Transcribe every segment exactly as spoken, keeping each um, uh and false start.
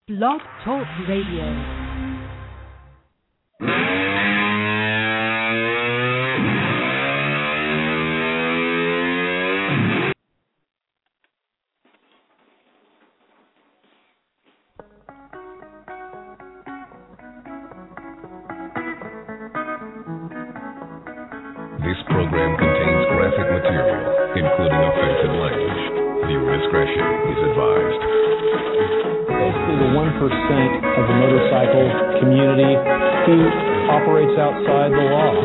Blog Talk Radio. This program contains graphic material, including offensive language. Viewer discretion is advised. Basically, the one percent of the motorcycle community who operates outside the law.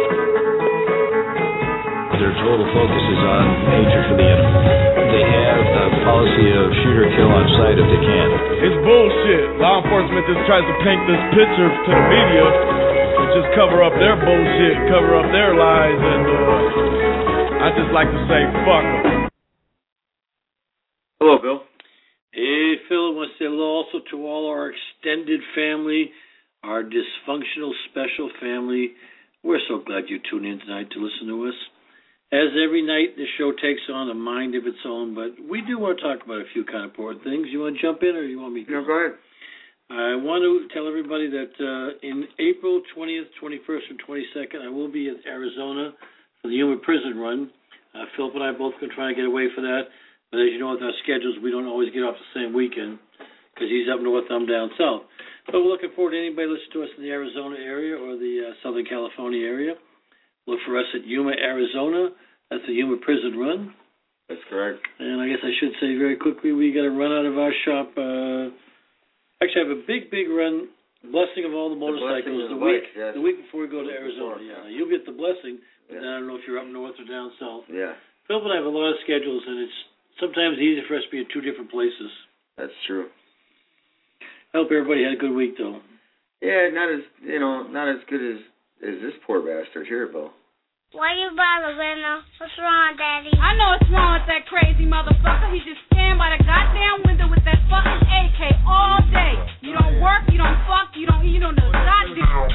Their total focus is on hatred for the enemy. They have a policy of shoot or kill on sight if they can. It's bullshit. Law enforcement just tries to paint this picture to the media and just cover up their bullshit, cover up their lies, and uh, I just like to say, fuck them. Hello, Bill. Hey, Phil. I want to say hello also to all our extended family, our dysfunctional special family. We're so glad you tuned in tonight to listen to us. As every night, the show takes on a mind of its own, but we do want to talk about a few kind of important things. You want to jump in, or you want me to? No, go ahead. I want to tell everybody that uh, in April twentieth, twenty-first, and twenty-second, I will be in Arizona for the Yuma Prison Run. Uh, Philip and I both been trying to get away for that, but as you know, with our schedules, we don't always get off the same weekend because he's up north, I'm down south. But we're looking forward to anybody listening to us in the Arizona area or the uh, Southern California area. Look for us at Yuma, Arizona. That's the Yuma Prison Run. That's correct. And I guess I should say very quickly, we got to run out of our shop. Uh, actually, I have a big, big run, blessing of all the motorcycles the, the week yes. the week before we go to Arizona. Yeah, now, you'll get the blessing. Yeah. And I don't know if you're up north or down south. Yeah. Phil and I have a lot of schedules, and it's sometimes easy for us to be in two different places. That's true. I hope everybody had a good week, though. Yeah, not as you know, not as good as as this poor bastard here, Bill. Why you bother, Rena? What's wrong, Daddy? I know what's wrong with that crazy motherfucker. He just stand by the goddamn window with that fucking A K all day. You don't work, you don't fuck, you don't eat, you don't do goddamn.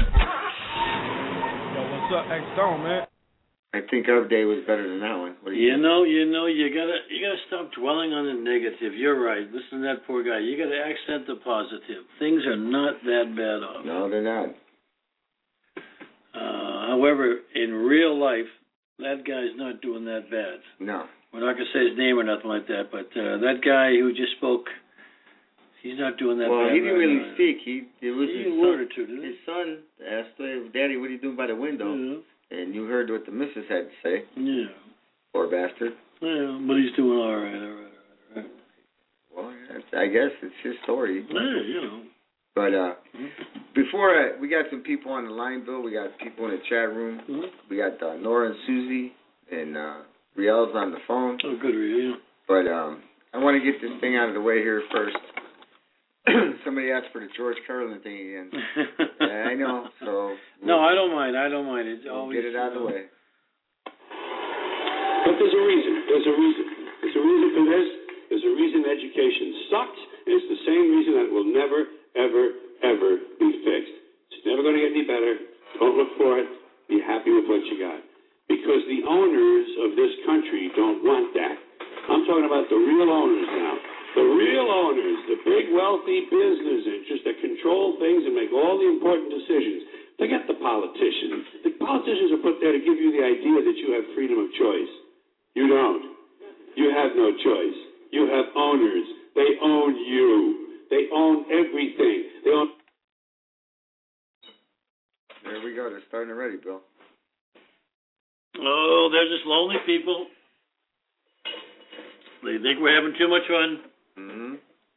Yo, what's up, X-Stone, man? I think our day was better than that one. What do You you think? know, you know, you gotta, you gotta stop dwelling on the negative. You're right. Listen to that poor guy. You gotta accent the positive. Things are not that bad off. No, they're not. Uh, however, in real life, that guy's not doing that bad. No. We're not gonna say his name or nothing like that, but uh, that guy who just spoke, he's not doing that well, bad. Well, he didn't right really now. speak. He it was he his a son. word or two, didn't His son asked, "Daddy, what are you doing by the window?" Yeah. And you heard what the missus had to say. Yeah. Poor bastard. Yeah, but he's doing all right, all right, all right. Well, I guess it's his story. Yeah, you know. But uh, before I, we got some people on the line, Bill. We got people in the chat room. Mm-hmm. We got uh, Nora and Susie, and uh, Riel's on the phone. Oh, good, Riel. But um, I want to get this thing out of the way here first. Somebody asked for the George Carlin thing again. Yeah, I know. So we'll, no, I don't mind. I don't mind. It's we'll always get it out of the way. But there's a reason. There's a reason. There's a reason for this. There's a reason education sucks, and it's the same reason that it will never, ever, ever be fixed. It's never going to get any better. Don't look for it. Be happy with what you got. Because the owners of this country don't want that. I'm talking about the real owners now. The real owners, the big wealthy business interests that control things and make all the important decisions. Forget the politicians. The politicians are put there to give you the idea that you have freedom of choice. You don't. You have no choice. You have owners. They own you. They own everything. They own... There we go. They're starting already, Bill. Oh, they're just lonely people. They think we're having too much fun. Mm-hmm.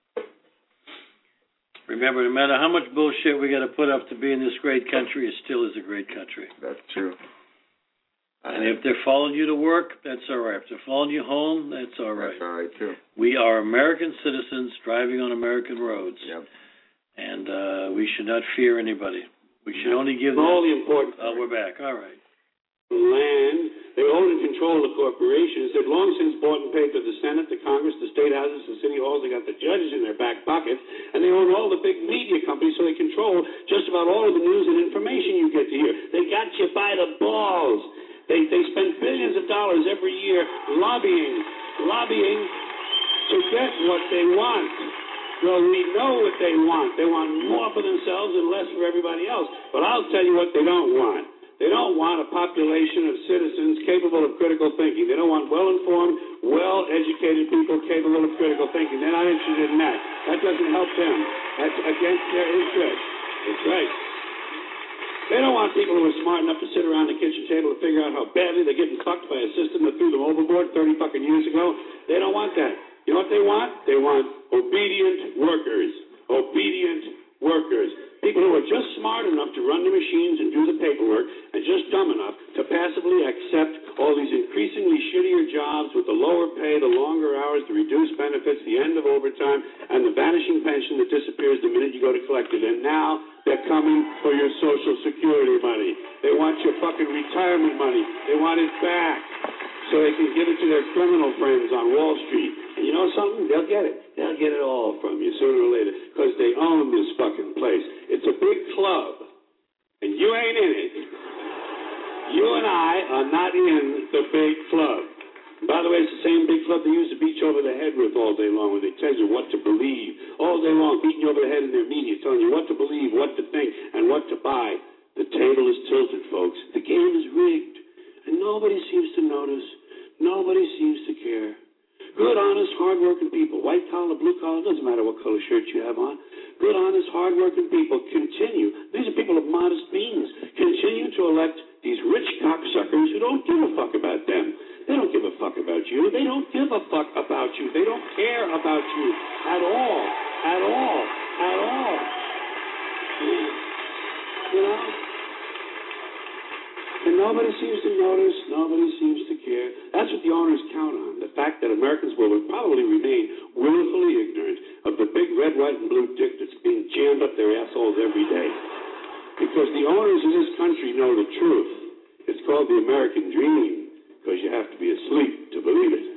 Remember, no matter how much bullshit we got to put up to be in this great country, it still is a great country. That's true. And if they're following you to work, that's all right. If they're following you home, that's all right. That's all right, too. We are American citizens driving on American roads. Yep. And uh, we should not fear anybody. We should only give them... All the important... Oh, we're back. All right. Land. They own and control the corporations. They've long since bought and paid for the Senate, the Congress, the state houses, the city halls. They got the judges in their back pockets, and they own all the big media companies, so they control just about all of the news and information you get to hear. They got you by the balls. They they spend billions of dollars every year lobbying, lobbying to get what they want. Well, we know what they want. They want more for themselves and less for everybody else. But I'll tell you what they don't want. They don't want a population of citizens capable of critical thinking. They don't want well-informed, well-educated people capable of critical thinking. They're not interested in that. That doesn't help them. That's against their interest. That's right. They don't want people who are smart enough to sit around the kitchen table and figure out how badly they're getting fucked by a system that threw them overboard thirty fucking years ago. They don't want that. You know what they want? They want obedient workers. Obedient workers. People who are just smart enough to run the machines and do the paperwork and just dumb enough to passively accept all these increasingly shittier jobs with the lower pay, the longer hours, the reduced benefits, the end of overtime, and the vanishing pension that disappears the minute you go to collect it. And now they're coming for your Social Security money. They want your fucking retirement money. They want it back so they can give it to their criminal friends on Wall Street. And you know something? They'll get it. They'll get it all from you sooner or later because they own this fucking place. It's a big club, and you ain't in it. You and I are not in the big club. By the way, it's the same big club they used to beat you over the head with all day long, where they tell you what to believe. All day long, beating you over the head in their media, telling you what to believe, what to think, and what to buy. The table is tilted, folks. The game is rigged, and nobody seems to notice. Nobody seems to care. Good, honest, hard-working people, white collar, blue collar, doesn't matter what color shirt you have on. Good, honest, hard-working people continue. These are people of modest means. Continue to elect these rich cocksuckers who don't give a fuck about them. They don't give a fuck about you. They don't give a fuck about you. They don't care about you at all. At all. At all. You know? And nobody seems to notice. Nobody seems to care. That's what the owners count on. The fact that Americans will probably remain willfully ignorant of the big red, white, and blue dick that's being jammed up their assholes every day. Because the owners of this country know the truth. It's called the American dream, because you have to be asleep to believe it.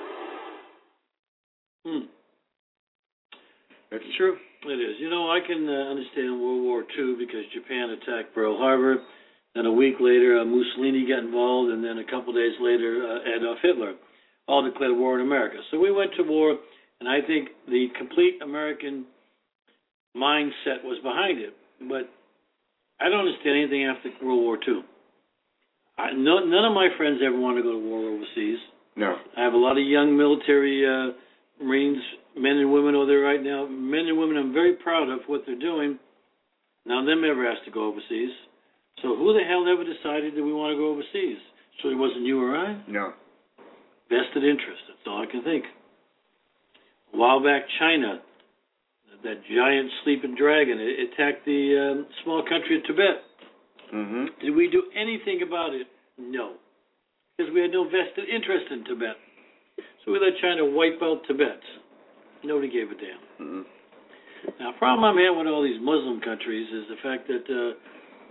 Hmm. That's true. It is. You know, I can uh, understand World War Two because Japan attacked Pearl Harbor. Then a week later, uh, Mussolini got involved, and then a couple days later, uh, Adolf Hitler all declared war in America. So we went to war, and I think the complete American mindset was behind it. But I don't understand anything after World War Two. I, no, none of my friends ever want to go to war overseas. No. I have a lot of young military uh, Marines, men and women over there right now. Men and women I'm very proud of what they're doing. None of them ever asked to go overseas. So who the hell ever decided that we want to go overseas? So it wasn't you or I? No. Vested interest. That's all I can think. A while back, China, that giant sleeping dragon, it attacked the um, small country of Tibet. Mm-hmm. Did we do anything about it? No. Because we had no vested interest in Tibet. So we let China wipe out Tibet. Nobody gave a damn. Mm-hmm. Now, the problem I'm having with all these Muslim countries is the fact that uh,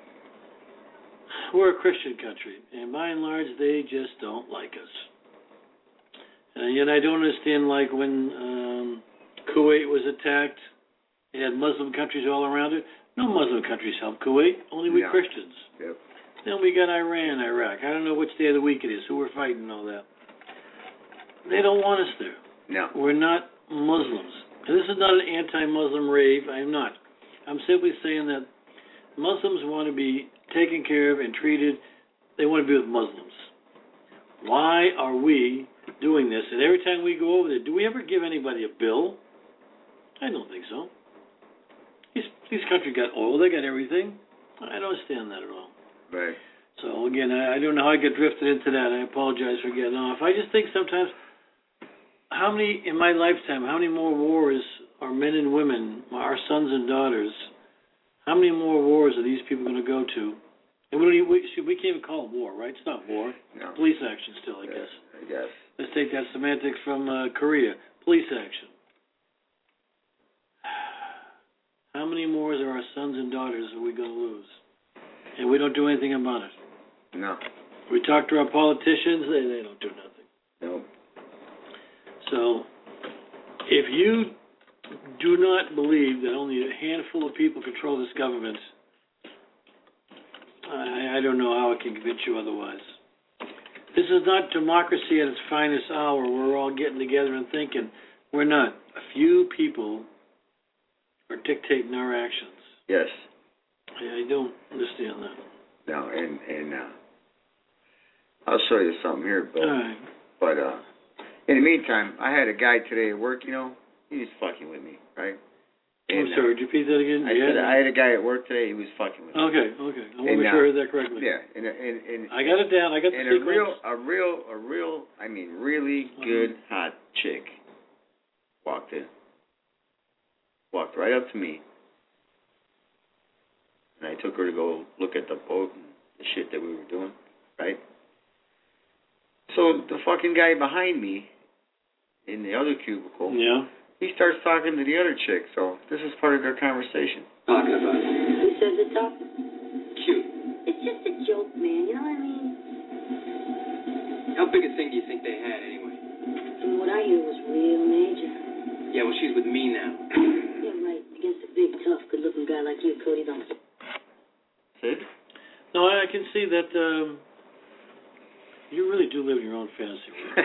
we're a Christian country, and by and large, they just don't like us. And yet I don't understand, like, when um, Kuwait was attacked, it had Muslim countries all around it. No Muslim countries helped Kuwait, only we yeah. Christians. Yep. Then we got Iran, Iraq. I don't know which day of the week it is, who we're fighting and all that. They don't want us there. No. We're not Muslims. And this is not an anti-Muslim rave. I am not. I'm simply saying that Muslims want to be taken care of and treated. They want to be with Muslims. Why are we doing this? And every time we go over there, do we ever give anybody a bill? I don't think so. These, these countries got oil. They got everything. I don't understand that at all. Right. So, again, I, I don't know how I get drifted into that. I apologize for getting off. I just think sometimes, how many, in my lifetime, how many more wars are men and women, our sons and daughters, how many more wars are these people going to go to? And we, don't even, we, we can't even call it war, right? It's not war. No. Police action still, I yes, guess. I guess. Let's take that semantics from uh, Korea. Police action. How many more of our sons and daughters are we going to lose? And we don't do anything about it. No. We talk to our politicians, they, they don't do nothing. No. So, if you do not believe that only a handful of people control this government, I, I don't know how I can convince you otherwise. This is not democracy at its finest hour. We're all getting together and thinking. We're not. A few people are dictating our actions. Yes. I, I don't understand that. No, and and uh, I'll show you something here, Bill. All right. But uh, in the meantime, I had a guy today at work. You know, he was fucking with me, right? And, I'm sorry. Would you repeat that again? I yeah. said I had a guy at work today. He was fucking with me. Okay. Okay. I want to And, make uh, sure I heard that correctly. Yeah, and and and I got it down. I got the and a sequence. real, a real, a real, I mean, really good hot chick walked in, walked right up to me, and I took her to go look at the boat and the shit that we were doing, right? So the fucking guy behind me in the other cubicle, yeah, he starts talking to the other chick. So this is part of their conversation. Talking about it. Who says it's up? Cute. It's just a joke, man. You know what I mean? How big a thing do you think they had, anyway? From what I hear, it was real major. Yeah, well, she's with me now. Yeah, right. Against a big, tough, good-looking guy like you, Cody, don't you? Sid? No, I can see that um, you really do live in your own fantasy world.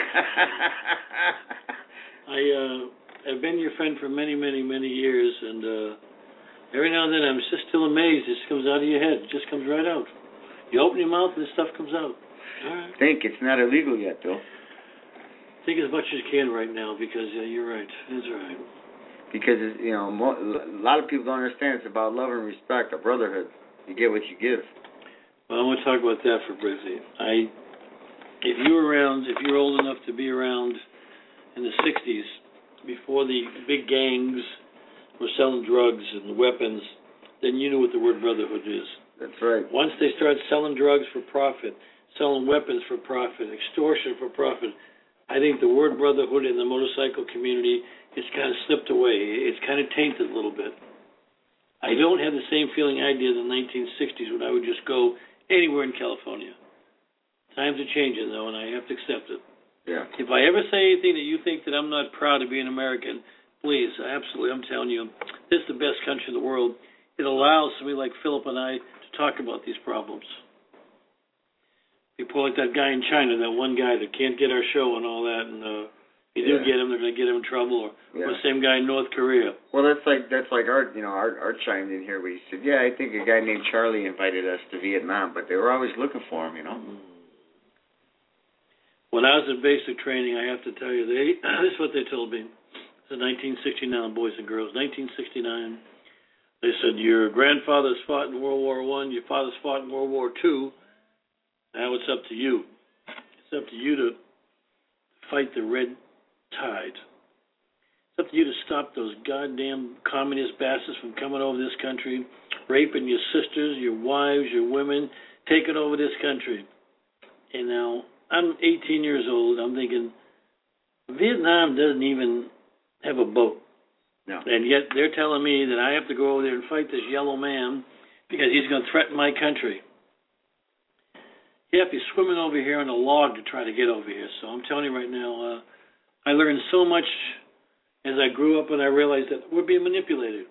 I uh, have been your friend for many, many, many years, and uh, every now and then I'm just still amazed. It just comes out of your head. It just comes right out. You open your mouth and this stuff comes out. All right. Think it's not illegal yet, Bill. Think as much as you can right now, because yeah, you're right. That's right. Because it's, you know, mo- a lot of people don't understand. It's about love and respect, a brotherhood. You get what you give. Well, I want to talk about that for briefly. I, if you were around, if you're old enough to be around in the sixties, before the big gangs were selling drugs and weapons, then you knew what the word brotherhood is. That's right. Once they start selling drugs for profit, selling weapons for profit, extortion for profit, I think the word brotherhood in the motorcycle community is kind of slipped away. It's kind of tainted a little bit. I don't have the same feeling I did in the nineteen sixties when I would just go anywhere in California. Times are changing, though, and I have to accept it. Yeah. If I ever say anything that you think that I'm not proud to be an American, please, absolutely, I'm telling you, this is the best country in the world. It allows somebody like Philip and I to talk about these problems. People like that guy in China, that one guy that can't get our show and all that, and uh, if you do Yeah. get him, they're going to get him in trouble. Or, Yeah. or the same guy in North Korea. Well, that's like that's like Art, you know, Art, Art chimed in here where he said, yeah, I think a guy named Charlie invited us to Vietnam, but they were always looking for him, you know. When I was in basic training, I have to tell you, they this is what they told me. It's in nineteen sixty-nine, boys and girls. nineteen sixty-nine. They said, your grandfathers fought in World War One, your fathers fought in World War Two. Now it's up to you. It's up to you to fight the red tide. It's up to you to stop those goddamn communist bastards from coming over this country, raping your sisters, your wives, your women, taking over this country. And now, I'm eighteen years old. I'm thinking, Vietnam doesn't even have a boat. No. And yet they're telling me that I have to go over there and fight this yellow man because he's going to threaten my country. You have to be swimming over here on a log to try to get over here. So I'm telling you right now, uh, I learned so much as I grew up, and I realized that we're being manipulated.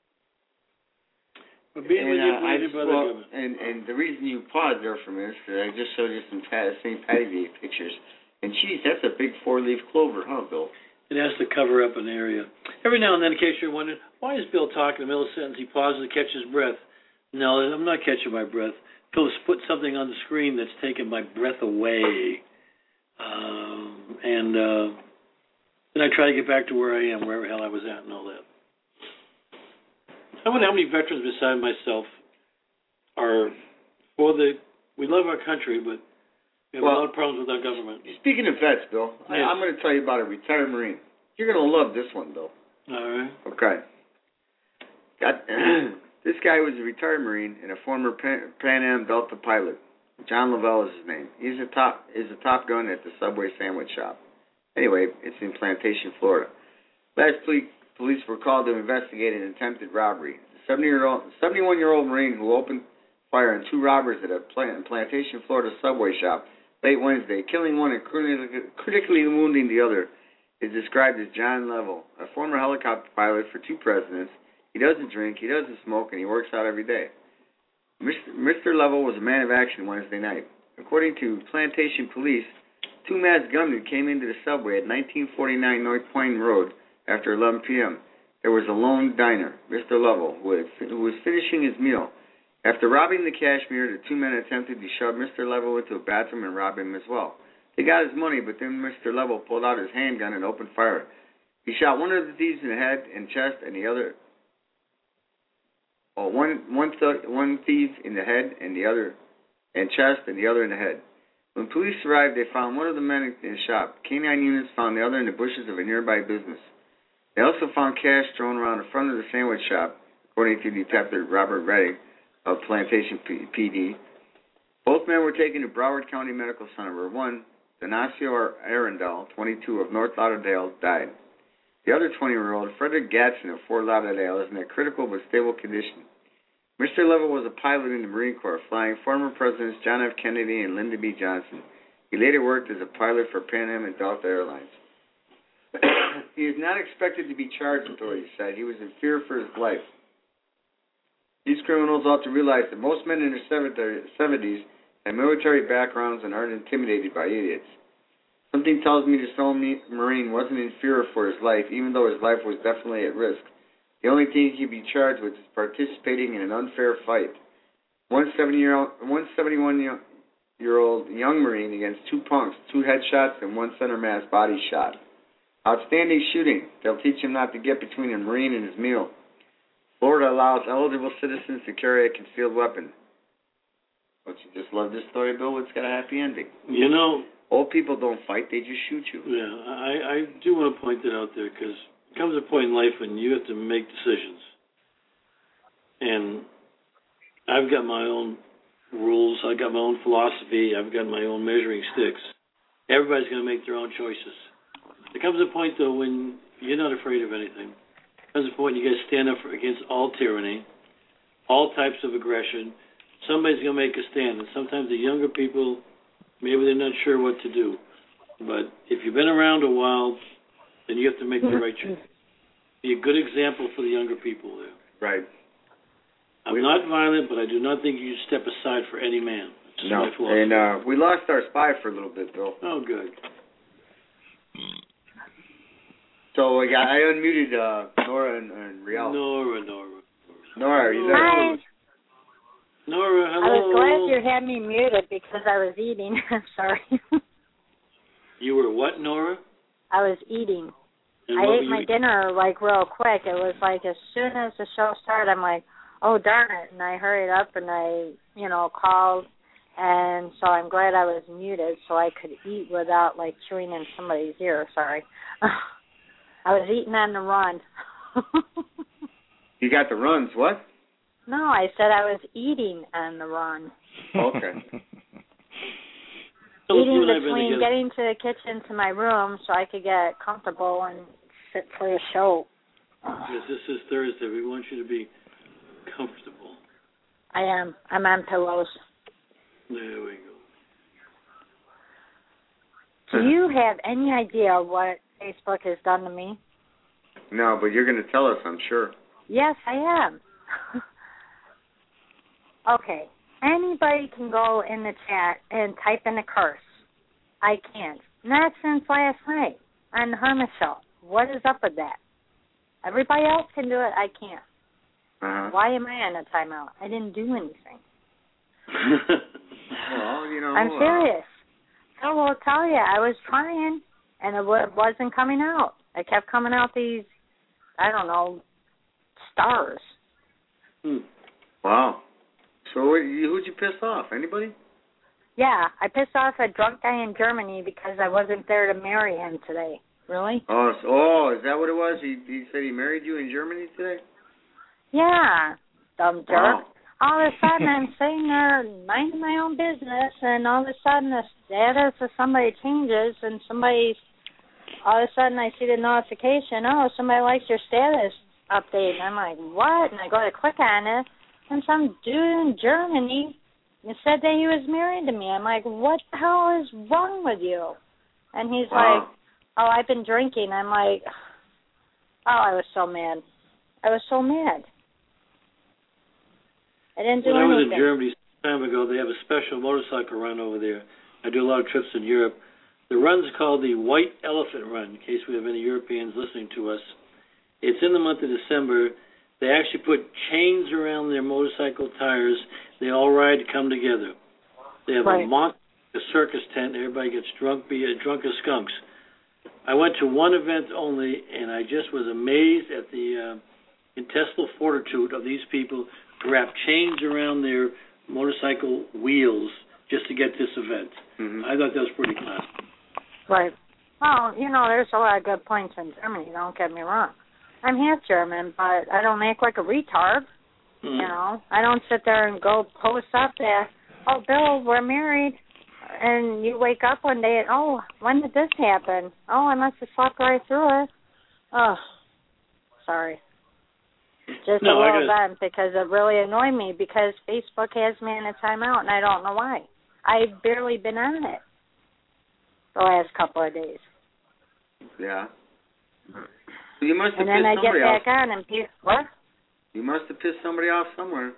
We're being and, uh, manipulated I, by well, the government. And, and the reason you paused there for a minute is because I just showed you some Saint Patty Day pictures. And, geez, that's a big four-leaf clover, huh, Bill? It has to cover up an area. Every now and then, in case you're wondering, why is Bill talking in the middle of a sentence? He pauses to catch his breath. No, I'm not catching my breath. Phil's put something on the screen that's taken my breath away. Um, and uh, then I try to get back to where I am, wherever the hell I was at and all that. I wonder how many veterans beside myself are for the, we love our country, but we have Well, a lot of problems with our government. Speaking of vets, Bill, I, Yes. I'm going to tell you about a retired Marine. You're going to love this one, Bill. All right. Okay. Got this guy was a retired Marine and a former Pan, Pan Am Delta pilot. John Lavelle is his name. He's a top is a top gun at the Subway sandwich shop. Anyway, it's in Plantation, Florida. Last week, police were called to investigate an attempted robbery. The seventy-year-old, seventy-one-year-old Marine who opened fire on two robbers at a Plantation, Florida Subway shop late Wednesday, killing one and critically wounding the other, is described as John Lavelle, a former helicopter pilot for two presidents. He doesn't drink, he doesn't smoke, and he works out every day. Mister Lavelle was a man of action Wednesday night. According to Plantation police, two masked gunmen came into the subway at nineteen forty-nine North Point Road after eleven p.m. there was a lone diner, Mister Lovell, who, had, who was finishing his meal. After robbing the cashier, the two men attempted to shove Mister Lovell into a bathroom and rob him as well. They got his money, but then Mister Lovell pulled out his handgun and opened fire. He shot one of the thieves in the head and chest, and the other, oh, one one th- one thief in the head and the other, and chest, and the other in the head. When police arrived, they found one of the men in the shop. Canine units found the other in the bushes of a nearby business. They also found cash thrown around the front of the sandwich shop, according to Detective Robert Reddick of Plantation P D. Both men were taken to Broward County Medical Center, where one, Donacio Arundel, twenty-two, of North Lauderdale, died. The other twenty-year-old, Frederick Gadsden of Fort Lauderdale, is in a critical but stable condition. Mister Lovell was a pilot in the Marine Corps, flying former Presidents John F. Kennedy and Lyndon B. Johnson. He later worked as a pilot for Pan Am and Delta Airlines. He is not expected to be charged, authorities said. He was in fear for his life. These criminals ought to realize that most men in their seventies have military backgrounds and aren't intimidated by idiots. Something tells me this old Marine wasn't in fear for his life, even though his life was definitely at risk. The only thing he could be charged with is participating in an unfair fight. One seventy-one-year-old young Marine against two punks, two headshots, and one center mass body shot. Outstanding shooting. They'll teach him not to get between a Marine and his meal. Florida allows eligible citizens to carry a concealed weapon. Don't you just love this story, Bill? It's got a happy ending. You know, old people don't fight; they just shoot you. Yeah, I, I do want to point that out there because there comes a point in life when you have to make decisions, and I've got my own rules. I've got my own philosophy. I've got my own measuring sticks. Everybody's going to make their own choices. There comes a point, though, when you're not afraid of anything. There comes a point you got to stand up for, against all tyranny, all types of aggression. Somebody's going to make a stand, and sometimes the younger people, maybe they're not sure what to do. But if you've been around a while, then you have to make the right choice. Be a good example for the younger people there. Right. I'm we, not violent, but I do not think you should step aside for any man. That's no, and uh, we lost our spy for a little bit, Bill. Oh, good. So yeah, I unmuted uh, Nora and, and Riel. Nora, Nora. Nora, are you there? Hi. Nora, hello. I was glad you had me muted because I was eating. I'm sorry. You were what, Nora? I was eating. And I ate my eating? dinner, like, real quick. It was like as soon as the show started, I'm like, oh, darn it. And I hurried up and I, you know, called. And so I'm glad I was muted so I could eat without, like, chewing in somebody's ear. Sorry. I was eating on the run. You got the runs, what? No, I said I was eating on the run. Okay. Eating between getting to the kitchen to my room so I could get comfortable and sit for the show. Yes, this is Thursday. We want you to be comfortable. I am. I'm on pillows. There we go. Do you have any idea what Facebook has done to me? No, but you're going to tell us, I'm sure. Yes, I am. Okay. Anybody can go in the chat and type in a curse. I can't. Not since last night on the Herman Show. What is up with that? Everybody else can do it. I can't. Uh-huh. Why am I on a timeout? I didn't do anything. Well, you know. I'm serious. Uh, I will tell you, I was trying, and it w- wasn't coming out. It kept coming out these, I don't know, stars. Hmm. Wow. So who'd you piss off? Anybody? Yeah, I pissed off a drunk guy in Germany because I wasn't there to marry him today. Really? Oh, so, oh, is that what it was? He, he said he married you in Germany today? Yeah, dumb jerk. Wow. All of a sudden, I'm sitting there minding my own business, and all of a sudden the status of somebody changes, and somebody's, all of a sudden I see the notification, oh, somebody likes your status update. And I'm like, what? And I go to click on it, and some dude in Germany said that he was married to me. I'm like, what the hell is wrong with you? And he's wow. like, oh, I've been drinking. I'm like, oh, I was so mad. I was so mad. I didn't do when anything. I was in Germany some time ago, they have a special motorcycle run over there. I do a lot of trips in Europe. The run's called the White Elephant Run, in case we have any Europeans listening to us. It's in the month of December. They actually put chains around their motorcycle tires. They all ride to come together. They have right. a mock, a circus tent. Everybody gets drunk, be drunk as skunks. I went to one event only, and I just was amazed at the uh, intestinal fortitude of these people to wrap chains around their motorcycle wheels just to get this event. Mm-hmm. I thought that was pretty classy. Right. Well, you know, there's a lot of good points in Germany, don't get me wrong. I'm half German, but I don't act like a retard. Mm-hmm. You know, I don't sit there and go post up that, oh, Bill, we're married. And you wake up one day and, oh, when did this happen? Oh, I must have slept right through it. Oh, sorry. Just no, a little gotta... bit because it really annoyed me because Facebook has me in a timeout and I don't know why. I've barely been on it the last couple of days. Yeah. You must have and then pissed I somebody get back off. on and people, what? You must have pissed somebody off somewhere.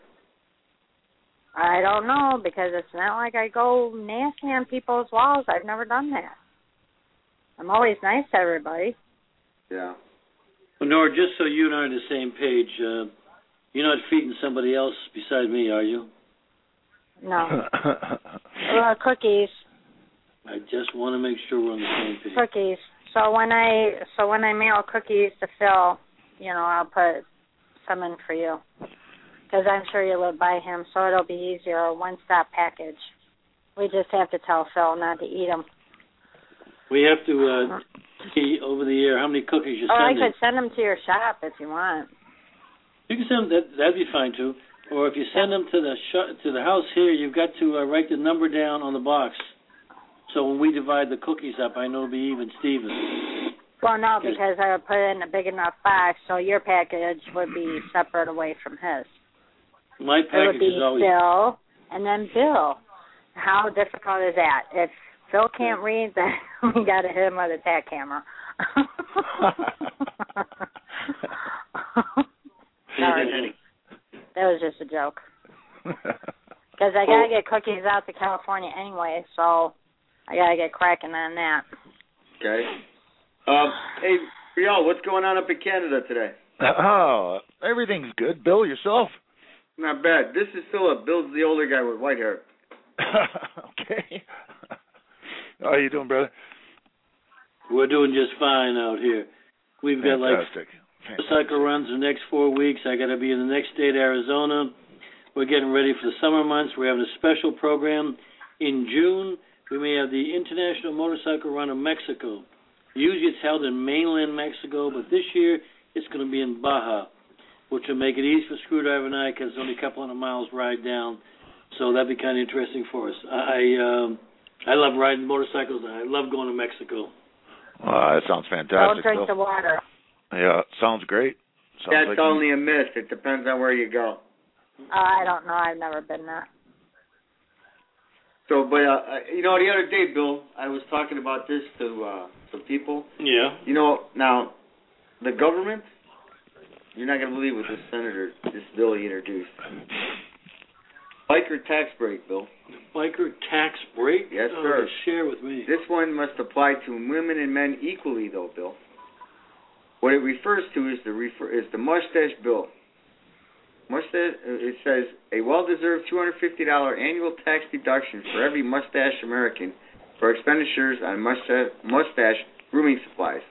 I don't know because it's not like I go nasty on people's walls. I've never done that. I'm always nice to everybody. Yeah. Well, Nora, just so you and I are on the same page, uh, you're not feeding somebody else besides me, are you? No. uh, cookies. I just want to make sure we're on the same page. Cookies. So when I so when I mail cookies to Phil, you know, I'll put some in for you. Because I'm sure you live by him, so it'll be easier, a one-stop package. We just have to tell Phil not to eat them. We have to uh, see over the air how many cookies you oh, send I could send them to your shop if you want. You can send them, that, that'd be fine, too. Or if you send them to the sh- to the house here, you've got to uh, write the number down on the box. So when we divide the cookies up, I know it'll be even, Steven. Well, no, because I would put it in a big enough box, so your package would be separate away from his. My package it would be is always Phil and then Bill. How difficult is that? If Phil can't read, then we got to hit him with a tack hammer. Sorry. That was just a joke. Because I got to get cookies out to California anyway, so I got to get cracking on that. Okay. Um, hey, Riel, what's going on up in Canada today? Oh, everything's good. Bill, yourself? Not bad. This is Philip. Bill's the older guy with white hair. Okay. How you doing, brother? We're doing just fine out here. We've Fantastic. got like motorcycle runs the next four weeks. I got to be in the next state, Arizona. We're getting ready for the summer months. We're having a special program in June. We may have the International Motorcycle Run of Mexico. Usually it's held in mainland Mexico, but this year it's going to be in Baja, which will make it easy for Screwdriver and I because it's only a couple hundred miles ride down. So that'd be kind of interesting for us. I um, I love riding motorcycles. I love going to Mexico. Well, that sounds fantastic. Don't drink Bill. the water. Yeah, sounds great. Sounds That's like only you... a myth. It depends on where you go. Uh, I don't know. I've never been there. So, but, uh, you know, the other day, Bill, I was talking about this to uh, some people. Yeah. You know, now, the government, you're not going to believe what this senator, this bill he introduced. Biker tax break, Bill. Biker tax break? Yes, oh, sir. Share with me. This one must apply to women and men equally, though, Bill. What it refers to is the refer is the mustache bill. Mustache. It says a well-deserved two hundred fifty dollars annual tax deduction for every mustache American for expenditures on mustache, mustache grooming supplies.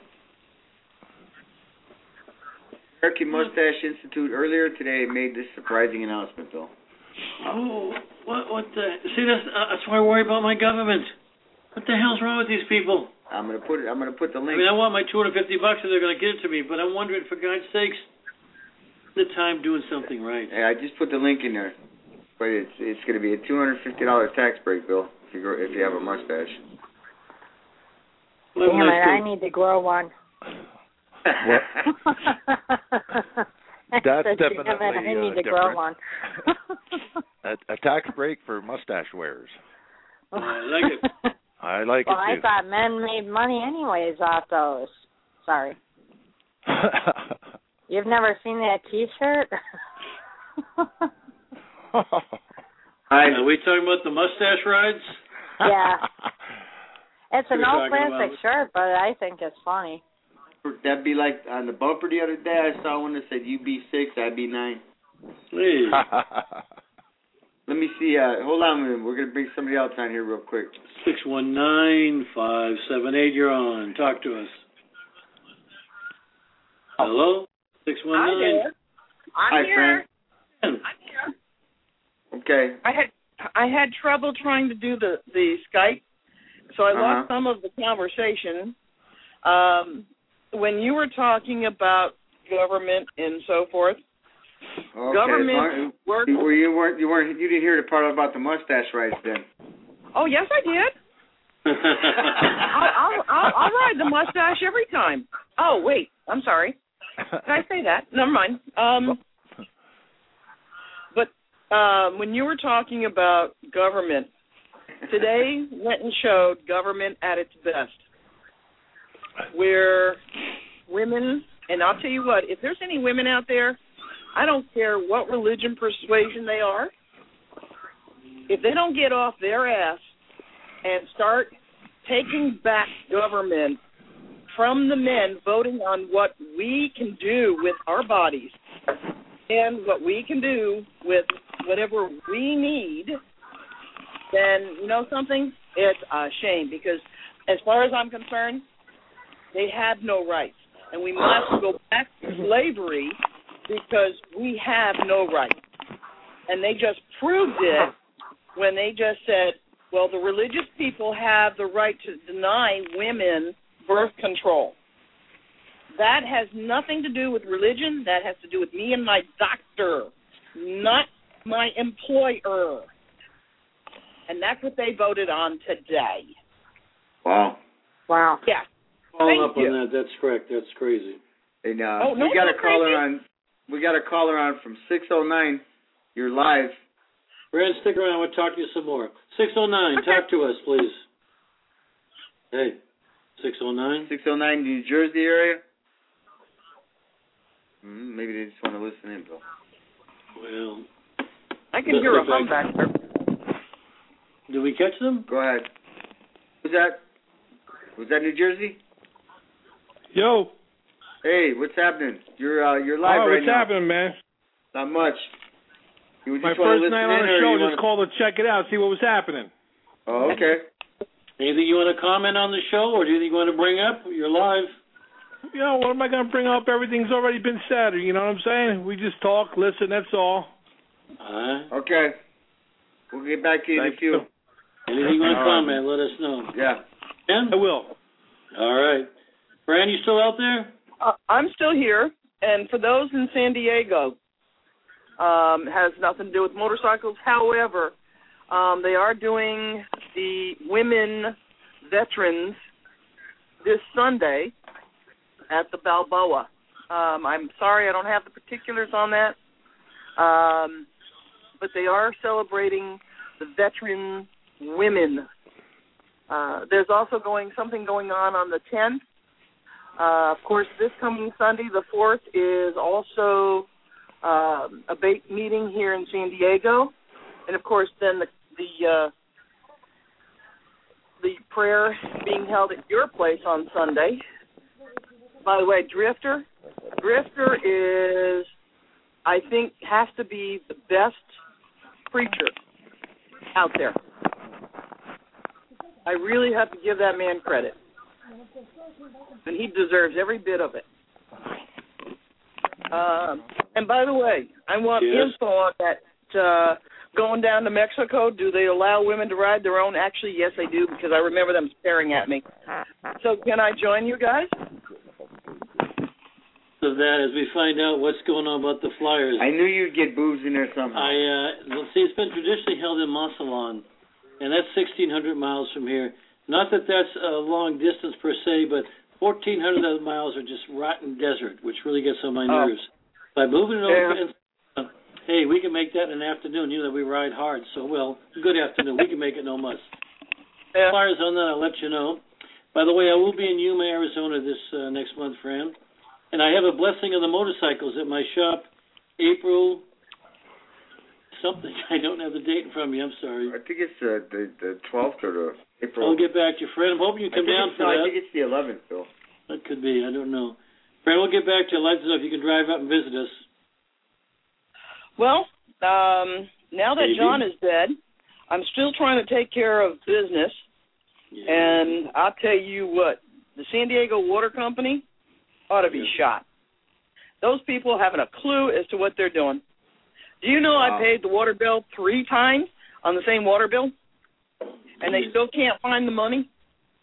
American Mustache Institute earlier today made this surprising announcement, Bill. Oh, what? What the? See, that's uh, that's why I worry about my government. What the hell's wrong with these people? I'm gonna put it. I'm gonna put the link. I mean, I want my two hundred fifty bucks if they're gonna give it to me, but I'm wondering, for God's sakes, the time doing something right. Yeah, I just put the link in there, but it's it's gonna be a two hundred fifty dollars tax break, Bill, if you grow, if you have a mustache. Damn it! I need to grow one. That's said, definitely damn it, I need uh, to different. grow one. a, a tax break for mustache wearers. I like it. I like well, it too. I thought men made money anyways off those. Sorry. You've never seen that T-shirt? Are we talking about the mustache rides? Yeah. It's an We're old talking plastic about- shirt, but I think it's funny. For that'd be like on the bumper the other day. I saw one that said U B six, I B nine. Hey. Let me see. Uh, hold on a minute. We're gonna bring somebody else on here real quick. Six one nine five seven eight. You're on. Talk to us. Hello. Six one nine. I'm here. I'm Hi, here. friend. I'm here. Okay. I had I had trouble trying to do the the Skype, so I Uh-huh. lost some of the conversation. Um, when you were talking about government and so forth, Okay. government work. Well, you weren't. You weren't. You didn't hear the part about the mustache rights then. Oh yes, I did. I'll, I'll, I'll, I'll ride the mustache every time. Oh wait, I'm sorry. Did I say that? Never mind. Um, but um, when you were talking about government, today went and showed government at its best, where women, and I'll tell you what, if there's any women out there, I don't care what religion, persuasion they are, if they don't get off their ass and start taking back government from the men, voting on what we can do with our bodies and what we can do with whatever we need, then you know something? It's a shame, because as far as I'm concerned, they have no rights. And we must go back to slavery because we have no rights. And they just proved it when they just said, well, the religious people have the right to deny women birth control. That has nothing to do with religion. That has to do with me and my doctor, not my employer. And that's what they voted on today. Wow. Wow. Yeah. Following Thank up you. on that, that's correct. That's crazy. And uh, Oh, no, we got a not caller crazy. on. We got a caller on from six oh nine. You're live. Brad, stick around. We'll talk to you some more. six oh nine, talk to us, please. Hey, six oh nine. six oh nine, New Jersey area. Mm, maybe they just want to listen in, Bill. Well, I can hear a hum back there. did we catch them? Go ahead. Who's that? Was that New Jersey? Yo. Hey, what's happening? You're uh, you're live oh, right what's now. happening, man? Not much. You just My wanna first listen night in, on the or show, you just wanna... called to check it out, see what was happening. Oh, okay. Anything you want to comment on the show, or do you think you want to bring up? You're live. You know, what am I going to bring up? Everything's already been said. You know what I'm saying? We just talk, listen, that's all. Uh, okay. We'll get back to you in a few. Anything you want to All right. comment, let us know. Yeah. Ben? I will. All right. Fran, you still out there? Uh, I'm still here, and for those in San Diego, um, has nothing to do with motorcycles. However, um, they are doing the women veterans this Sunday at the Balboa. Um, I'm sorry I don't have the particulars on that, um, but they are celebrating the veteran women. Uh, there's also going something going on on the tenth. Uh, of course, this coming Sunday, the fourth, is also um, a bait meeting here in San Diego, and of course, then the the, uh, the prayer being held at your place on Sunday. By the way, Drifter, Drifter is, I think, has to be the best preacher out there. I really have to give that man credit. And he deserves every bit of it. Um, and by the way, I want Yes. info on that. Uh, going down to Mexico, do they allow women to ride their own? Actually, yes, they do, because I remember them staring at me. So can I join you guys? Of that, as we find out what's going on about the Flyers. I knew you'd get boobs in there somehow. I uh, let's see. It's been traditionally held in Mazatlán, and that's sixteen hundred miles from here. Not that that's a long distance per se, but fourteen hundred of the miles are just rotten desert, which really gets on my Oh. nerves. By moving it over, Yeah. and, uh, hey, we can make that in an afternoon. You know, we ride hard, so well, good afternoon. We can make it no muss. Yeah. Flyers on that, I'll let you know. By the way, I will be in Yuma, Arizona this uh, next month, Fran. And I have a blessing of the motorcycles at my shop, April something. I don't have the date in front of me. I'm sorry. I think it's uh, the the twelfth or the April. I'll get back to you, Fred. I'm hoping you come I think down it's, for no, that. I think it's the eleventh, Bill. That could be. I don't know. Fred, we'll get back to you. Let us know if you can drive up and visit us. Well, um, now that Maybe. John is dead, I'm still trying to take care of business. Yeah. And I'll tell you what, the San Diego Water Company ought to be yeah. shot. Those people haven't a clue as to what they're doing. Do you know wow. I paid the water bill three times on the same water bill? And they still can't find the money?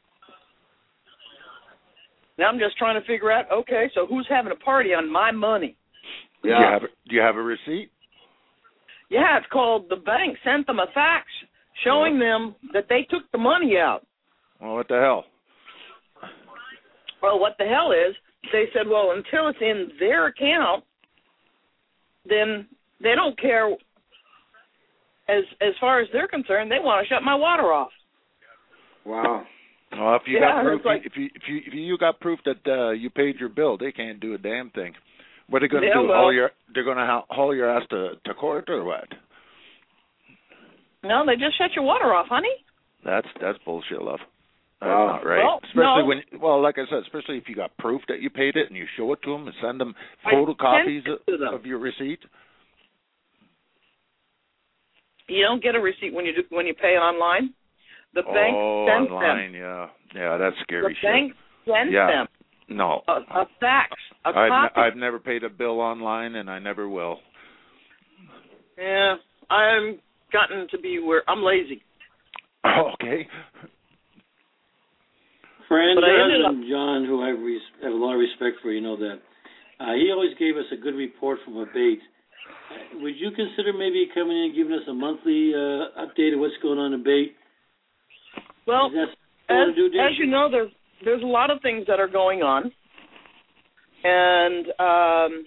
Now I'm just trying to figure out, okay, so who's having a party on my money? Yeah. Do you have a, do you have a receipt? Yeah, it's called the bank sent them a fax showing them that they took the money out. Well, what the hell? Well, what the hell is, they said, well, until it's in their account, then they don't care. As as far as they're concerned, they want to shut my water off. Wow. Well, if you yeah, got proof, like, if you if you if you got proof that uh, you paid your bill, they can't do a damn thing. What are they going to yeah, do? Well, haul your they're going to haul your ass to, to court or what? No, they just shut your water off, honey. That's that's bullshit, love. That's wow. not right. Well, especially no. when, well, like I said, especially if you got proof that you paid it and you show it to them and send them photocopies of, of your receipt. You don't get a receipt when you do, when you pay online. The bank oh, sends online, them. yeah, yeah, that's scary the shit. The bank sends yeah. them. No. A, a fax, a I've, copy. n- I've never paid a bill online, and I never will. Yeah, I'm gotten to be where I'm lazy. Okay. Friend, But I ended husband, John, who I res- have a lot of respect for, you know that, uh, he always gave us a good report from a bait. Uh, would you consider maybe coming in and giving us a monthly uh, update of what's going on in bait? Well, as, do, as you know, there's there's a lot of things that are going on, and um,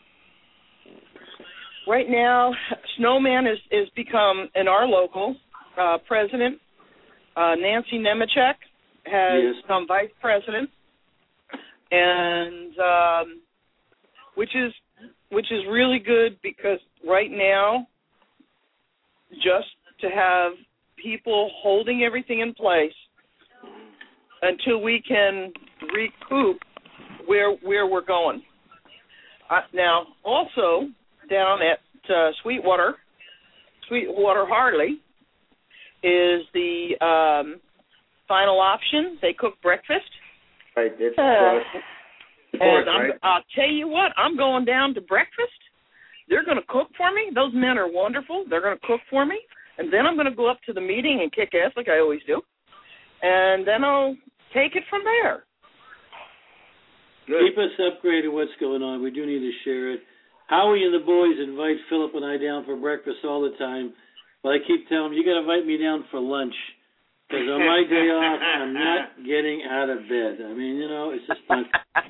right now, Snowman is is become in our local uh, president. Uh, Nancy Nemechek has yes. become vice president, and um, which is which is really good because right now, just to have people holding everything in place until we can recoup where where we're going. Uh, now, also down at uh, Sweetwater, Sweetwater Harley is the um, final option. They cook breakfast. Right, it's, Uh, uh, and I'm, right? I'll tell you what, I'm going down to breakfast. They're going to cook for me. Those men are wonderful. They're going to cook for me. And then I'm going to go up to the meeting and kick ass like I always do. And then I'll take it from there. Good. Keep us upgraded what's going on. We do need to share it. Howie and the boys invite Philip and I down for breakfast all the time. But I keep telling them, you got to invite me down for lunch. Because on my day off, I'm not getting out of bed. I mean, you know, it's just not.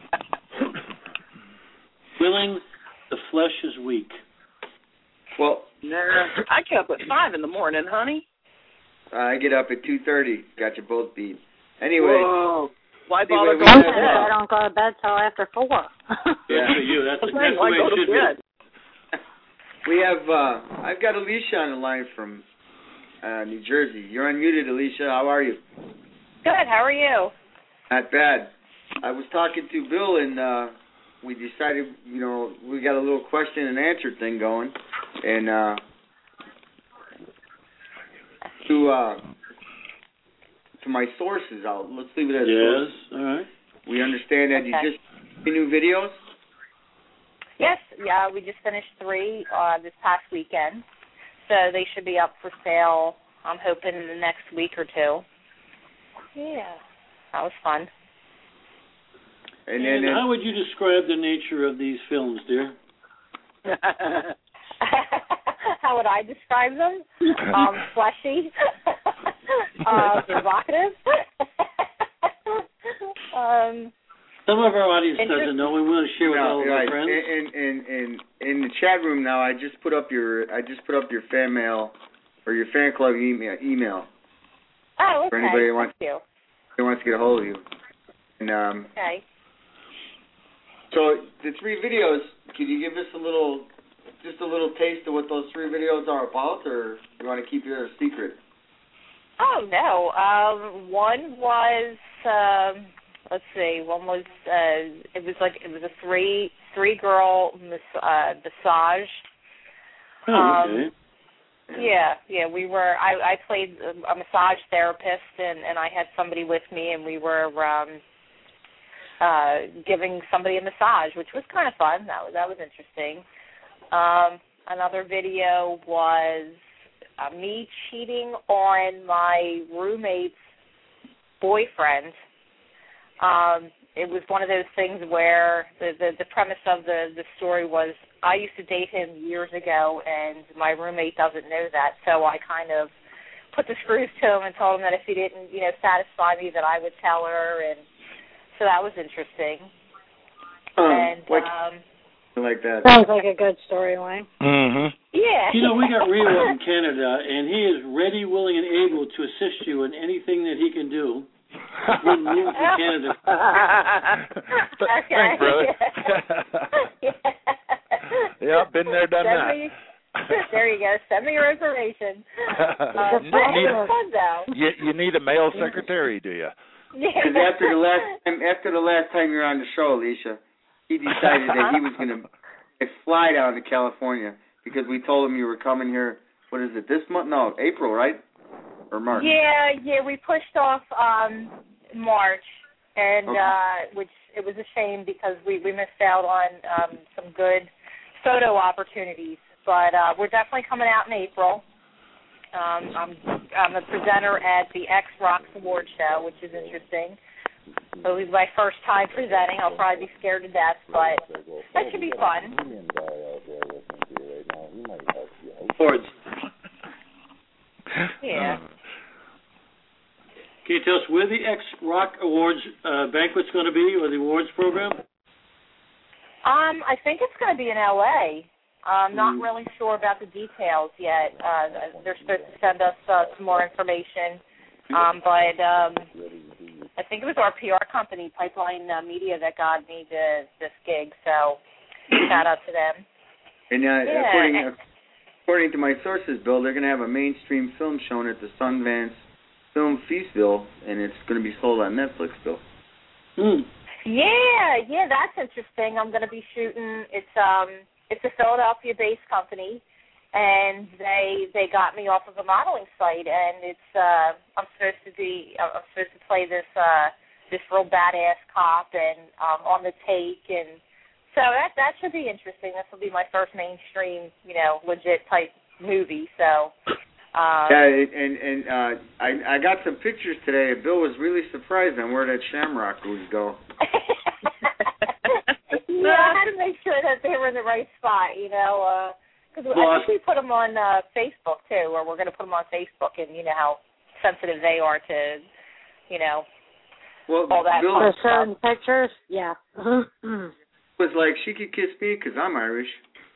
Willing, the flesh is weak. Well, nah, I get up at five in the morning, honey. I get up at two thirty. Got you both beat. Anyway. Whoa. Why bother anyway, going we to have, bed? I don't go to bed till after four. Good for you. That's, that's the way Why go it to should bed? be. We have, uh, I've got Alicia on the line from uh, New Jersey. You're unmuted, Alicia. How are you? Good. How are you? Not bad. I was talking to Bill, and uh, we decided, you know, we got a little question and answer thing going. And uh, to uh, to my sources, I'll, let's leave it as yes. sources. All right. We understand that okay. you just did new videos? Yes. Yeah, we just finished three uh, this past weekend. So they should be up for sale, I'm hoping, in the next week or two. Yeah. That was fun. And, and then, how would you describe the nature of these films, dear? How would I describe them? um, fleshy, uh, provocative. um, Some of our audience Inter- doesn't know. We want to share with no, all of right. our friends. In, in, in, in the chat room now, I just put up your I just put up your fan mail or your fan club email. email oh, okay. For anybody who wants, Thank you. who wants to get a hold of you. And um, okay. So the three videos, could you give us a little, just a little taste of what those three videos are about, or you want to keep it a secret? Oh, no. Um, one was um, let's see, one was uh, it was like it was a three three girl mas- uh, massage. Oh, um, okay. Yeah, yeah, we were. I, I played a massage therapist, and, and I had somebody with me, and we were um, uh, giving somebody a massage, which was kind of fun. That was that was interesting. Um, another video was uh, me cheating on my roommate's boyfriend. Um, it was one of those things where the, the, the premise of the, the story was I used to date him years ago, and my roommate doesn't know that, so I kind of put the screws to him and told him that if he didn't, you know, satisfy me, that I would tell her, and so that was interesting. Um, and like, um, like that. Sounds like a good storyline. Mm-hmm. Yeah. You know, we got Rio in Canada, and he is ready, willing, and able to assist you in anything that he can do. We're moving to Canada. Okay. Thanks, brother. Yeah. Yeah, I've been there, done Send that. Me, there you go. Send me your information. Uh, You but need- it was fun, though. You, you need a male secretary, do you? Because after the last time, after the last time you were on the show, Alicia, he decided that he was going to fly down to California because we told him you were coming here. What is it? This month? No, April, right? Or March? Yeah, yeah. We pushed off um, March, and Okay. uh, which it was a shame because we, we missed out on um, some good photo opportunities. But uh, we're definitely coming out in April. Um, I'm I'm a presenter at the X Rocks Award Show, which is interesting. So it was my first time presenting. I'll probably be scared to death, but that should be fun. Awards. Yeah. Can you tell us where the X Rock Awards uh, banquet's going to be, or the awards program? Um, I think it's going to be in L A. I'm not really sure about the details yet. Uh, they're supposed to send us uh, some more information, um, but um, I think it was our P R company, Pipeline uh, Media, that got me the, this gig. So shout out to them. And uh, Yeah. according according to my sources, Bill, they're going to have a mainstream film shown at the Sundance Film Feastville, and it's going to be sold on Netflix, Bill. Hmm. Yeah, yeah, that's interesting. I'm going to be shooting. It's um, it's a Philadelphia-based company, and they they got me off of a modeling site, and it's uh, I'm supposed to be I'm supposed to play this uh, this real badass cop, and um, on the take, and so that that should be interesting. This will be my first mainstream, you know, legit type movie. So. Um, yeah, it, and and uh, I I got some pictures today. Bill was really surprised on where that Shamrock would go. Yeah, I had to make sure that they were in the right spot, you know, because uh, I think we put them on uh, Facebook too, or we're going to put them on Facebook, and you know how sensitive they are to, you know, well, all that. Bill, For fun certain stuff. pictures, yeah. was like she could kiss me because I'm Irish.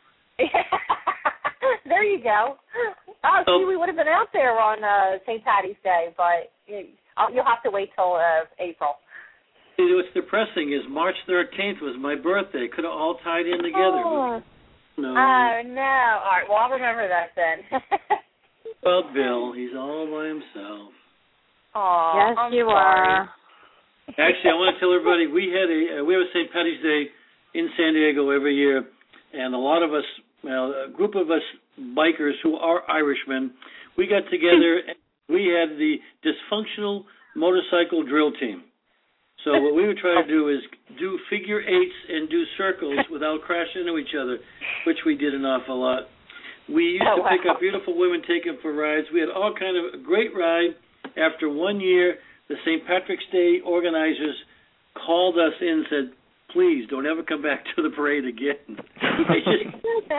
There you go. Oh, see, we would have been out there on uh, Saint Patty's Day, but you, you'll have to wait till uh, April. See, what's depressing is March thirteenth was my birthday. Could have all tied in together. Oh. No. Oh, no. All right, well, I'll remember that then. Well, Bill, he's all by himself. Aw, yes, I'm you sorry. are. Actually, I want to tell everybody we had a uh, we have a Saint Patty's Day in San Diego every year, and a lot of us, well, a group of us bikers who are Irishmen, we got together and we had the dysfunctional motorcycle drill team. So what we would try to do is do figure eights and do circles without crashing into each other, which we did an awful lot. We used Oh, to wow. pick up beautiful women, take them for rides. We had all kind of a great ride. After one year, the Saint Patrick's Day organizers called us in and said, please don't ever come back to the parade again. They just,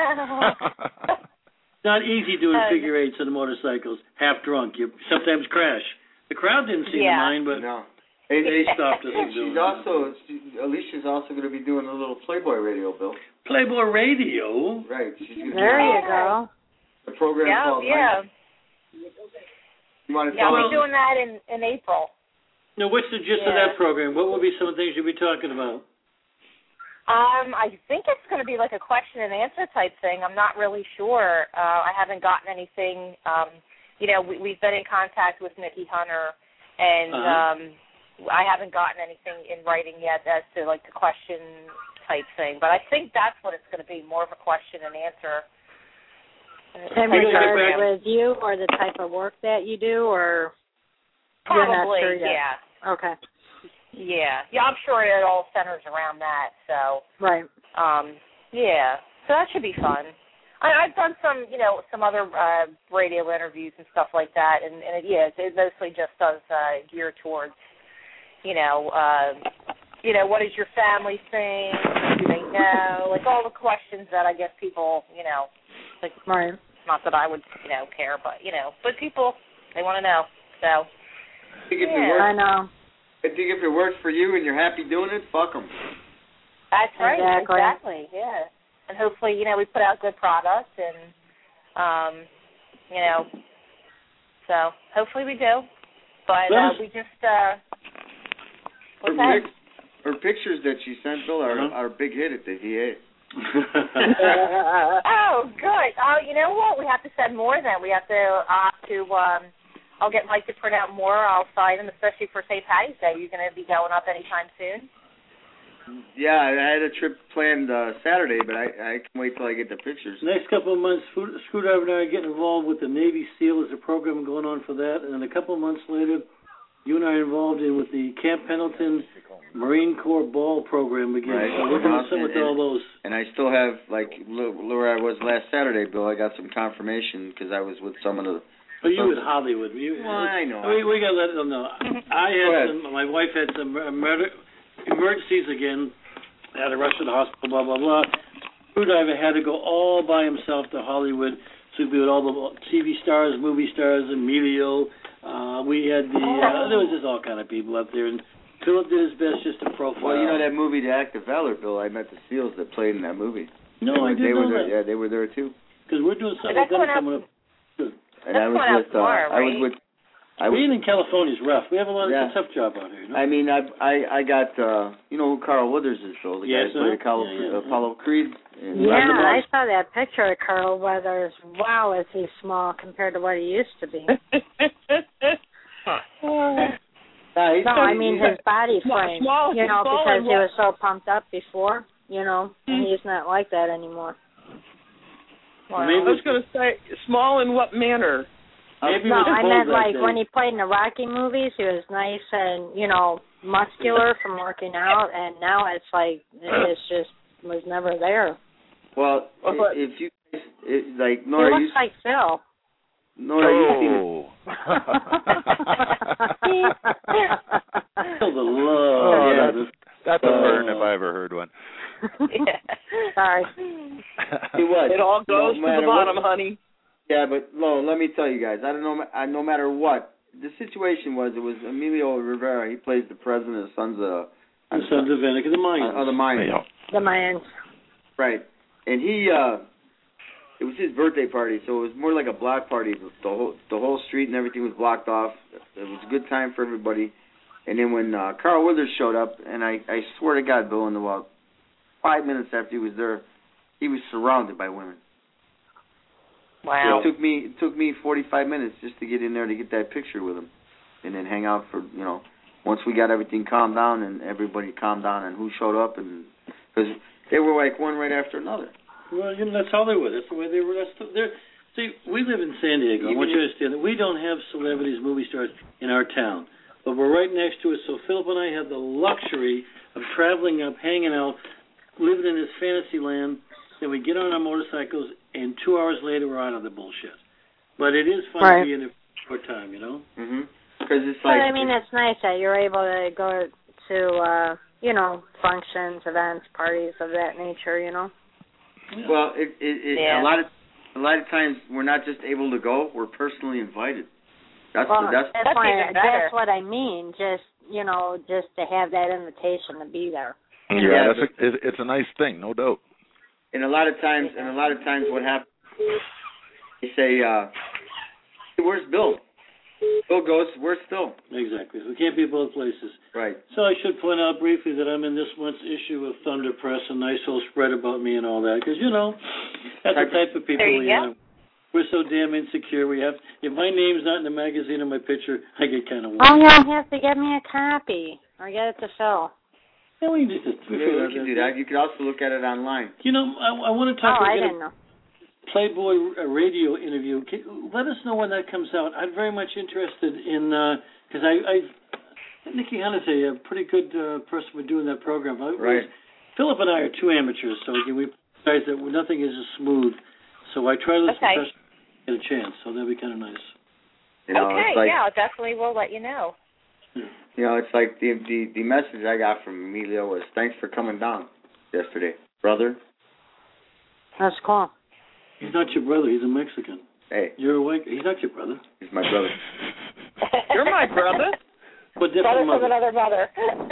not easy doing Um, figure eights on the motorcycles, half drunk. You sometimes crash. The crowd didn't seem Yeah. to mind, but No. Hey, they hey, stopped us from doing she's also she, Alicia's also going to be doing a little Playboy radio, Bill. Playboy Radio. Right. She's gonna There do you go. a program Yeah, called. yeah. You want to Yeah, tell we're us? doing that in, in April. Now, what's the gist of Yeah. that program? What will be some of the things you'll be talking about? Um, I think it's going to be like a question and answer type thing. I'm not really sure. Uh, I haven't gotten anything. Um, you know, we, we've been in contact with Nikki Hunter, and Uh-huh. um, I haven't gotten anything in writing yet as to like the question type thing, but I think that's what it's going to be, more of a question and answer. In regards with you or the type of work that you do, or probably, you're not sure yet? Yeah. Okay. Yeah, yeah, I'm sure it all centers around that. So. Right. Um. Yeah. So that should be fun. I, I've done some, you know, some other uh, radio interviews and stuff like that, and, and it, yeah, it mostly just does uh, gear towards, you know, uh, you know, what is your family thing? Do they know? Like all the questions that I guess people, you know, like, right. Not that I would, you know, care, but you know, but people, they want to know. So. I think if yeah. it works, I know. I think if it works for you and you're happy doing it, fuck them. That's right. Exactly. Exactly. Yeah. And hopefully, you know, we put out good product, and um, you know, so hopefully we do. But uh, we just uh, what's her, that? pic- her pictures that she sent, Bill, are Uh-huh. are a big hit at the V A. Oh, good. Oh, you know what? We have to send more. Then we have to uh, to. Um, I'll get Mike to print out more. I'll sign them, especially for Saint Patty's Day. You're going to be going up anytime soon? Yeah, I had a trip planned uh, Saturday, but I I can wait till I get the pictures. Next couple of months, Screwdriver and I are getting involved with the Navy SEAL. There's a program going on for that. And then a couple of months later, you and I are involved in with the Camp Pendleton Marine Corps Ball program again. Right. So we're doing some with all those. And I still have, like, where I was last Saturday, Bill, I got some confirmation because I was with some of the... But you in Hollywood. You, well, I know. We, we got to let them know. I had some, my wife had some murder, emergencies again. Had to rush to the hospital, blah, blah, blah. Screwdriver had to go all by himself to Hollywood to be with all the T V stars, movie stars, Emilio. Uh, we had the, uh, there was just all kind of people up there. And Philip did his best just to profile. Well, you know that movie, The Act of Valor, Bill? I met the SEALs that played in that movie. No, they I were, didn't they know were there, that. Yeah, they were there, too. Because we're doing something like that coming up. Good. And I was with, uh, tomorrow, I was right? with, I was, Being in California is rough. We have a lot of Yeah. it's a tough job out here. You know? I mean, I I I got, uh, you know who Carl Withers is, Bill? The Yes, guy who played uh, Apollo, yeah, yeah, Apollo Creed. in Yeah, Roger I Moore. saw that picture of Carl Weathers. Wow, is he small compared to what he used to be? Nah, he's No, I pretty- mean he's- his body Small- frame. small- You know, small because and he what- was so pumped up before, you know, and he's not like that anymore. I was going to say, small in what manner? Maybe No, it was I bold meant that like day. when he played in the Rocky movies, he was nice and, you know, muscular from working out, and now it's like, it's just, was never there. Well, i- if you, it, like, He Nora, looks you, like Phil. Nora, you seen it. Oh. Feel the love. Oh, yeah, that's, that's a burn if I ever heard one. Sorry. See what? It all goes No to matter the bottom, what- honey. Yeah, but no, let me tell you guys. I don't know. I, no matter what the situation was, it was Emilio Rivera. He plays the president of Sons of The Sons of Anarchy, the Mayans. Uh, the Mayans. The Mayans. Right, and he. uh It was his birthday party, so it was more like a block party. The whole the whole street and everything was blocked off. It was a good time for everybody. And then when uh, Carl Withers showed up, and I, I swear to God, Bill, in about five minutes after he was there, he was surrounded by women. Wow. It took me it took me forty-five minutes just to get in there to get that picture with him, and then hang out for you know. Once we got everything calmed down and everybody calmed down and who showed up, and because they were like one right after another. Well, you know, that's Hollywood. That's the way they were. That's the, they're, see, we live in San Diego. I want you to understand that we don't have celebrities, movie stars in our town, but we're right next to it. So Philip and I have the luxury of traveling up, hanging out, living in this fantasy land. Then we get on our motorcycles, and two hours later we're out of the bullshit. But it is fun Right. to be in it for a time, you know. Mhm. Because it's But like. I mean, it's nice that you're able to go to, uh, you know, functions, events, parties of that nature, you know. Well, it, it, it, Yeah. a lot of a lot of times we're not just able to go; we're personally invited. That's Well, the, that's, that's, why, that's what I mean. Just, you know, just to have that invitation to be there. Yeah, Yeah, that's a, it, it's a nice thing, no doubt. and a lot of times, and a lot of times, what happens? They say, uh, hey, "Where's Bill?" Bill goes, "Where's Phil?" Exactly. We can't be both places. Right. So I should point out briefly that I'm in this month's issue of Thunder Press, a nice whole spread about me and all that, because, you know, that's the type of people There you we go. are. We're so damn insecure. We have. If my name's not in the magazine or my picture, I get kind of. Oh, you'll have to get me a copy or get it to Phil. Yeah, we just. We yeah, you can do that. You can also look at it online. You know, I, I want to talk. Oh, about I didn't know. Playboy uh, radio interview. Can, let us know when that comes out. I'm very much interested in because uh, I, I Nikki Hanna's a pretty good uh, person for doing that program. Right. Philip and I are two amateurs, so again, we realize that nothing is as smooth. So I try to listen okay. to get a chance. So that'd be kind of nice. You know, okay. it's like, yeah, definitely. We'll let you know. You know, it's like the the the message I got from Emilio was thanks for coming down yesterday, brother. That's cool. He's not your brother. He's a Mexican. Hey. You're awake. He's not your brother. He's my brother. You're my brother. But different brother mother. from another mother.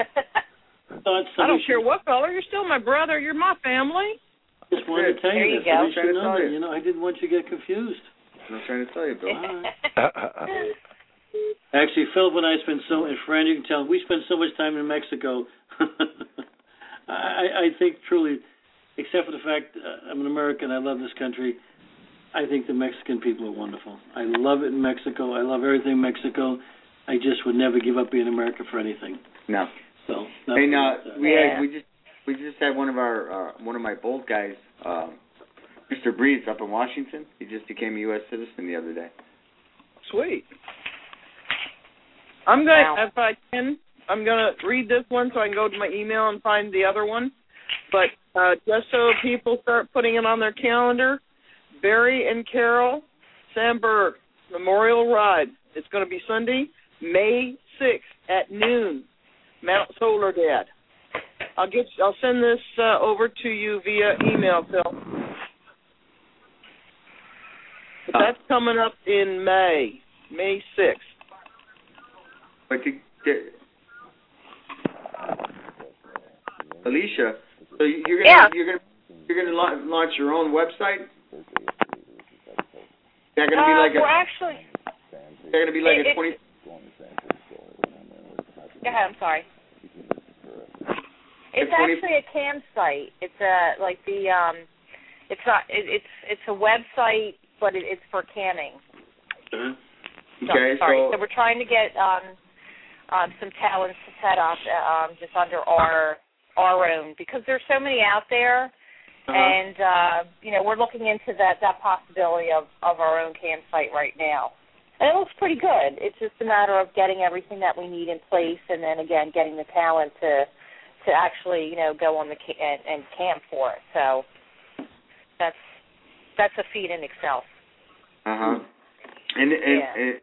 I don't care what color. You're still my brother. You're my family. Just wanted to tell there you you that. go. You, know, you know, I didn't want you to get confused. I'm trying to tell you, Bill. Right. Actually, Philip and I spent so, and Fran, you can tell, we spent so much time in Mexico. I, I think truly, except for the fact uh, I'm an American, I love this country, I think the Mexican people are wonderful. I love it in Mexico. I love everything in Mexico. I just would never give up being American for anything. No. So, hey, now we yeah. had we just we just had one of our uh, one of my Bolt guys, uh, Mister Breeze, up in Washington. He just became a U S citizen the other day. Sweet. I'm going Wow. if I can, I'm gonna read this one so I can go to my email and find the other one. But uh, just so people start putting it on their calendar, Barry and Carol Sandberg Memorial Ride. It's going to be Sunday, May sixth at noon, Mount Soledad. I'll get. I'll send this uh, over to you via email, Phil. But that's coming up in May, May sixth. But to get Alicia, so you're gonna Yeah. you're gonna you're gonna la- launch your own website? Is that gonna uh, be like a? We're actually. Is that gonna be like it, a twenty? Go ahead. I'm sorry. It's actually a campsite. It's a like the um. It's not. It, it's it's a website, but it, it's for camming. Uh-huh. So, Okay, sorry. so, So we're trying to get um, um, some talents set up um, just under our our own because there's so many out there, uh-huh. and uh, you know we're looking into that that possibility of, of our own campsite right now, and it looks pretty good. It's just a matter of getting everything that we need in place, and then again getting the talent to to actually you know go on the ca- and, and camp for it. So that's that's a feat in itself. Uh huh. And and, Yeah. and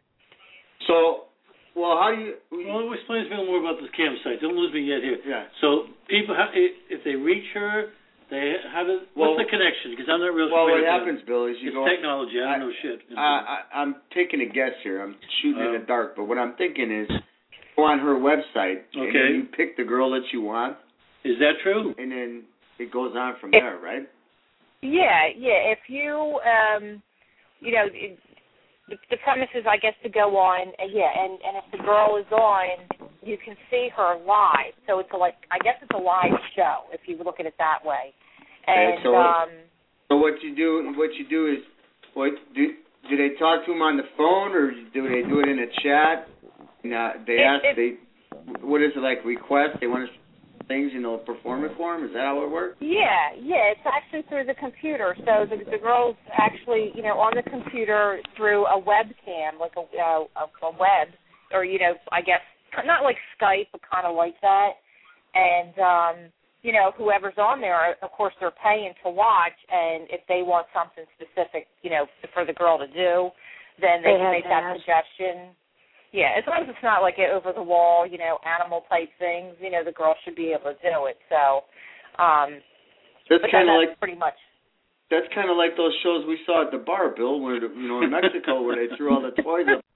so, well, how do you? Well, explain to me a little more about this campsite. Don't lose me yet here. Yeah. So people, have, if they reach her, they how do, Well, what's the connection? Because I'm not real Well, sure. what happens, Bill, is you it's go. technology. I don't I, know shit. I, I, I'm taking a guess here. I'm shooting in Uh, the dark, but what I'm thinking is go on her website and Okay. then you pick the girl that you want, Is that true? and then it goes on from It- there, right? Yeah, yeah. If you, um, you know, it, the, the premise is, I guess, to go on. Uh, yeah, and and if the girl is on, you can see her live. So it's a, like, I guess it's a live show if you look at it that way. And Okay, so um, so what you do, what you do is, what do do they talk to him on the phone or do they do it in a chat? And, uh, they It- ask it- they, what is it like? Request? They want to things, you know, perform it for them. Is that how it works? yeah, yeah, it's actually through the computer. So the the girl's actually, you know, on the computer through a webcam, like a uh, a, a web, or you know, I guess not like Skype, but kind of like that. And um, you know, whoever's on there, of course, they're paying to watch. And if they want something specific, you know, for the girl to do, then they, They can have make to that ask. suggestion. Yeah, as long as it's not like an over-the-wall, you know, animal-type things, you know, the girl should be able to do it. So, um, That's but kind of that's like pretty much. that's kind of like those shows we saw at the bar, Bill, where the, you know in Mexico where they threw all the toys up.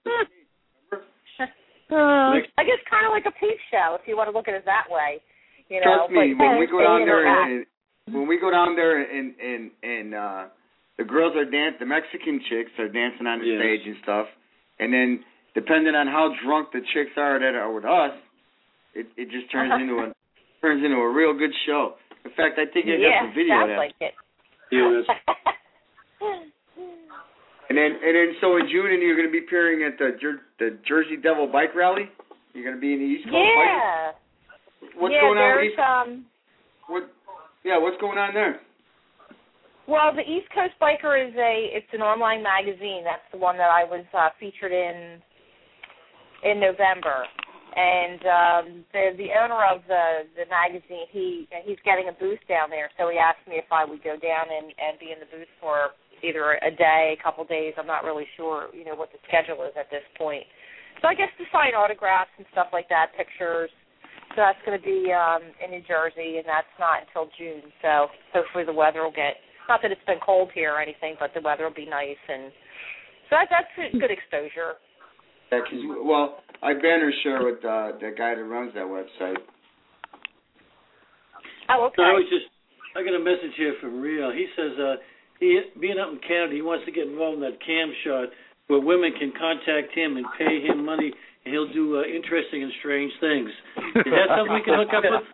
Uh, I guess kind of like a peep show, if you want to look at it that way. You know, Trust me, but when we go they down there interact. and, and when we go down there and and and uh, the girls are dance, the Mexican chicks are dancing on the Yes. stage and stuff, and then depending on how drunk the chicks are that are with us, it it just turns into a turns into a real good show. In fact, I think I got yeah, some video of sounds that. like it. Yeah, And then, and then, so in June, and you're going to be appearing at the Jer- the Jersey Devil Bike Rally. You're going to be in the East Coast. Yeah. Bike? What's yeah, going on? There's, East- um. What? Yeah, what's going on there? Well, the East Coast Biker is a it's an online magazine. That's the one that I was uh, featured in in November. And um, the the owner of the, the magazine, he he's getting a booth down there, so he asked me if I would go down and, and be in the booth for either a day, a couple days. I'm not really sure, you know, what the schedule is at this point. So I guess to sign autographs and stuff like that, pictures. So that's going to be um, in New Jersey, and that's not until June. So hopefully the weather will get, not that it's been cold here or anything, but the weather will be nice. And so that, that's a good exposure. Yeah, cause, well, I banner share with uh, the guy that runs that website. Oh, okay. So I was just, I got a message here from Rio. He says, uh, he being out in Canada, he wants to get involved in that cam shot where women can contact him and pay him money, and he'll do uh, interesting and strange things. Is that something we can hook up with?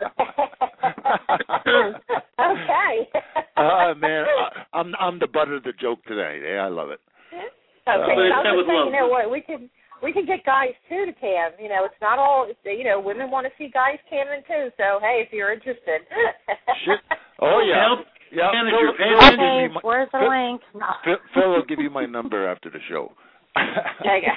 Okay. Oh, uh, man, I, I'm I'm the butt of the joke today. Yeah, I love it. Okay, Uh, so I was saying, you know what, we could we could get guys too to cam. You know, it's not all. You know, women want to see guys camming too. So hey, if you're interested. Shit. Oh yeah. Help. Yeah. Manager, Phil, pay Phil, attention. will give you my- Where's the Phil, link? No. Phil, Phil will give you my number after the show. Okay.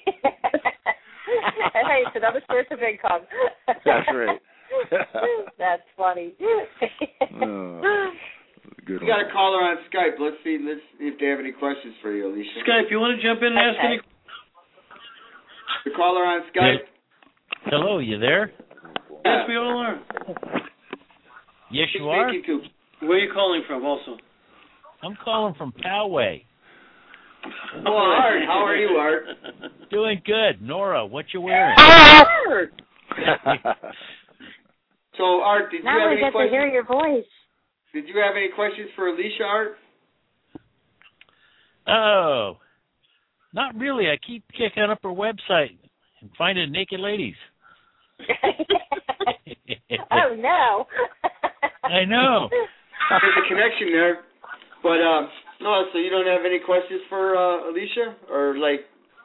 Hey, it's another source of income. That's right. That's funny. Oh, good We one. got a caller on Skype. Let's see. Let's see if they have any questions for you, Alicia. Skype, you want to jump in and ask Okay. any? The caller on Skype. Hello, you there? Yes, we all are. Yes, you are? Where are you calling from also? I'm calling from Poway. Oh, Art. How are you, Art? Doing good. Nora, what you wearing? So, Art, did you Now have we any get to questions? hear your voice. Did you have any questions for Alicia, Art? Oh, not really. I keep kicking up her website and finding naked ladies. Oh, no. I know. There's a connection there. But, uh, no, so you don't have any questions for uh, Alicia? Or, like...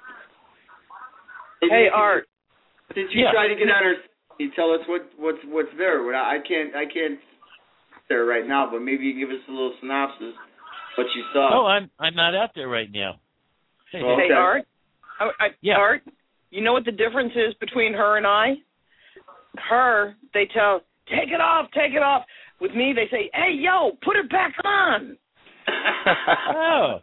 Hey, Art. Did you Yeah. try to get on her... You tell us what, what's what's there. What I I can't I can't there right now, but maybe you give us a little synopsis what you saw. Oh, I'm I'm not out there right now. Hey, Okay. Hey, Art. I, I, Yeah. Art, you know what the difference is between her and I? Her, they tell, take it off, take it off. With me, they say, hey, yo, put it back on. Oh,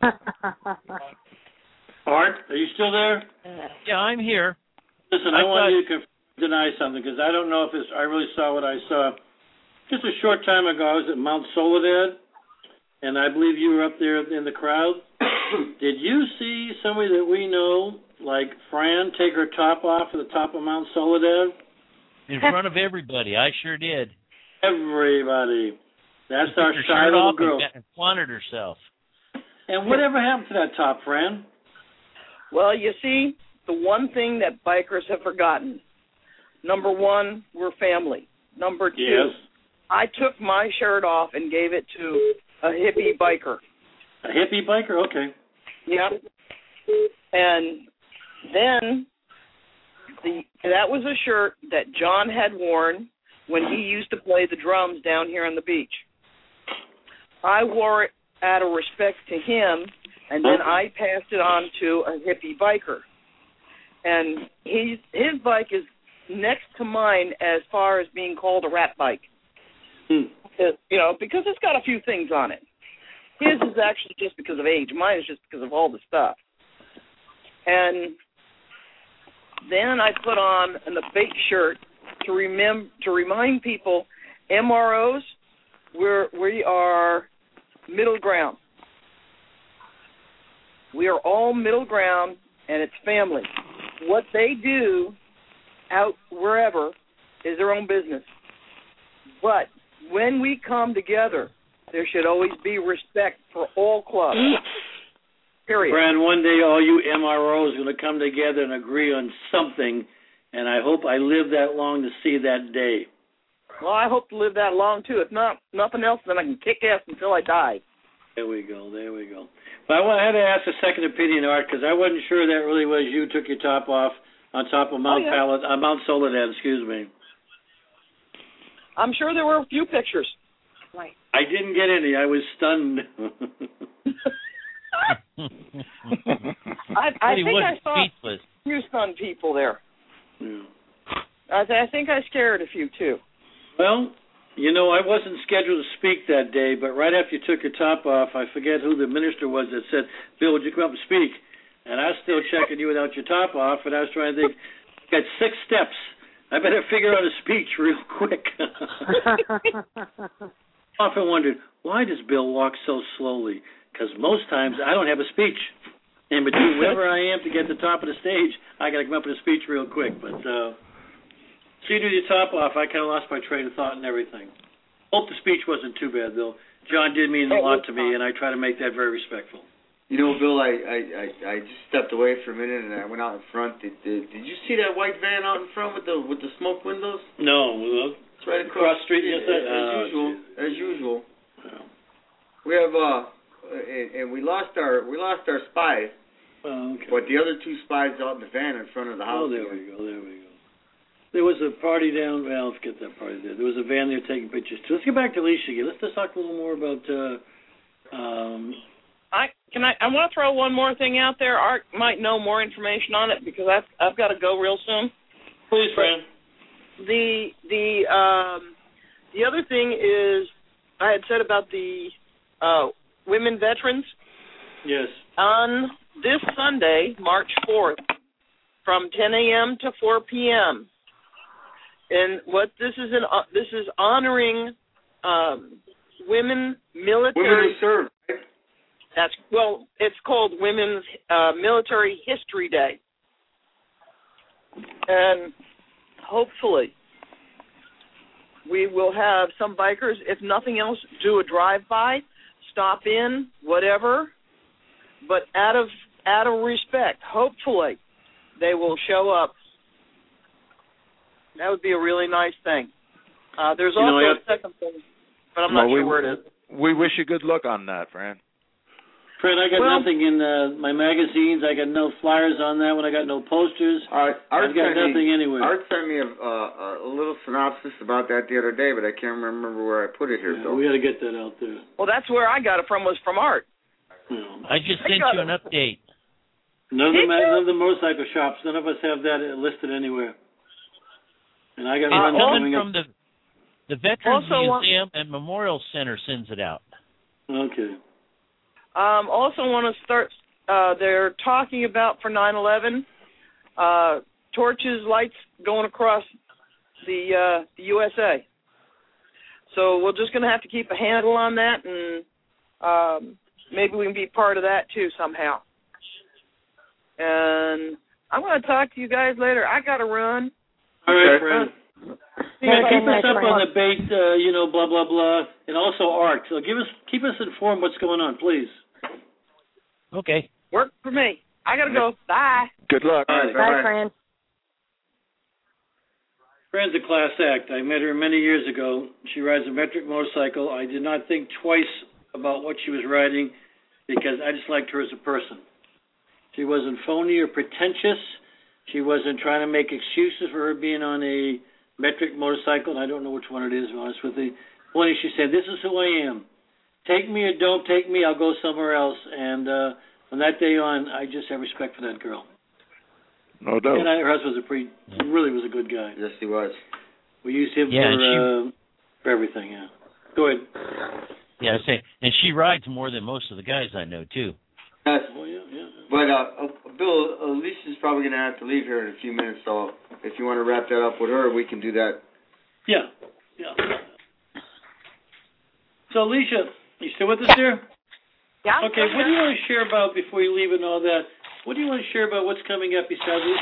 Art, are you still there? yeah, I'm here. Listen, I I, want thought- you to conf- deny something because I don't know if it's, I really saw what I saw. Just a short time ago, I was at Mount Soledad, and I believe you were up there in the crowd. Did you see somebody that we know, like Fran, take her top off at the top of Mount Soledad? In front of everybody, I sure did. Everybody. That's Took our her shy shirt little off girl. and, and flaunted herself. And whatever happened to that top, Fran? Well, you see, the one thing that bikers have forgotten, number one, we're family. Number two, Yes. I took my shirt off and gave it to a hippie biker. A hippie biker? Okay. Yep. And then the that was a shirt that John had worn when he used to play the drums down here on the beach. I wore it out of respect to him, and then I passed it on to a hippie biker. And he, his bike is next to mine as far as being called a rat bike. Hmm. It- you know, because it's got a few things on it. His is actually just because of age. Mine is just because of all the stuff. And then I put on an abate shirt to remem- to remind people, M R Os, we're, we are middle ground. We are all middle ground, and it's family. What they do out wherever is their own business. But when we come together, there should always be respect for all clubs. Period. Fran, one day all you M R Os are going to come together and agree on something, and I hope I live that long to see that day. Well, I hope to live that long, too. If not, nothing else, then I can kick ass until I die. There we go, there we go. But I had to ask a second opinion, Art, because I wasn't sure that really was you took your top off on top of Mount oh, yeah. Palad, uh, Mount Soledad, excuse me. I'm sure there were a few pictures. Right. I didn't get any. I was stunned. I, I think I saw speechless. a few stunned people there. Yeah. I, th- I think I scared a few, too. Well, you know, I wasn't scheduled to speak that day, but right after you took your top off, I forget who the minister was that said, Bill, would you come up and speak? And I was still checking you without your top off, and I was trying to think, got six steps. I better figure out a speech real quick. Often wondered, why does Bill walk so slowly? Because most times I don't have a speech. And between wherever I am to get to the top of the stage, I got to come up with a speech real quick. But uh, so you do your top off, I kind of lost my train of thought and everything. Hope the speech wasn't too bad, though. John did mean a lot to me, and I try to make that very respectful. You know, Bill, I, I, I, I just stepped away for a minute and I went out in front. Did, did, did you see that white van out in front with the with the smoke windows? No, well, it's right across across the street. Yes, as, as uh, usual. As usual. Yeah. We have uh, and, and we lost our we lost our spy. Oh, okay. But the other two spies out in the van in front of the house. Oh, there we go. There we go. There was a party down. Well, let's get that party there. There was a van there taking pictures. So let's get back to Alicia again. Let's just talk a little more about. Uh, um, I can I I want to throw one more thing out there. Art might know more information on it because I've I've got to go real soon. Please, Fran. The the um the other thing is I had said about the uh, women veterans. Yes. On this Sunday, March fourth, from ten a.m. to four p.m. And what this is an uh, this is honoring um, women military. Women who serve. That's well, it's called Women's uh, Military History Day, and hopefully we will have some bikers, if nothing else, do a drive-by, stop in, whatever. But out of out of respect, hopefully they will show up. That would be a really nice thing. Uh, there's You know, also I a have- second thing, but I'm Well, not we, sure where it is. We wish you good luck on that, Fran. Fred, I got Well- nothing in uh, my magazines. I got no flyers on that one. I got no posters. Art, Art I've got sent nothing me, anywhere. Art sent me a, uh, a little synopsis about that the other day, but I can't remember where I put it here. Yeah, Bill. we got to get that out there. Well, that's where I got it from. Was from Art. I just I sent got you it. an update. None of, the, Did ma- you? none of the motorcycle shops, none of us have that listed anywhere. And I got to It's run coming coming from up. the the Veterans Also, uh, Museum and Memorial Center sends it out. Okay. Um, also want to start, uh, they're talking about for nine eleven, uh, torches, lights going across the, uh, the U S A. So we're just going to have to keep a handle on that, and um, maybe we can be part of that too somehow. And I'm going to talk to you guys later. I got to run. All right, Okay. Fred. Okay, Yeah, keep my us up friend. on the bait, uh, you know, blah, blah, blah, and also Art. So give us, keep us informed what's going on, please. Okay. Work for me. I got to go. Bye. Good luck. All right, Bye, bye-bye. Fran. Fran's a class act. I met her many years ago. She rides a metric motorcycle. I did not think twice about what she was riding because I just liked her as a person. She wasn't phony or pretentious. She wasn't trying to make excuses for her being on a metric motorcycle, and I don't know which one it is, to be honest with you. One day she said, "This is who I am. Take me or don't take me, I'll go somewhere else." And uh, from that day on, I just have respect for that girl. No doubt. And I, her husband was a pretty, really was a good guy. Yes, he was. We used him Yeah, for and she- uh, for everything. Yeah. Go ahead. Yeah, I say, and she rides more than most of the guys I know too. Yes. Oh yeah, yeah. But, uh, uh, Bill, Alicia's probably going to have to leave here in a few minutes, so if you want to wrap that up with her, we can do that. Yeah. Yeah. So, Alicia, you still with us here? Yeah. Okay, what do you want to share about before you leave and all that? What do you want to share about what's coming up besides this?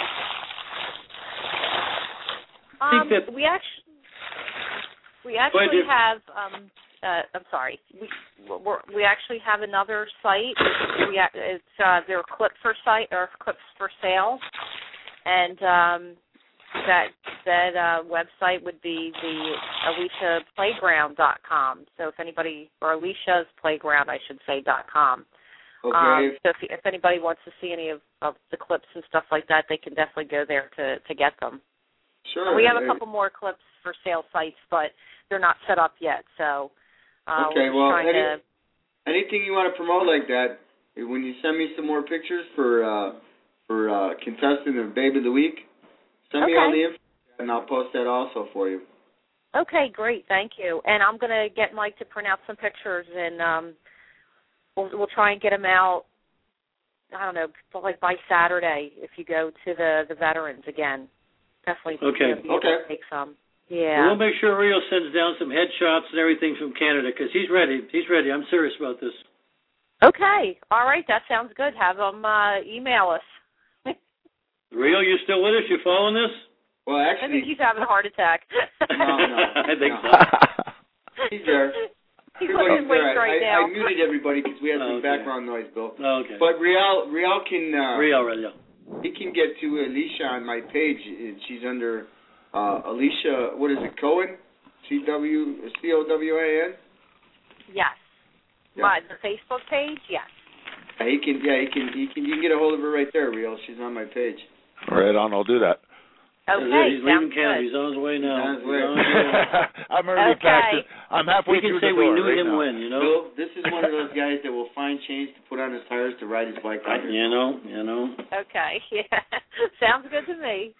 Um, think that- we actually we ahead, actually dear. have. Um, uh, I'm sorry. We we're, we actually have another site. We ha- it's uh, their clip for site or clips for sale, and um, that that uh, website would be the alicia playground dot com. So if anybody or Alicia's Playground, I should say dot com. Okay. Um, so if, if anybody wants to see any of, of the clips and stuff like that, they can definitely go there to, to get them. Sure. And we have a couple more clips for sale sites, but they're not set up yet. So uh, okay, we're well, trying any, to... anything you want to promote like that, when you send me some more pictures for uh, for uh, contestant of Babe of the Week, send okay. me all the info, and I'll post that also for you. Okay, great. Thank you. And I'm going to get Mike to print out some pictures, and um, we'll, we'll try and get them out, I don't know, like by Saturday if you go to the, the veterans again. Definitely okay. be able okay. to take some. Yeah. We'll make sure Rio sends down some headshots and everything from Canada because he's ready. He's ready. I'm serious about this. Okay. All right. That sounds good. Have them uh, email us. Rio, you still with us? You following this? Well, actually, I think he's having a heart attack. no, no. I think no. so. He's there. He's Everybody's looking weight there. right I, now. I muted everybody because we had Oh, some okay. background noise, Bill. Oh, okay. But Riel, Riel can. Uh, Rio, Rio. He can get to Alicia on my page. She's under uh, Alicia. What is it? Cohen. C W C O W A N. Yes. Yeah. My the Facebook page. Yes. Yeah, he can. Yeah, he can. He can. You can get a hold of her right there, Riel. She's on my page. Right on. I'll do that. Okay, he's sounds leaving Canada. good. He's on his way now. He's on his way. He's on his way. I'm already Okay. back. To, I'm halfway We can through say the we door knew right him now. when, you know. Bill, this is one of those guys that will find change to put on his tires to ride his bike out here. You know, you know. Okay. Yeah. Sounds good to me.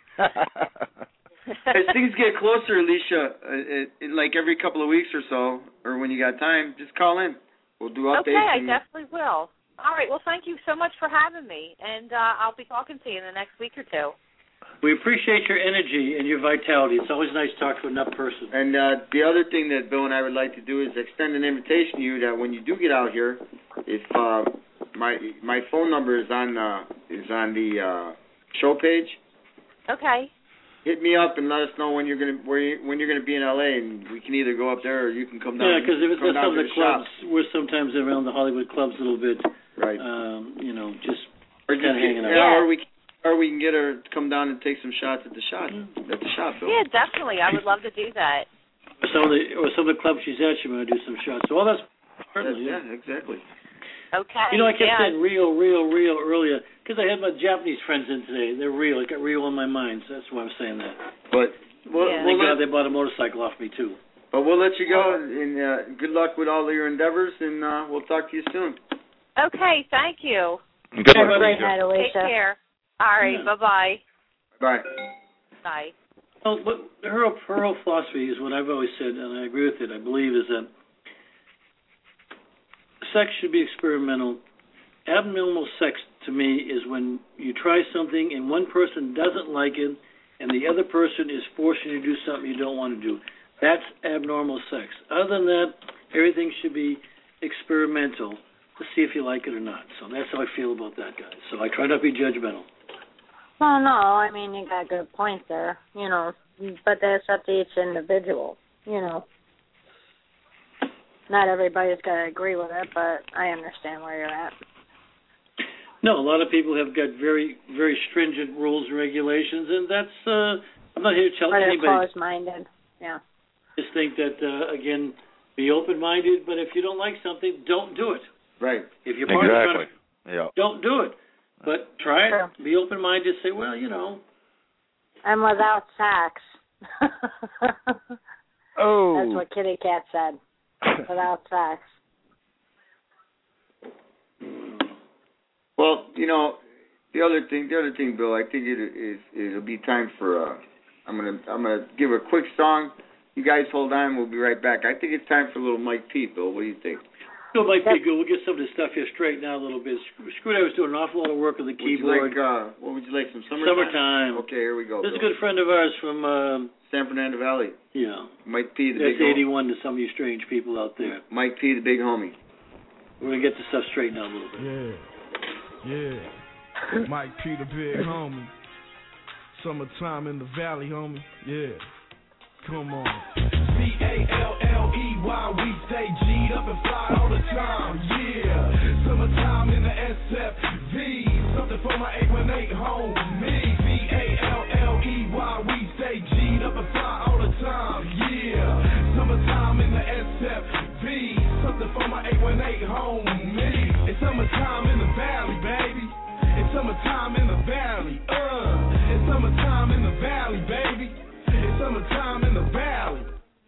As things get closer, Alicia, uh, it, like every couple of weeks or so, or when you got time, just call in. We'll do updates. Okay, I and, definitely will. All right. Well, thank you so much for having me, and uh, I'll be talking to you in the next week or two. We appreciate your energy and your vitality. It's always nice to talk to enough person. And uh, the other thing that Bill and I would like to do is extend an invitation to you that when you do get out here, if uh, my my phone number is on uh, is on the uh, show page. Okay. Hit me up and let us know when you're gonna where you, when you're gonna be in L A, and we can either go up there or you can come down. Yeah, because if it's come at down some of to the shop. clubs, we're sometimes around the Hollywood clubs a little bit. Right. Um, you know, just or kind of hanging out. Yeah, or we or we can get her to come down and take some shots at the shot at the shop. Bill. Yeah, definitely. I would love to do that. Or some of the or some of the clubs she's at, she might do some shots. So all that's certainly, yeah, yeah. exactly. Okay. You know, I kept yeah. saying real, real, real earlier because I had my Japanese friends in today. They're real. I got real on my mind, so that's why I'm saying that. But we'll, Yeah. we'll Thank God let, they bought a motorcycle off me too. but we'll let you go, and uh, good luck with all of your endeavors, and uh, we'll talk to you soon. Okay, thank you. Good Have luck, a great Alicia. night, Alicia. Take care. All right, Yeah. bye-bye. Bye. Bye. Well, but her, her whole philosophy is what I've always said, and I agree with it, I believe, is that sex should be experimental. Abnormal sex, to me, is when you try something and one person doesn't like it and the other person is forcing you to do something you don't want to do. That's abnormal sex. Other than that, everything should be experimental to see if you like it or not. So that's how I feel about that, guys. So I try not to be judgmental. Well, no, I mean, you got a good point there, you know, but that's up to each individual, you know. Not everybody's going to agree with it, but I understand where you're at. No, a lot of people have got very, very stringent rules and regulations, and that's, uh, I'm not here to tell Or they're anybody. closed-minded, yeah. Just think that, uh, again, be open-minded, but if you don't like something, don't do it. Right. If your partner's Exactly. trying to, Yeah. don't do it. But try it, True. be open-minded, say, well, you know. And without sex. Oh. That's what Kitty Cat said. Without sex. Well, you know, the other thing, the other thing, Bill, I think it is it'll be time for. Uh, I'm gonna I'm gonna give a quick song. You guys hold on. We'll be right back. I think it's time for a little Mike P. Bill, what do you think? So, Mike, be good. We'll get some of this stuff here straightened out a little bit. Screwdriver's doing an awful lot of work on the Would you keyboard. like, uh, what would you like? Some summertime? Summertime. Okay, here we go. This is a Bill. good friend of ours from, um, San Fernando Valley. yeah. Mike P. The That's big eighty-one to some of you strange people out there. Mike P. The big homie. We're going to get this stuff straightened out a little bit. Yeah, yeah. Mike P, the big homie. Summertime in the valley, homie. Yeah, come on. C A L L E Y, we stay G'd up and fly all the time. Yeah, summertime in the S F V. Something for my eight one eight homie. C A L L E Y, we stay G'd up and fly all the time. Yeah, summertime in the S F V. Something something for my eight one eight home. It's summertime in the valley, baby. It's summertime in the valley. Uh, it's summertime in the valley, baby. It's summertime in the valley.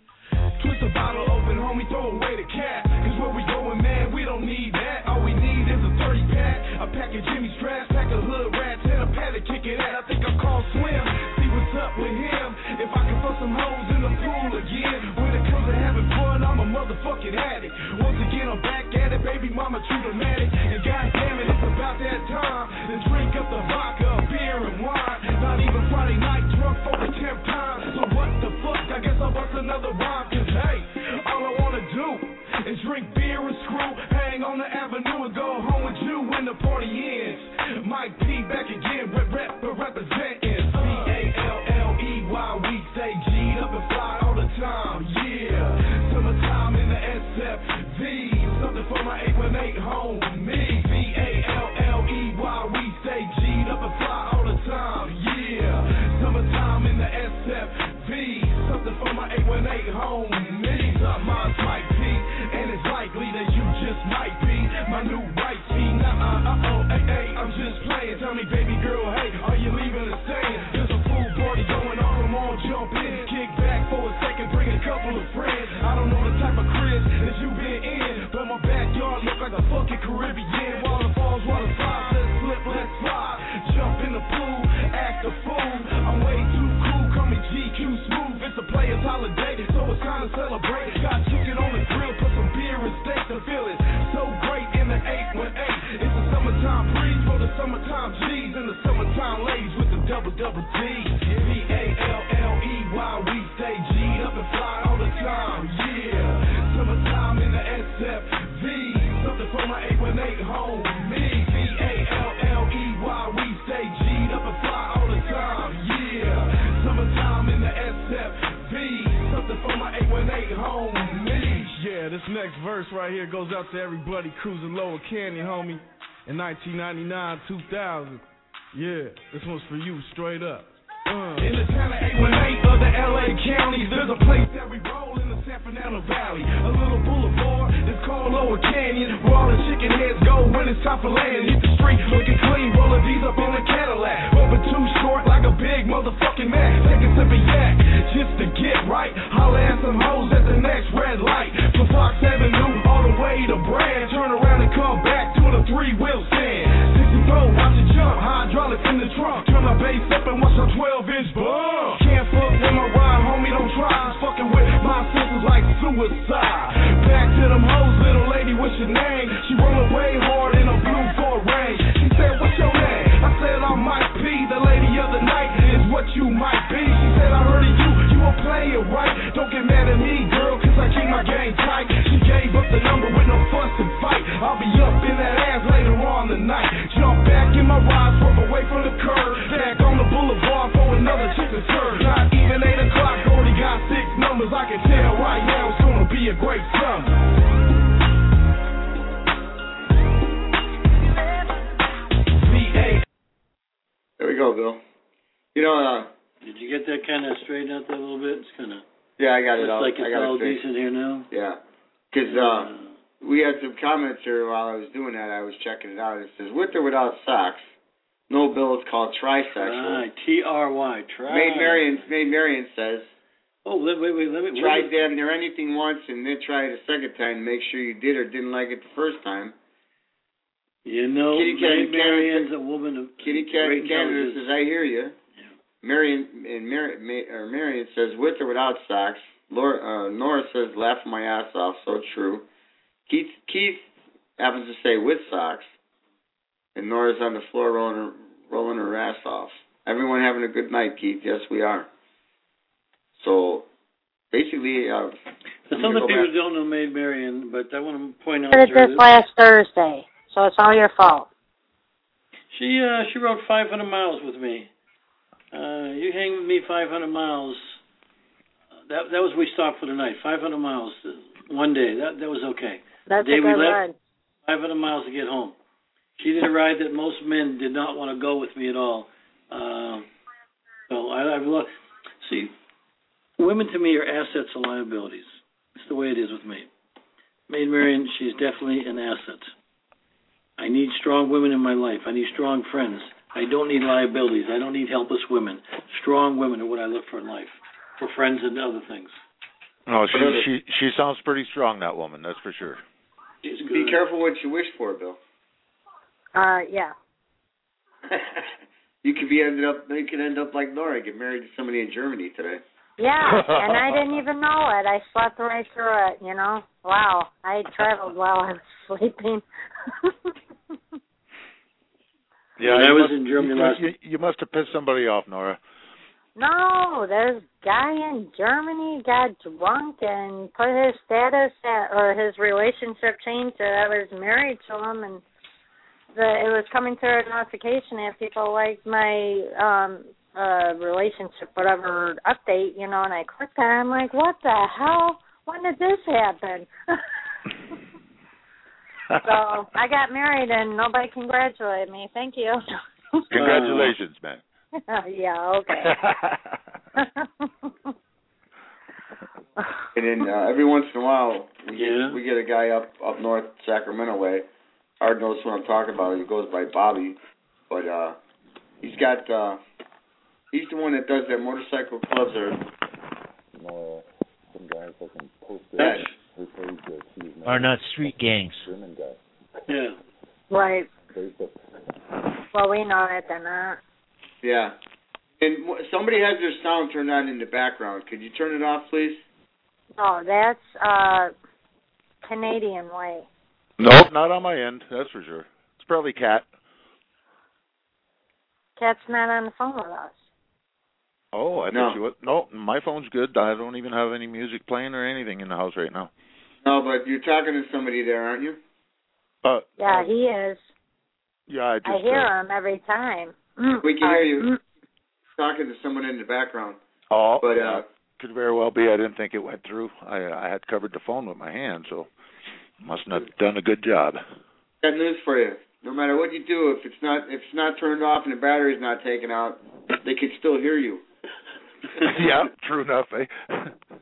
Twist a bottle open, homie, throw away the cap. Cause where we going, man, we don't need that. All we need is a thirty pack, a pack of Jimmy's trash, pack of hood rats, and a pad to kick it at. I think I'll call Slim, see what's up with him. If I can throw some hoes in the pool again. When it comes to having fun, I'm a motherfucking addict. Once again, I'm back at it, baby mama, true dramatic. And goddamn it, it's about that time. Then drink up the vodka, beer, and wine. Not even Friday night, drunk for the tenth time. So what the fuck, I guess I'll bust another rhyme. Cause hey, all I wanna do is drink beer and screw, hang on the avenue and go home with you when the party ends. Mike P back again, rep, rep, representing C A L L E Y, we stay G'd up and fly all the time, yeah. Summertime in the S F V, something for my eight one eight home, me. C A L L E Y, we stay G'd up and fly all the time, yeah. Summertime in the S F V, something for my eight one eight home, me. Mine's Mike P, and it's likely that you just might be my new white tee. Nah, uh, uh, oh, hey, hey, I'm just playing. Tell me, baby girl, hey, are you leaving or staying? There's a full party going on, come on, jump in. Kick back for a second, bring a couple of friends. I don't know the type of crib that you been in, but my backyard look like a fucking Caribbean. Waterfalls, water slides, let's slip, let's slide. Jump in the pool, act a fool. I'm way too cool, call me G Q Smooth. It's a player's holiday, so it's time to celebrate. Got chicken on the grill, put some beer and steak to feel it. So great in the eight one eight. It's a summertime breeze for the summertime G's and the summertime ladies with the double double D. V A L L E Y, we stay G'd up and fly all the time, yeah. Summertime in the S F V, something for my eight one eight home, me. V A L L E Y, we stay G'd up and fly all the time, yeah. Summertime in the S F V, something for my eight one eight home, me. Yeah, this next verse right here goes out to everybody cruising Lower Canyon, homie, in nineteen ninety-nine, two thousand. Yeah, this one's for you, straight up. Uh. In the town of eight one eight of the L A counties, there's a place that we roll in the San Fernando Valley. A little boulevard that's called Lower Canyon, where all the chicken heads go when it's time for land. Hit the street looking clean, rolling these up in a Cadillac. Rubbing too short like a big motherfucking Mac. Take a sip of yak just to get right. Holla at some hoes at the next red light. From Fox Avenue all the way to Brand. Turn around and come back to the three-wheel stand. sixty-four, watch it jump, hydraulics in the trunk. Turn my bass up and watch a twelve inch bump. Can't fuck with my ride, homie, don't try. It's fucking with my sisters like suicide. Back to them hoes, little lady, what's your name? She rollin' way hard in a blue Ford Range. She said, what's your name? I said, I'm Mike P. The lady of the night is what you might be. She said, I heard of you, you a player, right? Don't get mad at me, girl, cause I keep my game tight. She gave up the number with no fuss and fight. I'll be up in that ass later on tonight. Jump back in my ride, swerve away from the curb. Back on the boulevard for another chick to serve. Not even eight o'clock, already got six numbers. I can tell right now it's gonna be a great summer. There we go, Bill. You know, uh... Did you get that kind of straightened out there a little bit? It's kind of... Yeah, I got it all. Looks like it's I got all it straight. decent here now? Yeah. Because, uh, we had some comments here while I was doing that. I was checking it out. It says, with or without socks, no, Bill, it's called trisexual. Right, T R Y, tri. Maid Marian, Maid Marian says, oh, wait, wait, wait, let me... Tried damn near anything once and then tried a second time to make sure you did or didn't like it the first time. You know, Kitty Maid Cat, Marian's a woman of Kitty Cat great Canada intelligence. says, I hear you. Yeah. Marian, and Mar- Ma- or Marian says, with or without socks. Laura, uh, Nora says, laugh my ass off, so true. Keith, Keith happens to say with socks. And Nora's on the floor rolling her, rolling her ass off. Everyone having a good night, Keith. Yes, we are. So, basically... Uh, Some of the people back. don't know Maid Marian, but I want to point out... I did this last Thursday, so it's all your fault. She uh, she rode five hundred miles with me. Uh, you hang with me five hundred miles. That that was we stopped for the night. five hundred miles one day. That that was okay. That's the day a good we left, ride. five hundred miles to get home. She did a ride that most men did not want to go with me at all. Uh, so I, I love. See, women to me are assets and liabilities. It's the way it is with me. Maid Marian, she's definitely an asset. I need strong women in my life. I need strong friends. I don't need liabilities. I don't need helpless women. Strong women are what I look for in life, for friends and other things. No, she she she sounds pretty strong, that woman. That's for sure. She's good. Be careful what you wish for, Bill. Uh, yeah. You could be ended up. You could end up like Nora, get married to somebody in Germany today. Yeah, and I didn't even know it. I slept right through it, you know. Wow, I traveled while I was sleeping. Yeah, when I was must, in Germany you, last. You, you must have pissed somebody off, Nora. No, there's a guy in Germany got drunk and put his status at, or his relationship changed to I was married to him, and the, it was coming through a notification if people liked my um uh relationship, whatever update, you know, and I clicked on it. I'm like, what the hell? When did this happen? So I got married and nobody congratulated me. Thank you. Congratulations, man. Yeah, okay. And then uh, every once in a while, we, yeah. get, we get a guy up up north, Sacramento way. Hard knows what I'm talking about. He goes by Bobby, but uh, he's got uh, he's the one that does that motorcycle clubs or. No, some guys fucking posted. Yeah. Are not street gangs. Yeah. Right. Well, we know that they're not. Yeah. And somebody has their sound turned on in the background. Could you turn it off, please? Oh, that's uh, Canadian way. Nope, not on my end. That's for sure. It's probably Cat. Cat's not on the phone with us. Oh, I no. thought you would. No, my phone's good. I don't even have any music playing or anything in the house right now. No, but you're talking to somebody there, aren't you? Uh, yeah, he is. Yeah, I just. I hear uh, him every time. We can hear you talking to someone in the background. Oh, but uh, uh, could very well be. I didn't think it went through. I I had covered the phone with my hand, so must not have done a good job. got news for you. No matter what you do, if it's not if it's not turned off and the battery's not taken out, they can still hear you. Yeah, true enough, eh?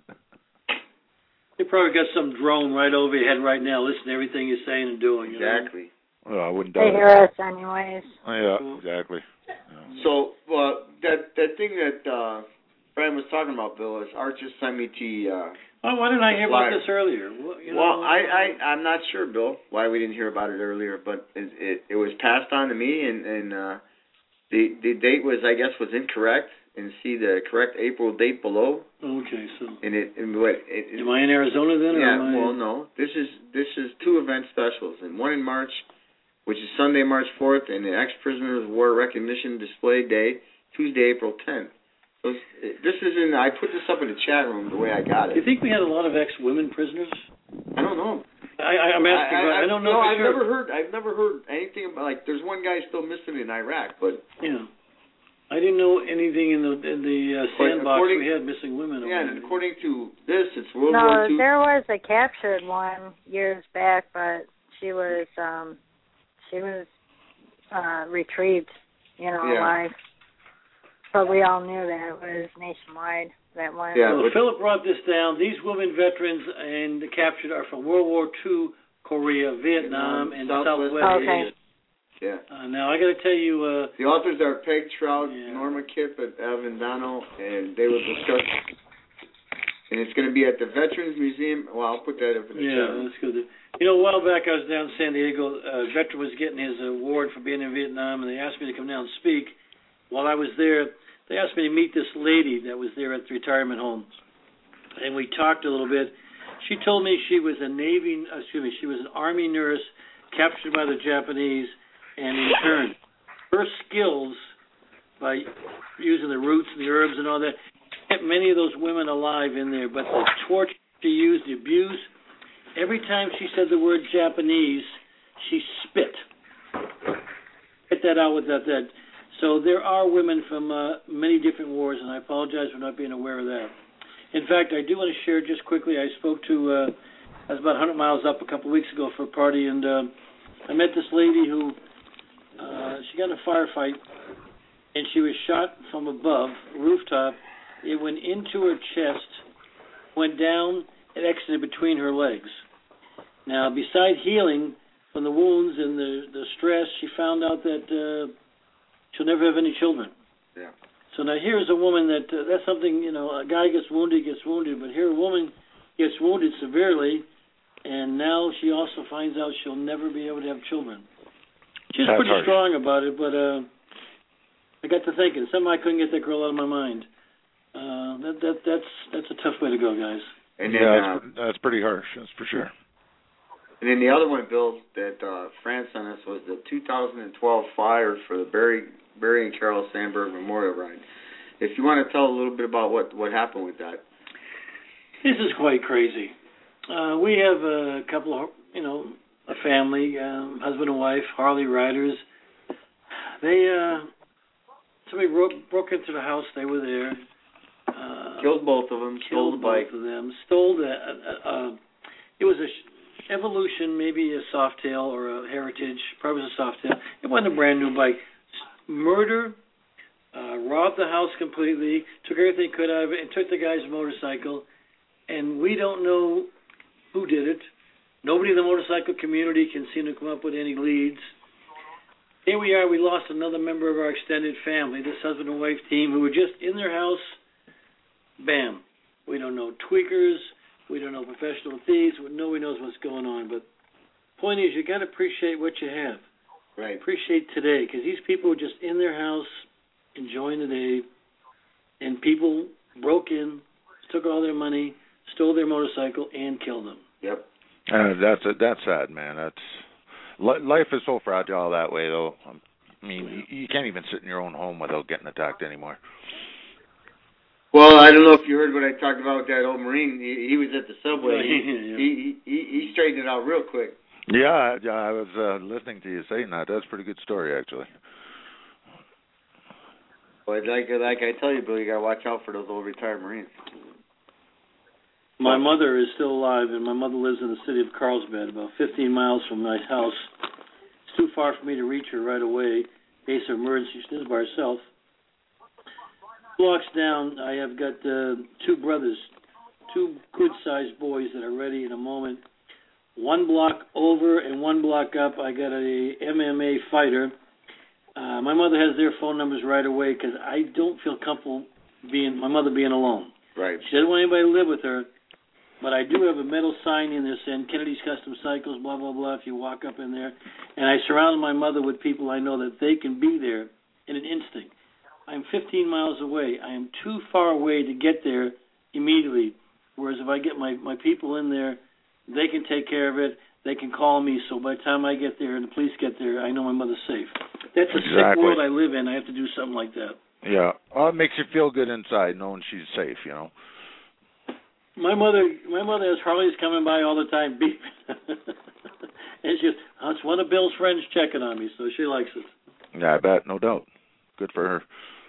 You probably got some drone right over your head right now, listening to everything you're saying and doing. You exactly. Know? Well, I wouldn't They doubt hear it. us anyways. Yeah, exactly. Yeah. So, uh, that that thing that uh, Brian was talking about, Bill, is Art just sent me to. Uh, oh, why didn't I hear flyer. about this earlier? Well, you know, well I, I I'm not sure, Bill, why we didn't hear about it earlier, but it it, it was passed on to me, and and uh, the the date was I guess was incorrect. And see the correct April date below. Okay, so. And it, and what? It, it, am I in Arizona then? Yeah. Or am I well, no. This is this is two event specials, and one in March, which is Sunday, March fourth, and the Ex-Prisoners of War Recognition Display Day, Tuesday, April tenth. So it, this is in. I put this up in the chat room the way I got it. Do you think we had a lot of ex-women prisoners? I don't know. I, I'm asking. I, I, I don't know. No, for I've sure. never heard. I've never heard anything about. Like, there's one guy still missing in Iraq, but yeah. I didn't know anything in the in the uh, sandbox we had missing women. Yeah, and according to this, it's World no, War Two. There was a captured one years back, but she was um she was uh retrieved, you know, yeah. alive. But we all knew that it was nationwide. That one. Yeah. So Philip brought this down. These women veterans and the captured are from World War Two, Korea, Vietnam, and Southwest Southwest okay. Asia. Yeah. Uh, now I got to tell you, uh, the authors are Peg Trout, yeah. Norma Kipp, and Evan Donnell, and they will discuss. And it's going to be at the Veterans Museum. Well, I'll put that up in the yeah, chat. that's good. You know, a while back I was down in San Diego. A veteran was getting his award for being in Vietnam, and they asked me to come down and speak. While I was there, they asked me to meet this lady that was there at the retirement home, and we talked a little bit. She told me she was a Navy, excuse me, she was an Army nurse captured by the Japanese. And in turn, her skills by using the roots and the herbs and all that kept many of those women alive in there. But the torture she used, the abuse, every time she said the word Japanese, she spit. Get that out with that. that. So there are women from uh, many different wars, and I apologize for not being aware of that. In fact, I do want to share just quickly. I spoke to, uh, I was about one hundred miles up a couple of weeks ago for a party, and uh, I met this lady who, Uh, she got in a firefight, and she was shot from above, rooftop. It went into her chest, went down, and exited between her legs. Now, besides healing from the wounds and the, the stress, she found out that uh, she'll never have any children. Yeah. So now here's a woman that, uh, that's something, you know, a guy gets wounded, gets wounded, but here a woman gets wounded severely, and now she also finds out she'll never be able to have children. She's That's pretty harsh. strong about it, but uh, I got to thinking, somehow I couldn't get that girl out of my mind. Uh, that that that's that's a tough way to go, guys. And then, yeah, uh, that's, that's pretty harsh. That's for sure. And then the other one, Bill, that uh, Fran sent us was the two thousand twelve flyer for the Barry Barry and Carol Sandburg Memorial Ride. If you want to tell a little bit about what, what happened with that. This is quite crazy. Uh, we have a couple of, you know, a family, um, husband and wife, Harley riders. They, uh, somebody broke, broke into the house. They were there. Uh, Killed both of them. Stole Killed the bike. both of them. Stole the. Uh, uh, it was a sh- evolution, maybe a Softail or a Heritage. Probably was a Softail. It wasn't a brand new bike. Murder. Uh, robbed the house completely. Took everything he could out of it, and took the guy's motorcycle. And we don't know who did it. Nobody in the motorcycle community can seem to come up with any leads. Here we are. We lost another member of our extended family. This husband and wife team who were just in their house. Bam. We don't know tweakers. We don't know professional thieves. Nobody knows what's going on. But point is, you got to appreciate what you have. Right. Appreciate today, because these people were just in their house enjoying the day, and people broke in, took all their money, stole their motorcycle, and killed them. Yep. Uh, that's a, that's sad, man. That's li- life is so fragile that way, though. I mean, you, you can't even sit in your own home without getting attacked anymore. Well, I don't know if you heard what I talked about with that old Marine. He, he was at the subway. Yeah, he, yeah. he, he he straightened it out real quick. Yeah, yeah. I was uh, listening to you saying that. That's a pretty good story, actually. But like like I tell you, Bill, you gotta watch out for those old retired Marines. My mother is still alive, and my mother lives in the city of Carlsbad, about fifteen miles from my house. It's too far for me to reach her right away. In case of emergency, she lives by herself. Blocks down, I have got uh, two brothers, two good-sized boys that are ready in a moment. One block over and one block up, I got a M M A fighter. Uh, my mother has their phone numbers right away because I don't feel comfortable being my mother being alone. Right. She doesn't want anybody to live with her, but I do have a metal sign in there saying Kennedy's Custom Cycles, blah, blah, blah, if you walk up in there. And I surround my mother with people I know that they can be there in an instant. I'm fifteen miles away. I am too far away to get there immediately, whereas if I get my, my people in there, they can take care of it. They can call me, so by the time I get there and the police get there, I know my mother's safe. That's a Exactly. sick world I live in. I have to do something like that. Yeah. Well, it makes you feel good inside knowing she's safe, you know. My mother, my mother has Harleys coming by all the time, beeping. And she goes, oh, it's one of Bill's friends checking on me, so she likes it. Yeah, I bet, no doubt. Good for her.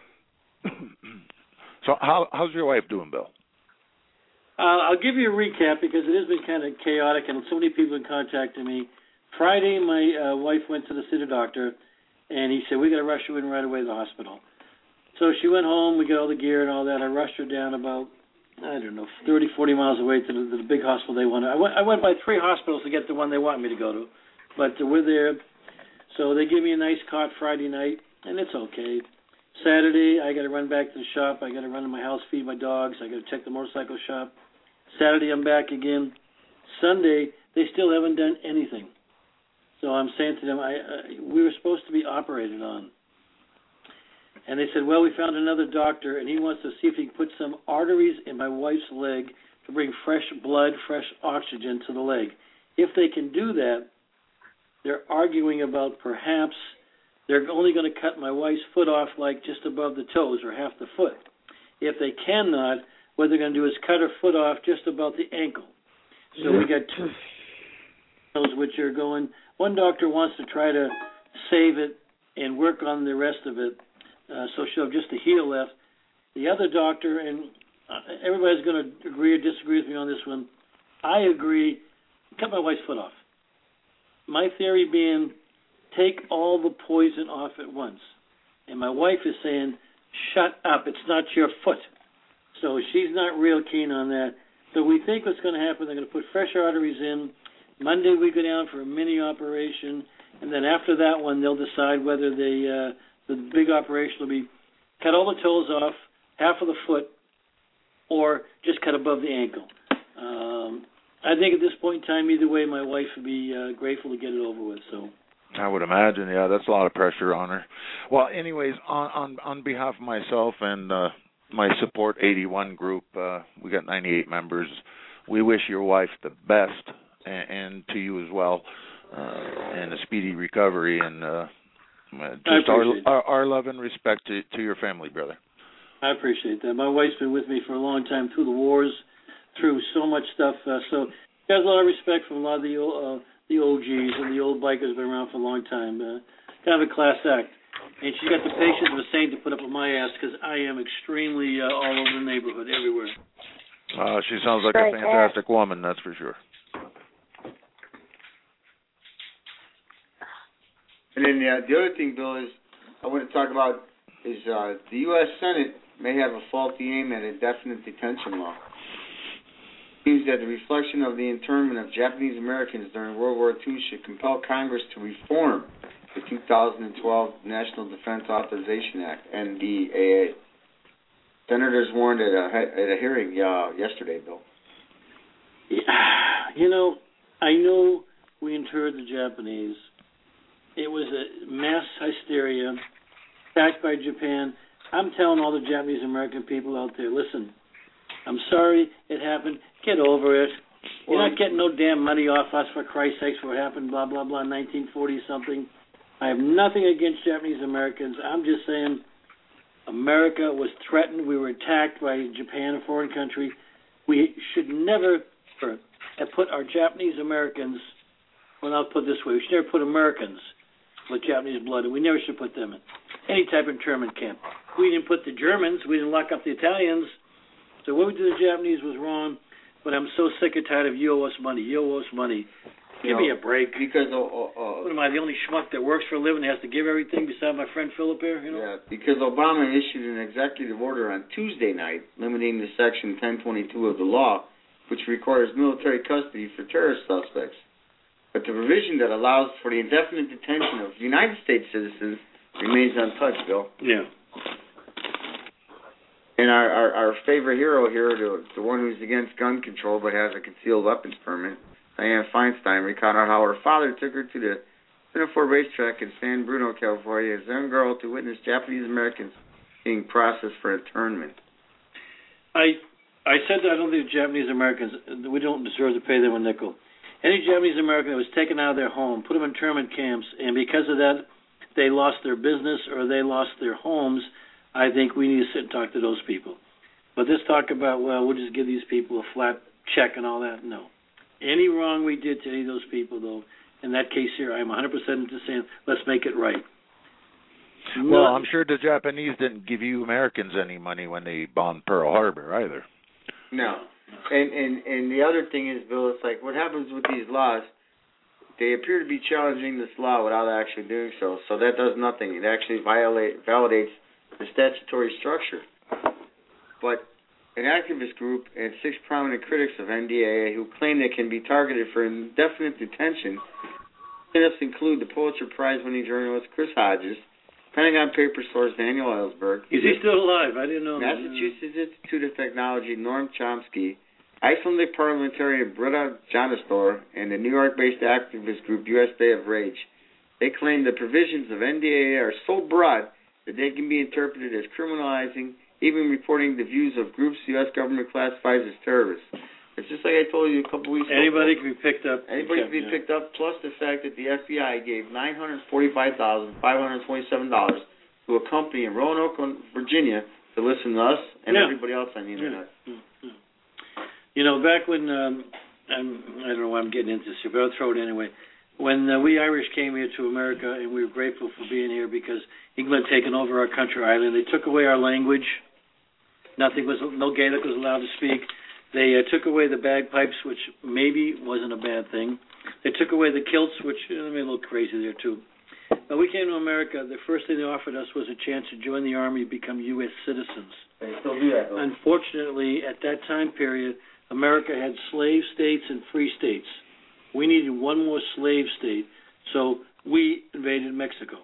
So, how how's your wife doing, Bill? Uh, I'll give you a recap because it has been kind of chaotic and so many people have contacted me. Friday, my uh, wife went to the city doctor, and he said, we got to rush you in right away to the hospital. So she went home, we got all the gear and all that. I rushed her down about, I don't know, thirty, forty miles away to the, to the big hospital they wanted. I went, I went by three hospitals to get the one they want me to go to, but uh, we're there. So they gave me a nice cot Friday night, and it's okay. Saturday, I got to run back to the shop. I got to run to my house, feed my dogs. I got to check the motorcycle shop. Saturday, I'm back again. Sunday, they still haven't done anything. So I'm saying to them, I, uh, we were supposed to be operated on. And they said, well, we found another doctor, and he wants to see if he can put some arteries in my wife's leg to bring fresh blood, fresh oxygen to the leg. If they can do that, they're arguing about perhaps they're only going to cut my wife's foot off like just above the toes or half the foot. If they cannot, what they're going to do is cut her foot off just about the ankle. So we got two those which are going. One doctor wants to try to save it and work on the rest of it, uh, so she'll have just a heel left. The other doctor, and uh, everybody's going to agree or disagree with me on this one, I agree, cut my wife's foot off. My theory being, take all the poison off at once. And my wife is saying, shut up, it's not your foot. So she's not real keen on that. So we think what's going to happen, they're going to put fresh arteries in. Monday we go down for a mini operation, and then after that one they'll decide whether they, uh, the big operation will be cut all the toes off, half of the foot, or just cut above the ankle. Um, I think at this point in time, either way, my wife would be uh, grateful to get it over with. So. I would imagine, yeah, that's a lot of pressure on her. Well, anyways, on on, on behalf of myself and uh, my Support eighty-one group, uh, we got ninety-eight members. We wish your wife the best, and, and to you as well, uh, and a speedy recovery, and uh, just our, our our love and respect to, to your family, brother. I appreciate that. My wife's been with me for a long time through the wars, through so much stuff. Uh, so she has a lot of respect from a lot of the uh, the O Gs and the old bikers been around for a long time. Uh, kind of a class act. And she's got the patience of a saint to put up with my ass because I am extremely uh, all over the neighborhood, everywhere. Uh, she sounds like Great, a fantastic yeah. woman, that's for sure. And then uh, the other thing, Bill, is I want to talk about is uh, the U S Senate may have a faulty aim at indefinite detention law. It seems that the reflection of the internment of Japanese Americans during World War Two should compel Congress to reform the two thousand twelve National Defense Authorization Act, N D A A. Senators warned at a, at a hearing uh, yesterday, Bill. Yeah, you know, I know we interred the Japanese. It was a mass hysteria, attacked by Japan. I'm telling all the Japanese American people out there, listen, I'm sorry it happened. Get over it. You're well, not getting no damn money off us, for Christ's sakes, for what happened, blah, blah, blah, nineteen forty-something. I have nothing against Japanese Americans. I'm just saying America was threatened. We were attacked by Japan, a foreign country. We should never have put our Japanese Americans, well, I'll put it this way, we should never put Americans with Japanese blood, and we never should put them in any type of internment camp. We didn't put the Germans. We didn't lock up the Italians. So what we did to the Japanese was wrong, but I'm so sick and tired of you owe us money, you owe us money. Give you know, me a break. Because uh, uh, what am I, the only schmuck that works for a living and has to give everything beside my friend Philip here? You know? Yeah, because Obama issued an executive order on Tuesday night limiting the Section ten twenty-two of the law, which requires military custody for terrorist suspects. But the provision that allows for the indefinite detention of United States citizens remains untouched, Bill. Yeah. And our, our, our favorite hero here, the, the one who's against gun control but has a concealed weapons permit, Dianne Feinstein, recounted how her father took her to the Pinafore racetrack in San Bruno, California, as a young girl to witness Japanese Americans being processed for internment. I I said that I don't think Japanese Americans, we don't deserve to pay them a nickel. Any Japanese American that was taken out of their home, put them in internment camps, and because of that they lost their business or they lost their homes, I think we need to sit and talk to those people. But this talk about, well, we'll just give these people a flat check and all that, no. Any wrong we did to any of those people, though, in that case here, I'm one hundred percent into saying, let's make it right. Well, I'm sure the Japanese didn't give you Americans any money when they bombed Pearl Harbor, either. No. And, and, and the other thing is, Bill, it's like what happens with these laws, they appear to be challenging this law without actually doing so. So that does nothing. It actually violate, validates the statutory structure. But an activist group and six prominent critics of N D A A who claim they can be targeted for indefinite detention include the Pulitzer Prize-winning journalist Chris Hodges, Pentagon Papers source Daniel Ellsberg. Is he still alive? I didn't know. Massachusetts that. Institute of Technology Noam Chomsky, Icelandic parliamentarian Britta Jonastor, and the New York-based activist group U S Day of Rage. They claim the provisions of N D A A are so broad that they can be interpreted as criminalizing, even reporting the views of groups the U S government classifies as terrorists. It's just like I told you a couple weeks ago. Anybody can be picked up. Anybody can be picked up, plus the fact that the F B I gave nine hundred forty-five thousand five hundred twenty-seven dollars to a company in Roanoke, Virginia, to listen to us and yeah. everybody else on the internet. Yeah. Yeah. You know, back when, um, I'm, I don't know why I'm getting into this here, but I'll throw it anyway. When uh, we Irish came here to America, and we were grateful for being here because England had taken over our country, Ireland, they took away our language. Nothing was, no Gaelic was allowed to speak. They uh, took away the bagpipes, which maybe wasn't a bad thing. They took away the kilts, which uh, made me a little crazy there too. When we came to America, the first thing they offered us was a chance to join the Army, become U S citizens. They still do that, though. Unfortunately, at that time period, America had slave states and free states. We needed one more slave state, so we invaded Mexico.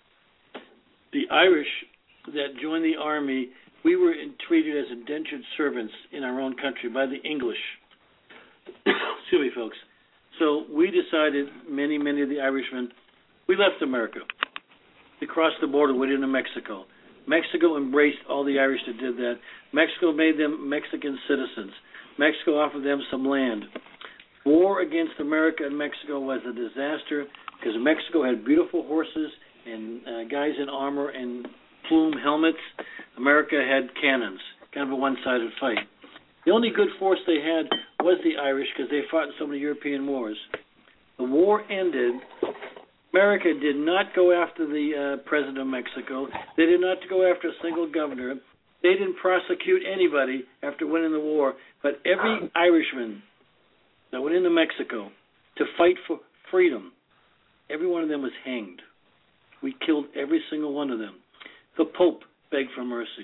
The Irish that joined the army, we were treated as indentured servants in our own country by the English. Excuse me, folks. So we decided, many, many of the Irishmen, we left America. We crossed the border, went into Mexico. Mexico embraced all the Irish that did that. Mexico made them Mexican citizens. Mexico offered them some land. War against America and Mexico was a disaster because Mexico had beautiful horses and uh, guys in armor and plume helmets. America had cannons, kind of a one-sided fight. The only good force they had was the Irish because they fought in so many European wars. The war ended. America did not go after the uh, president of Mexico. They did not go after a single governor. They didn't prosecute anybody after winning the war. But every Irishman that went into Mexico to fight for freedom, every one of them was hanged. We killed every single one of them. The Pope begged for mercy.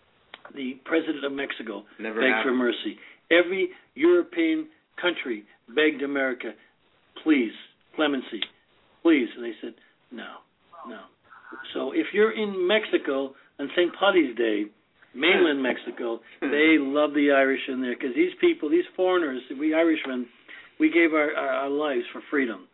The president of Mexico Never begged happened. for mercy. Every European country begged America, please, clemency, please. And they said, no, no. So if you're in Mexico on Saint Paddy's Day, mainland Mexico, they love the Irish in there because these people, these foreigners, we Irishmen, we gave our, our, our lives for freedom.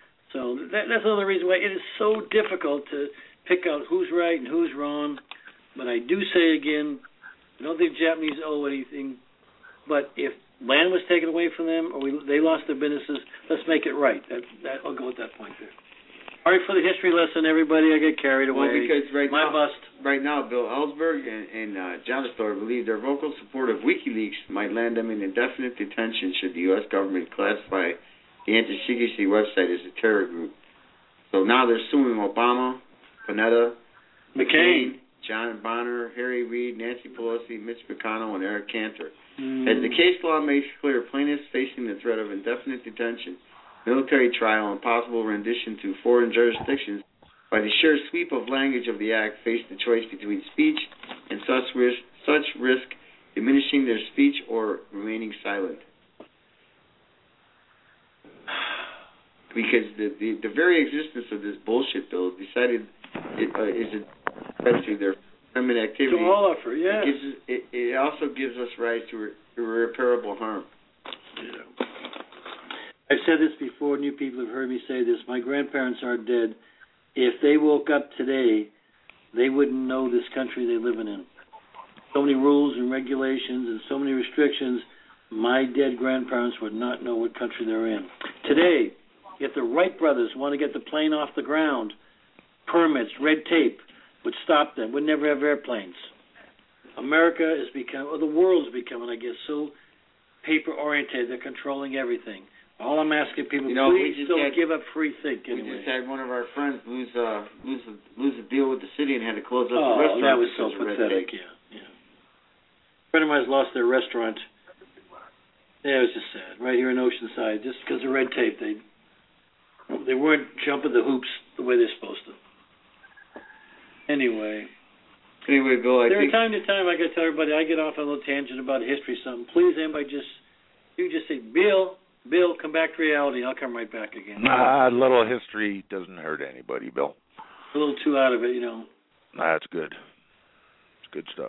So that, that's another reason why it is so difficult to pick out who's right and who's wrong. But I do say again, I don't think Japanese owe anything. But if land was taken away from them or we, they lost their businesses, let's make it right. That, that, I'll go with that point there. All right, for the history lesson, everybody, I get carried away. Well, because right My now, bust. right now, Bill Ellsberg and, and uh, John Story believe their vocal support of WikiLeaks might land them in indefinite detention should the U S government classify the anti-secrecy website as a terror group. So now they're suing Obama, Panetta, McCain, John Bonner, Harry Reid, Nancy Pelosi, Mitch McConnell, and Eric Cantor. Mm. As the case law makes clear, plaintiffs facing the threat of indefinite detention, military trial, and possible rendition to foreign jurisdictions by the sheer sweep of language of the Act face the choice between speech and such risk, such risk diminishing their speech or remaining silent. Because the, the, the very existence of this bullshit bill decided it, uh, is a threat to their feminine activity. To all of her, yes. It, gives, it, it also gives us rise to ir- irreparable harm. Yeah. I've said this before, new people have heard me say this. My grandparents are dead. If they woke up today, they wouldn't know this country they're living in. So many rules and regulations and so many restrictions, my dead grandparents would not know what country they're in. Today, if the Wright brothers want to get the plane off the ground, permits, red tape would stop them. We'd never have airplanes. America is becoming, or the world's becoming, I guess, so paper-oriented. They're controlling everything. All I'm asking people, you know, please don't had, give up free think. We Anyway. just had one of our friends lose uh, lose a, lose a deal with the city and had to close up oh, the restaurant. that was so because of red pathetic. tape. Yeah, yeah. A friend of mine's lost their restaurant. Yeah, it was just sad. Right here in Oceanside, just because of red tape, they they weren't jumping the hoops the way they're supposed to. Anyway. Anyway, Bill, I there think... are time to time I got to tell everybody I get off on a little tangent about history or something. Please, anybody just you just say, Bill. Bill, come back to reality. I'll come right back again. A uh, little history doesn't hurt anybody, Bill. A little too out of it, you know. That's good. It's good stuff.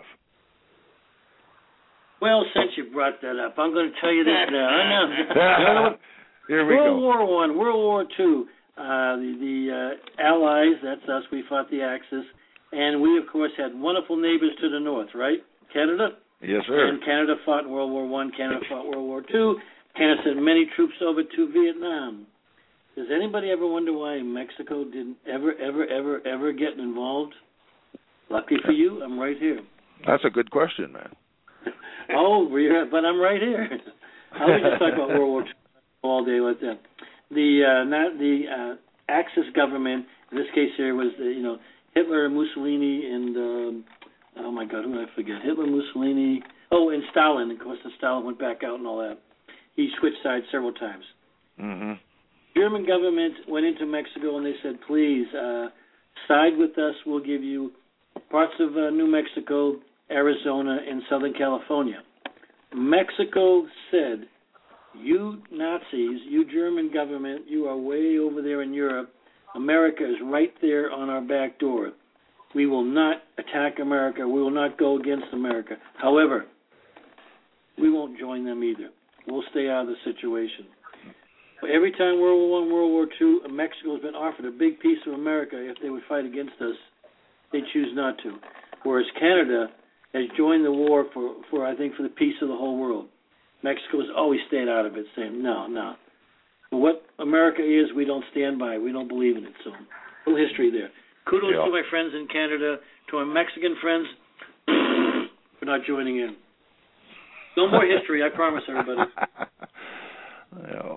Well, since you brought that up, I'm going to tell you this now. I know. Here we World go. War One, World War Two. Uh, the the uh, Allies, that's us. We fought the Axis, and we of course had wonderful neighbors to the north, right? Canada. Yes, sir. And Canada fought in World War One. Canada fought World War Two. Canada sent many troops over to Vietnam. Does anybody ever wonder why Mexico didn't ever, ever, ever, ever get involved? Lucky for you, I'm right here. That's a good question, man. Oh, we're, but I'm right here. I was just talking about World War Two all day like that. The uh, not the uh, Axis government. In this case here was the, you know Hitler and Mussolini and um, oh my God, who did I forget? Hitler, Mussolini. Oh, and Stalin. Of course, the Stalin went back out and all that. He switched sides several times. Mm-hmm. German government went into Mexico and they said, please, uh, side with us. We'll give you parts of uh, New Mexico, Arizona, and Southern California. Mexico said, you Nazis, you German government, you are way over there in Europe. America is right there on our back door. We will not attack America. We will not go against America. However, we won't join them either. We'll stay out of the situation. But every time World War One, World War Two, Mexico has been offered a big piece of America if they would fight against us. They choose not to. Whereas Canada has joined the war for, for I think, for the peace of the whole world. Mexico has always stayed out of it, saying, no, no. But what America is, we don't stand by. We don't believe in it. So, a little history there. Kudos yeah. to my friends in Canada, to my Mexican friends for not joining in. No more history, I promise everybody. Yeah.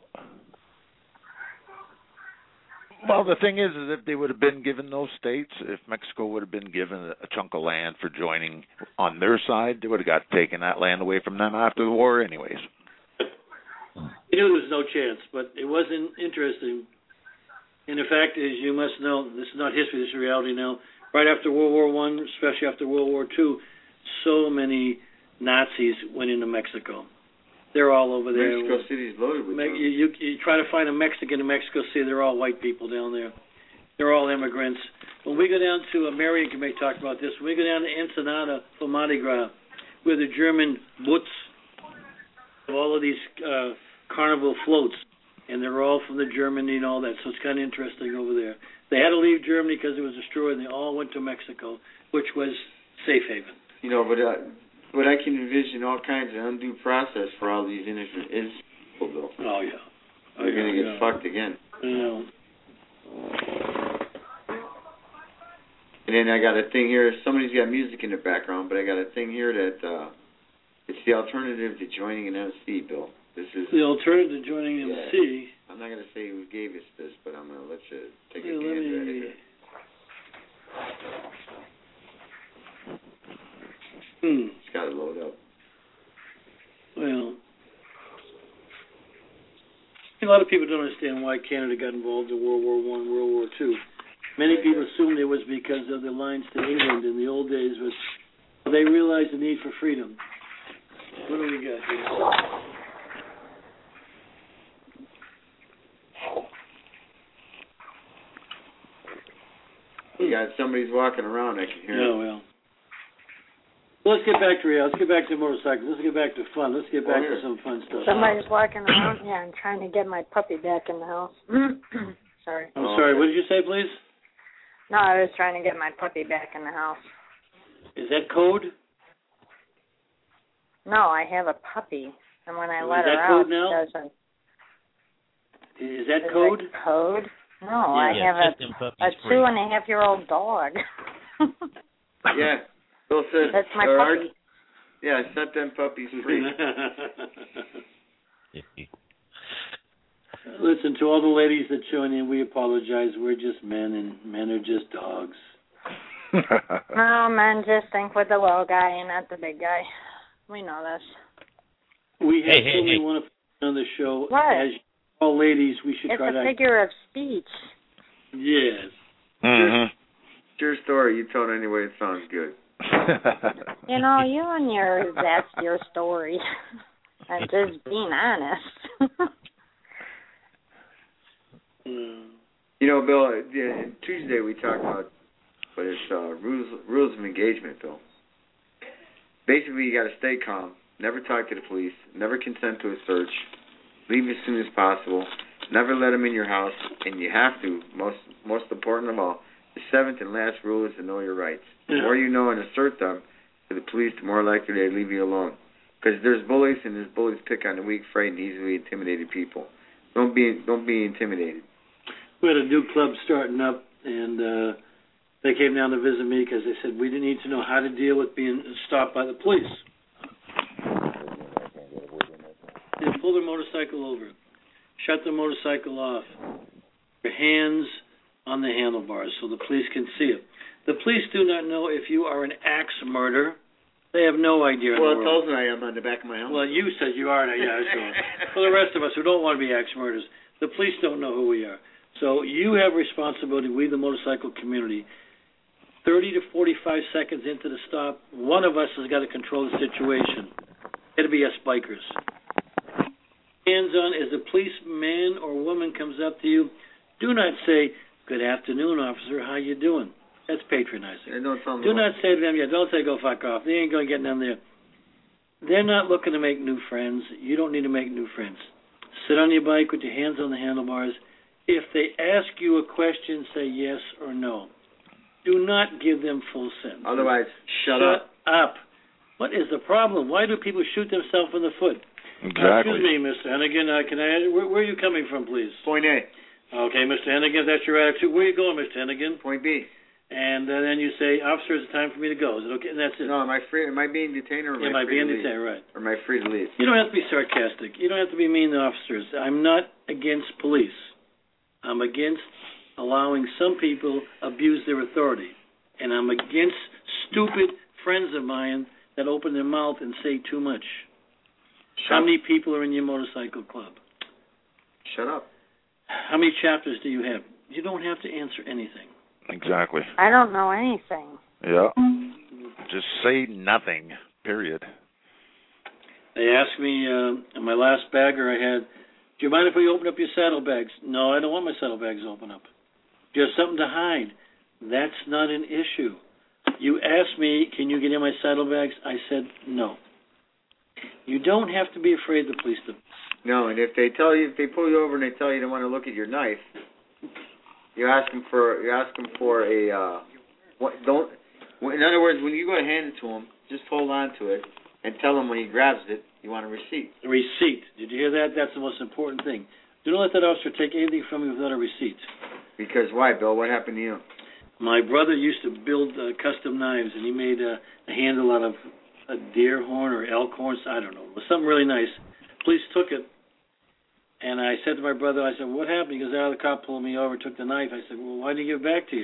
Well, the thing is, is if they would have been given those states, if Mexico would have been given a chunk of land for joining on their side, they would have got taken that land away from them after the war anyways. They knew there was no chance, but it wasn't interesting. And in fact, as you must know, this is not history, this is reality now. Right after World War One, especially after World War Two, so many Nazis went into Mexico. They're all over there. Mexico City's loaded with them. You, you, you try to find a Mexican in Mexico City, they're all white people down there. They're all immigrants. When we go down to, uh, Marion can make talk about this, when we go down to Ensenada for Mardi Gras, where the German Butz have all of these uh, carnival floats, and they're all from the Germany and all that, so it's kind of interesting over there. They had to leave Germany because it was destroyed, and they all went to Mexico, which was safe haven. You know, but uh, but I can envision all kinds of undue process for all these innocent people, though. Oh, yeah. Oh, They're yeah, going to get yeah. fucked again. Yeah. And then I got a thing here. Somebody's got music in the background, but I got a thing here that uh, it's the alternative to joining an M C, Bill. This is the alternative to joining an M C. Yeah. I'm not going to say who gave us this, but I'm going to let you take yeah, a gander me... at it. Hmm. It's got to load up. Well, a lot of people don't understand why Canada got involved in World War One, World War Two. Many people assumed it was because of the lines to England in the old days, but they realized the need for freedom. What do we got here? You got somebody's walking around. I can hear. Yeah, well. Well, let's get back to reality. Let's get back to motorcycles. Let's get back to fun. Let's get back to some fun stuff. Somebody's walking around. Yeah, I'm trying to get my puppy back in the house. Sorry. I'm sorry. What did you say, please? No, I was trying to get my puppy back in the house. Is that code? No, I have a puppy, and when I Is let that her code out, now? it doesn't. Is that Is code? that code? No, Yeah, I yeah, have set a, a two and a half year old dog. Yeah, Bill said. That's my or puppy. Art, yeah, set them puppies free. Listen, to all the ladies that tune in, we apologize. We're just men, and men are just dogs. No, men just think with the little guy and not the big guy. We know this. We have Hey, hey, so many hey. wonderful on the show. What? As all ladies, we should It's try a to... figure of speech. Yes. Mm-hmm. Your story. You told it anyway. It sounds good. You know, you and your, that's your story. I'm just being honest. Mm. You know, Bill, uh, yeah, Tuesday we talked about, but it's uh, rules rules of engagement, Bill. Basically, you got to stay calm, never talk to the police, never consent to a search, leave as soon as possible, never let them in your house, and you have to, most most important of all, the seventh and last rule is to know your rights. The Yeah. more you know and assert them to the police, the more likely they leave you alone. Because there's bullies, and there's bullies pick on the weak, frightened, easily intimidated people. Don't be don't be intimidated. We had a new club starting up, and uh, they came down to visit me because they said we didn't need to know how to deal with being stopped by the police. They pull their motorcycle over, shut the motorcycle off, your hands on the handlebars so the police can see it. The police do not know if you are an axe murderer. They have no idea. Well, in the it world. tells me I am on the back of my helmet. Well, you said you are. Yeah, sure. For the rest of us who don't want to be axe murderers, the police don't know who we are. So you have responsibility, we the motorcycle community. thirty to forty-five seconds into the stop, one of us has got to control the situation. It'll be us bikers. hands-on. As a policeman or woman comes up to you, do not say, "Good afternoon, officer. How you doing?" That's patronizing. Yeah, don't tell them do not say to them, "Yeah, don't say go fuck off." They ain't going to get none there. They're not looking to make new friends. You don't need to make new friends. Sit on your bike with your hands on the handlebars. If they ask you a question, say yes or no. Do not give them full sentences. Otherwise, shut, shut up. up. What is the problem? Why do people shoot themselves in the foot? Exactly. Uh, excuse me, Mister Hennigan. Uh, can I? Where, where are you coming from, please? Point A. Okay, Mister Hennigan, that's your attitude. Where are you going, Mister Hennigan? Point B. And uh, then you say, "Officer, it's time for me to go." Is it okay? And that's it. No, am I free? Am I being detained or am Am I I free being to leave? detained? Right. Or am I free to leave? You don't have to be sarcastic. You don't have to be mean to officers. I'm not against police. I'm against allowing some people abuse their authority. And I'm against stupid friends of mine that open their mouth and say too much. Shut How many people are in your motorcycle club? Shut up. How many chapters do you have? You don't have to answer anything. Exactly. I don't know anything. Yeah. Just say nothing, period. They asked me uh, in my last bagger I had, "Do you mind if we open up your saddlebags?" "No, I don't want my saddlebags open up." "Do you have something to hide?" That's not an issue. You asked me, "Can you get in my saddlebags?" I said no. You don't have to be afraid of the police. To... No, and if they tell you, if they pull you over and they tell you they want to look at your knife, you ask them for, you ask them for a, uh, what? Don't. In other words, when you go to hand it to him, just hold on to it and tell him when he grabs it, you want a receipt. A receipt. Did you hear that? That's the most important thing. Do not let that officer take anything from you without a receipt. Because why, Bill? What happened to you? My brother used to build uh, custom knives, and he made a, a handle out of a deer horn or elk horns. I don't know. It was something really nice. Police took it, and I said to my brother, I said, "What happened?" He goes, "Oh, the cop pulled me over, took the knife." I said, "Well, why did he give it back to you?"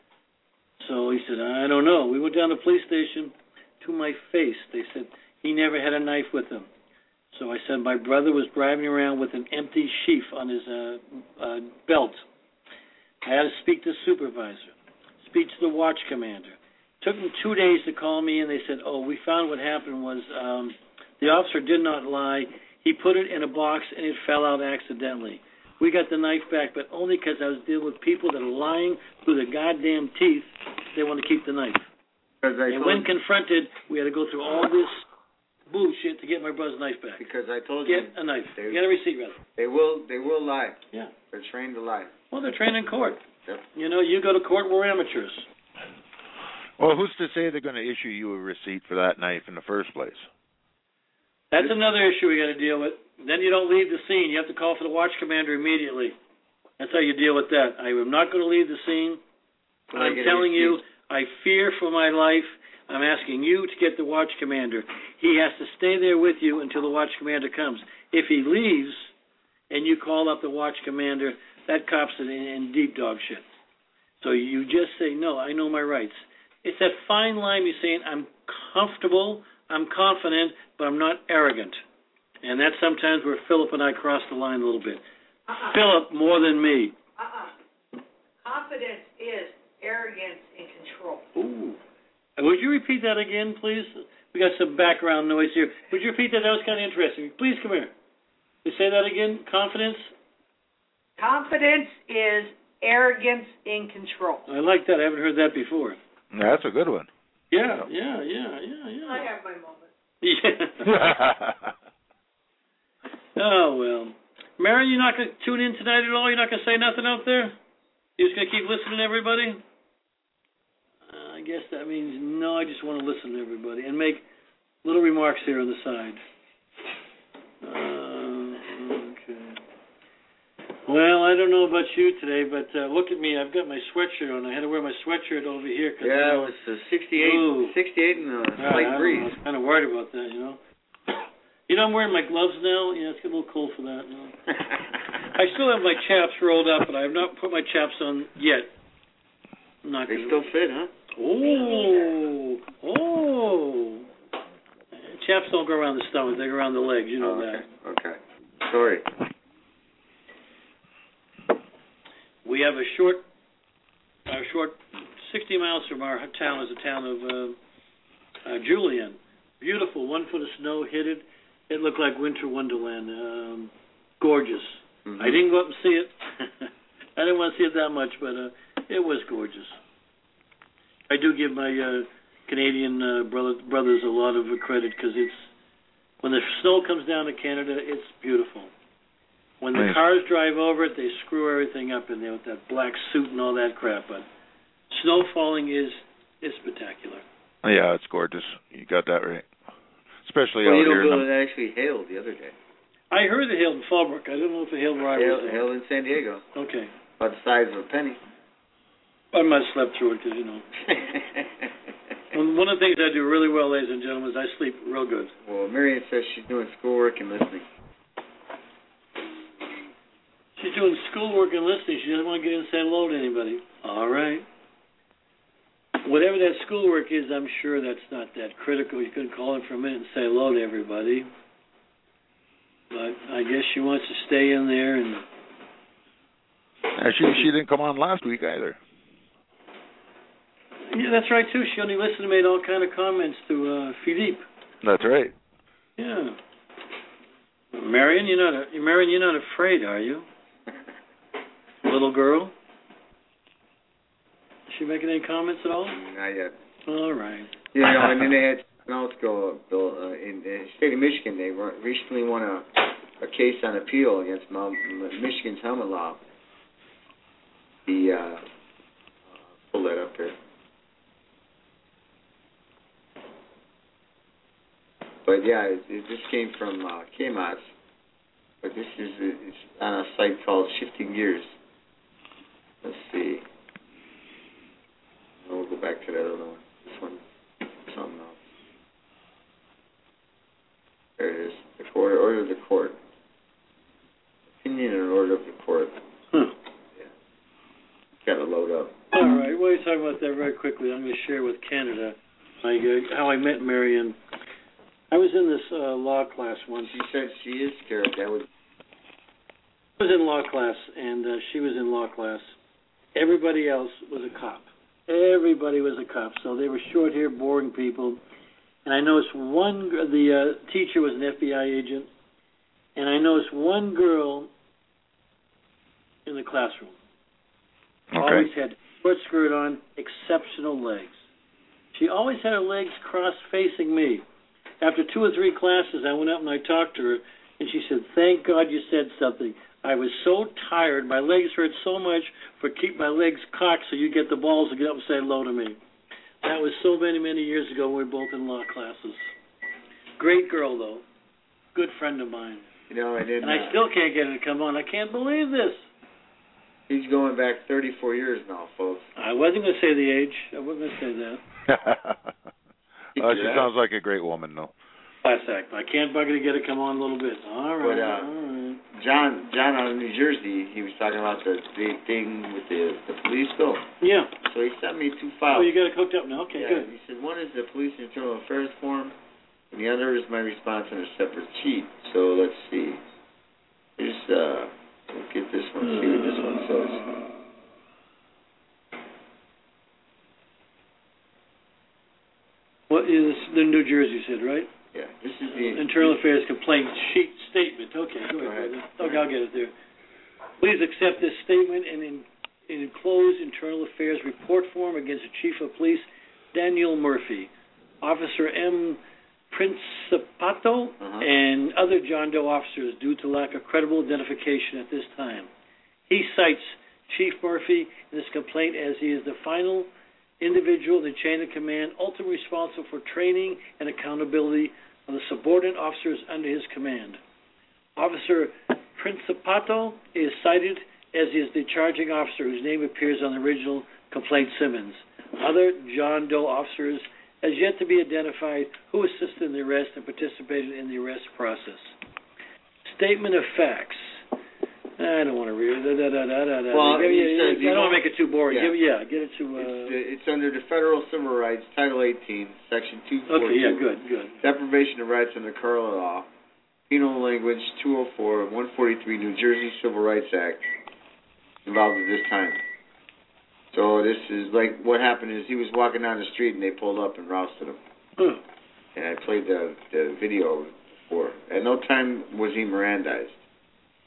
So he said, "I don't know." We went down to the police station. To my face, they said he never had a knife with him. So I said my brother was driving around with an empty sheath on his uh, uh, belt. I had to speak to the supervisor, speak to the watch commander. It took them two days to call me, and they said, "Oh, we found what happened was um, the officer did not lie. He put it in a box, and it fell out accidentally. We got the knife back, but only because I was dealing with people that are lying through their goddamn teeth. They want to keep the knife." And when confronted, we had to go through all this bullshit to get my brother's knife back. Because I told get you. Get a knife. They, get a receipt, rather. They will. They will lie. Yeah. They're trained to lie. Well, they're trained in court. Yep. You know, you go to court, we're amateurs. Well, who's to say they're going to issue you a receipt for that knife in the first place? That's another issue we got to deal with. Then you don't leave the scene. You have to call for the watch commander immediately. That's how you deal with that. I am not going to leave the scene. But I'm telling you, I fear for my life. I'm asking you to get the watch commander. He has to stay there with you until the watch commander comes. If he leaves and you call up the watch commander, that cop's in, in deep dog shit. So you just say, "No, I know my rights." It's that fine line you're saying, "I'm comfortable, I'm confident, but I'm not arrogant." And that's sometimes where Philip and I cross the line a little bit. Uh-uh. Philip more than me. Uh-uh. Confidence is arrogance in control. Ooh. Would you repeat that again, please? We got some background noise here. Would you repeat that? That was kind of interesting. Please come here. You say that again? Confidence? Confidence is arrogance in control. I like that. I haven't heard that before. Yeah, that's a good one. Yeah, yeah, yeah, yeah, yeah. I have my moment. Yeah. Oh, well. Mary, you're not going to tune in tonight at all? You're not going to say nothing out there? You're just going to keep listening to everybody? Uh, I guess that means no, I just want to listen to everybody and make little remarks here on the side. Uh, okay. Well, I don't know about you today, but uh, look at me. I've got my sweatshirt on. I had to wear my sweatshirt over here. Cause yeah, it was uh, sixty-eight, Ooh. sixty-eight in the Yeah, slight I breeze. I was kind of worried about that, you know. You know, I'm wearing my gloves now. Yeah, it's getting a little cold for that. You know. I still have my chaps rolled up, but I have not put my chaps on yet. I'm not they gonna... still fit, huh? Oh, oh. Chaps don't go around the stomach; they go around the legs. You know oh, okay. that. Okay. Sorry. We have a short, a short, sixty miles from our town is a town of uh, uh, Julian. Beautiful, one foot of snow hit it. It looked like winter wonderland. Um, gorgeous. Mm-hmm. I didn't go up and see it. I didn't want to see it that much, but uh, it was gorgeous. I do give my uh, Canadian uh, brother, brothers a lot of credit because it's when the snow comes down to Canada, it's beautiful. When the nice. cars drive over it, they screw everything up in there with that black suit and all that crap. But snow falling is is spectacular. Yeah, it's gorgeous. You got that right. Especially well, out you here. know, Bill, it actually hailed the other day. I heard it hailed in Fallbrook. I don't know if it hailed where I Hail, was. hailed in San Diego. Okay. About the size of a penny. I might have slept through it because, you know. One of the things I do really well, ladies and gentlemen, is I sleep real good. Well, Marion says she's doing schoolwork and listening. She's doing schoolwork and listening. She doesn't want to get in and say hello to anybody. All right. Whatever that schoolwork is, I'm sure that's not that critical. You couldn't call in for a minute and say hello to everybody. But I guess she wants to stay in there. And Yeah, she she didn't come on last week either. yeah, that's right too. She only listened and made all kind of comments to uh, Philippe. That's right. Yeah. Marion, you're not a, Marion, you're not afraid, are you? Little girl. Is she making any comments at all? Not yet. All right. You know, and then they had something else go, Bill. Uh, in the state of Michigan, they recently won a, a case on appeal against Mount, Michigan's helmet law. The, uh, pull that up here. But yeah, it, it just came from uh, K M O S. But this is it's on a site called Shifting Gears. Let's see. We'll go back to that other one. This one, something else. There it is. The court, order of the court. Opinion and order of the court. Huh. Yeah. Got to load up. All right. While you're talking about that very quickly, I'm going to share with Canada my, uh, how I met Marion. I was in this uh, law class once. She said she is scared. That was. I was in law class, and uh, she was in law class. Everybody else was a cop. Everybody was a cop, so they were short-haired, boring people. And I noticed one, the uh, teacher was an F B I agent, and I noticed one girl in the classroom. Okay. Always had short skirt on, exceptional legs. She always had her legs crossed facing me. After two or three classes, I went up and I talked to her, and she said, "Thank God you said something. I was so tired. My legs hurt so much for keep my legs cocked so you get the balls to get up and say hello to me." That was so many, many years ago when we were both in law classes. Great girl, though. Good friend of mine. You know, I didn't. And I still can't get her to come on. I can't believe this. He's going back thirty-four years now, folks. I wasn't going to say the age. I wasn't going to say that. Oh, she sounds like a great woman, though. Class act. I can't bug her to get her to come on a little bit. All right. But, uh, all right. John, John out of New Jersey, he was talking about the, the thing with the, the police bill. Yeah. So he sent me two files. Oh, you got it hooked up now? Okay, yeah, good. He said one is the police internal affairs form, and the other is my response on a separate sheet. So let's see. Here's, uh, we'll get this one, see what this one says. What is the New Jersey said, right? Yeah, this is the Internal Affairs Complaint Sheet Statement. Okay, go, go ahead. ahead. Okay, I'll get it there. Please accept this statement and in, in enclosed Internal Affairs report form against the Chief of Police, Daniel Murphy, Officer M. Principato, uh-huh. and other John Doe officers due to lack of credible identification at this time. He cites Chief Murphy in this complaint as he is the final individual in the chain of command ultimately responsible for training and accountability of the subordinate officers under his command. Officer Principato is cited as is the charging officer whose name appears on the original complaint Simmons. Other John Doe officers as yet to be identified who assisted in the arrest and participated in the arrest process. Statement of facts. I don't want to read it. Da, da, da, da, da. Well, Give, yeah, says, yeah, I don't want to make it too boring. Yeah, Give, yeah get it to... Uh, it's, it's under the Federal Civil Rights, Title eighteen, Section two forty-two. Okay, yeah, good, good. Deprivation of rights under current law. Penal language two oh four, one forty-three, New Jersey Civil Rights Act, involved at this time. So this is like, what happened is he was walking down the street and they pulled up and rousted him. Hmm. And I played the, the video before. At no time was he Mirandized.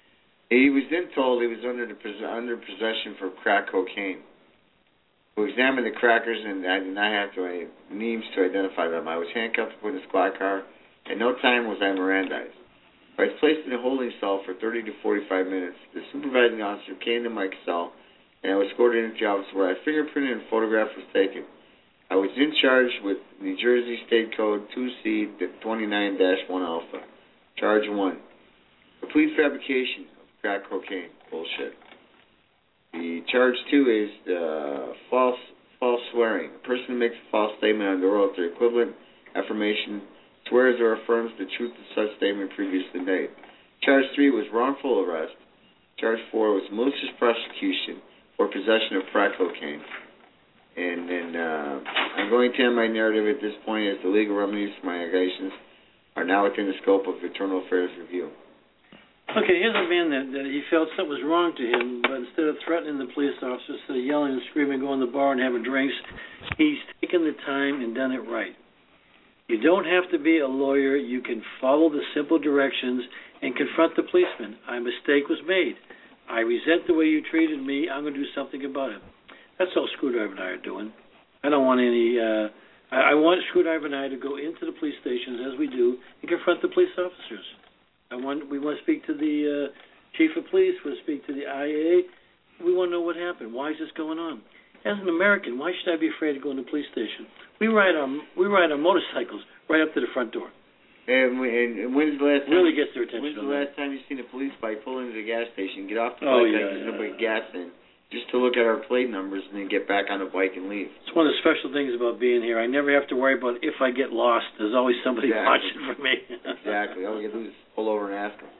He was then told he was under the under possession for crack cocaine. We examined the crackers, and I did not have to any names to identify them. I was handcuffed to put in a squad car. In no time was I Mirandized. I was placed in a holding cell for thirty to forty-five minutes. The supervising officer came to my cell, and I was escorted into the office where a fingerprint and photograph was taken. I was in charge with New Jersey State Code two C twenty-nine dash one alpha. Charge one. Complete fabrication of crack cocaine. Bullshit. The charge two is uh, false false swearing. A person who makes a false statement under oath or equivalent affirmation swears or affirms the truth of such statement previously made. Charge three was wrongful arrest. Charge four was malicious prosecution for possession of crack cocaine. And then uh, I'm going to end my narrative at this point as the legal remedies for my allegations are now within the scope of Internal Affairs Review. Okay, here's a man that, that he felt something was wrong to him, but instead of threatening the police officers, instead of yelling and screaming, go in the bar and having drinks, he's taken the time and done it right. You don't have to be a lawyer. You can follow the simple directions and confront the policeman. A mistake was made. I resent the way you treated me. I'm going to do something about it. That's all Screwdriver and I are doing. I don't want any... Uh, I, I want Screwdriver and I to go into the police stations, as we do, and confront the police officers. I want. We want to speak to the uh, chief of police. We want to speak to the I A. We want to know what happened. Why is this going on? As an American, why should I be afraid to go in the police station? We ride on we ride on motorcycles right up to the front door. And, and when's the last time, really gets their attention? When's the last time you've seen a police bike pull into the gas station, get off the oh, bike, yeah, like there's yeah. nobody gas in, just to look at our plate numbers and then get back on the bike and leave? It's one of the special things about being here. I never have to worry about if I get lost. There's always somebody exactly. watching for me. Exactly. All we can do is pull over and ask them.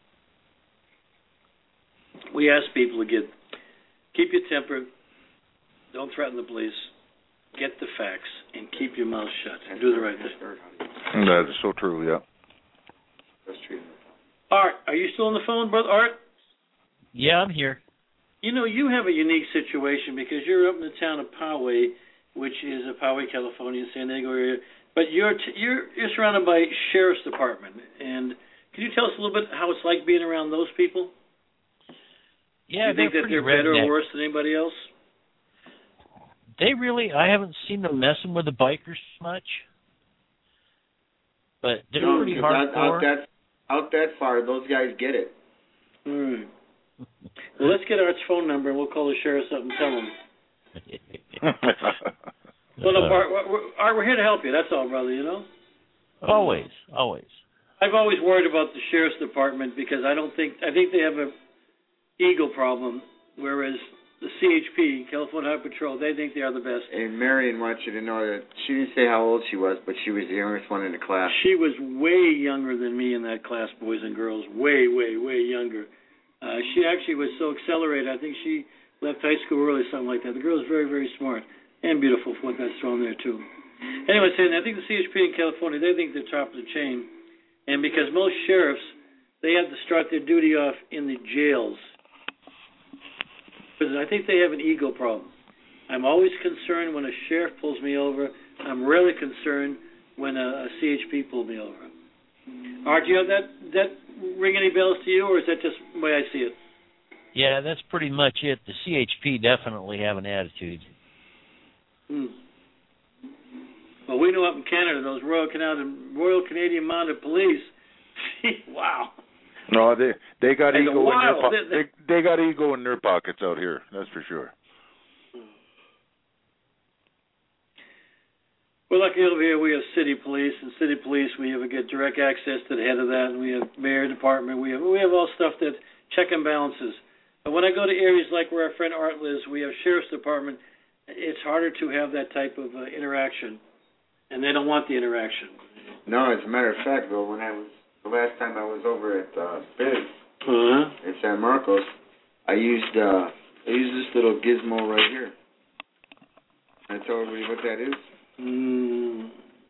We ask people to get keep your temper, don't threaten the police, get the facts, and keep your mouth shut. And do the right thing. That is so true, yeah. Art, are you still on the phone, brother? Art? Yeah, I'm here. You know, you have a unique situation because you're up in the town of Poway, which is a Poway, California, San Diego area, but you're t- you're you're surrounded by sheriff's department. And can you tell us a little bit how it's like being around those people? Yeah, Do you think that they're better or worse than anybody else? They really, I haven't seen them messing with the bikers much, but they're no, pretty hardcore. Out, out, that, out that far, those guys get it. Hmm. Well, let's get Art's phone number and we'll call the sheriff up and tell him. Well, no, Art, we're, Art, we're here to help you. That's all, brother, you know? Always, always. I've always worried about the sheriff's department because I don't think, I think they have a ego problem, whereas the C H P, California Highway Patrol, they think they are the best. And Marion wants you to know that she didn't say how old she was, but she was the youngest one in the class. She was way younger than me in that class, boys and girls. Way, way, way younger. Uh, she actually was so accelerated, I think she left high school early, something like that. The girl is very, very smart and beautiful for what that's thrown there, too. Anyway, saying I think the C H P in California, they think they're top of the chain. And because most sheriffs, they have to start their duty off in the jails. Because I think they have an ego problem. I'm always concerned when a sheriff pulls me over. I'm rarely concerned when a, a C H P pulls me over. Art, do you have that, that ring any bells to you, or is that just the way I see it? Yeah, that's pretty much it. The C H P definitely have an attitude. Hmm. Well, we know up in Canada, those Royal Canadian, Royal Canadian Mounted Police, wow. No, they they got and ego in their po- they, they, they got ego in their pockets out here. That's for sure. Well, lucky over here we have city police, and city police we have get direct access to the head of that, and we have mayor department. We have we have all stuff that check and balances. But when I go to areas like where our friend Art lives, we have sheriff's department. It's harder to have that type of uh, interaction, and they don't want the interaction. No, as a matter of fact, though, when I was the last time I was over at uh, Biz uh-huh. in San Marcos, I used uh, I used this little gizmo right here. Can I tell everybody what that is? Mm.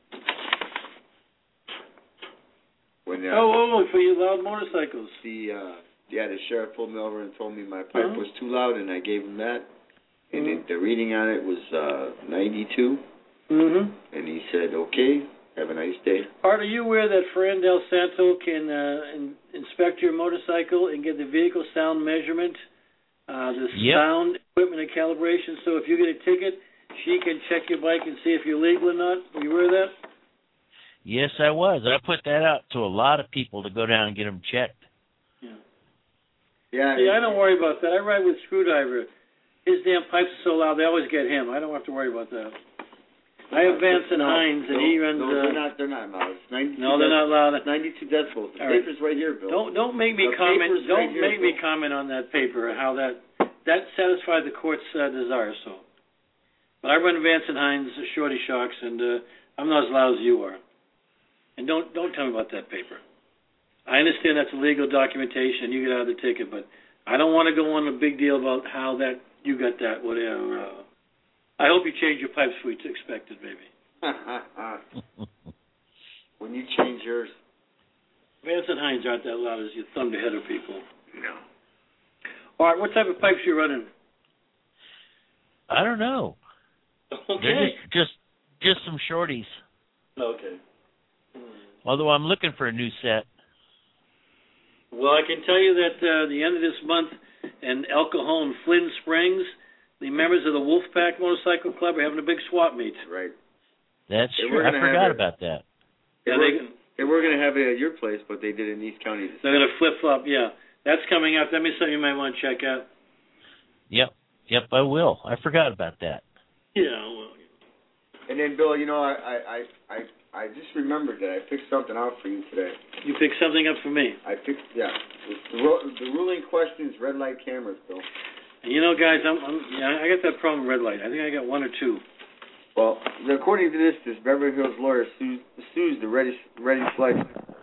When, uh, oh, oh, for you loud motorcycles. The uh, yeah, the sheriff pulled me over and told me my pipe uh-huh. was too loud, and I gave him that. And mm-hmm. it, the reading on it was uh, ninety-two. Mm-hmm. And he said, "Okay, have a nice day." Art, are you aware that Fran Del Santo can uh, in, inspect your motorcycle and get the vehicle sound measurement, uh, the Yep. sound equipment and calibration. So if you get a ticket, she can check your bike and see if you're legal or not. Were you aware of that? Yes, I was. I put that out to a lot of people to go down and get them checked. Yeah. Yeah. See, I don't worry about that. I ride with Screwdriver. His damn pipes are so loud, they always get him. I don't have to worry about that. I have Vance and no, Hines, and no, he runs. No, uh, they're not. They're not loud. It's ninety-two no, they're not loud. ninety-two decibels. The All right. paper's right here, Bill. Don't don't make me The comment. paper's Don't right here, make me Bill. comment on that paper. How that that satisfied the court's uh, desire. So, but I run Vance and Hines Shorty Shocks, and uh, I'm not as loud as you are. And don't don't tell me about that paper. I understand that's illegal documentation. You get out of the ticket, but I don't want to go on a big deal about how that you got that whatever. Uh, I hope you change your pipes before you expected, baby. When you change yours. Vance and Hines aren't that loud as you thunderheader people. No. All right, what type of pipes you running? I don't know. Okay. They're just, just just some shorties. Okay. Although I'm looking for a new set. Well, I can tell you that uh, the end of this month in El Cajon, Flynn Springs, the members of the Wolfpack Motorcycle Club are having a big swap meet. Right. That's They true. were I gonna forgot have it. about that. They, Yeah, were, they, they were going to have it at your place, but they did it in East County. they're going to flip-flop, yeah. That's coming up. That may be something you might want to check out. Yep. Yep, I will. I forgot about that. Yeah, well. And then, Bill, you know, I I, I, I I just remembered that I picked something out for you today. You picked something up for me. I picked, yeah. The, ru- the ruling question is red light cameras, Bill. And you know, guys, I'm, I'm yeah, I got that problem with red light. I think I got one or two. Well, according to this, this Beverly Hills lawyer sues, sues the Ready, Ready Flex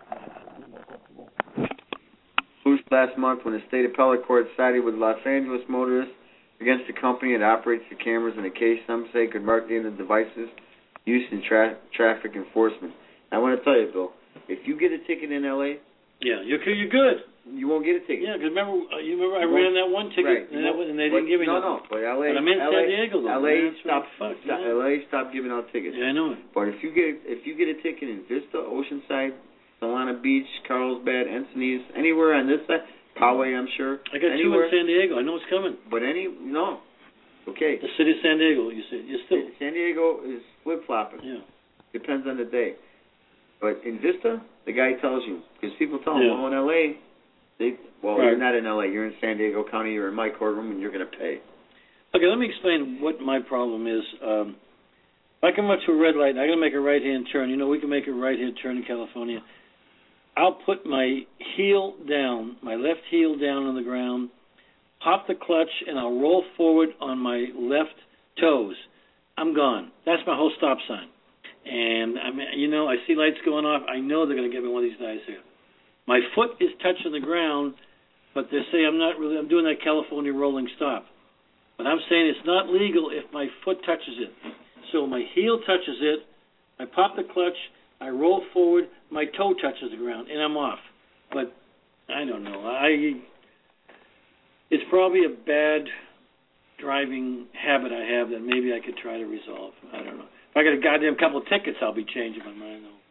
last month when the state appellate court sided with Los Angeles motorists against the company that operates the cameras in a case some say could mark the end of devices used in tra- traffic enforcement. I want to tell you, Bill, if you get a ticket in L A, Yeah, you're you're good. you won't get a ticket. Yeah, because remember, uh, you remember I You ran won't- that one ticket, right, and, you that, won't- was- and they but- didn't give me no, nothing. no, but L A, But I'm in L A, San Diego, though. L A man. That's stopped. what the fuck, stop, yeah. L A stopped giving out tickets. Yeah, I know it. But if you get if you get a ticket in Vista, Oceanside, Solana Beach, Carlsbad, Encinitas, anywhere on this side, Poway, I'm sure. I got anywhere, two in San Diego. I know it's coming. But any no, okay. The city of San Diego. You said you're still. San Diego is flip flopping. Yeah. Depends on the day. But in Vista, the guy tells you because people tell him, Yeah. well, in L A, they well, Right. you're not in L A. You're in San Diego County. You're in my courtroom, and you're going to pay. Okay, let me explain what my problem is. Um, if I come up to a red light and I'm going to make a right-hand turn, you know, we can make a right-hand turn in California. I'll put my heel down, my left heel down on the ground, pop the clutch, and I'll roll forward on my left toes. I'm gone. That's my whole stop sign. And, I mean, you know, I see lights going off. I know they're going to get me one of these days here. My foot is touching the ground, but they say I'm not really, I'm doing that California rolling stop. But I'm saying it's not legal if my foot touches it. So my heel touches it, I pop the clutch, I roll forward, my toe touches the ground, and I'm off. But I don't know. I it's probably a bad driving habit I have that maybe I could try to resolve. I don't know. If I got a goddamn couple of tickets, I'll be changing my mind, though.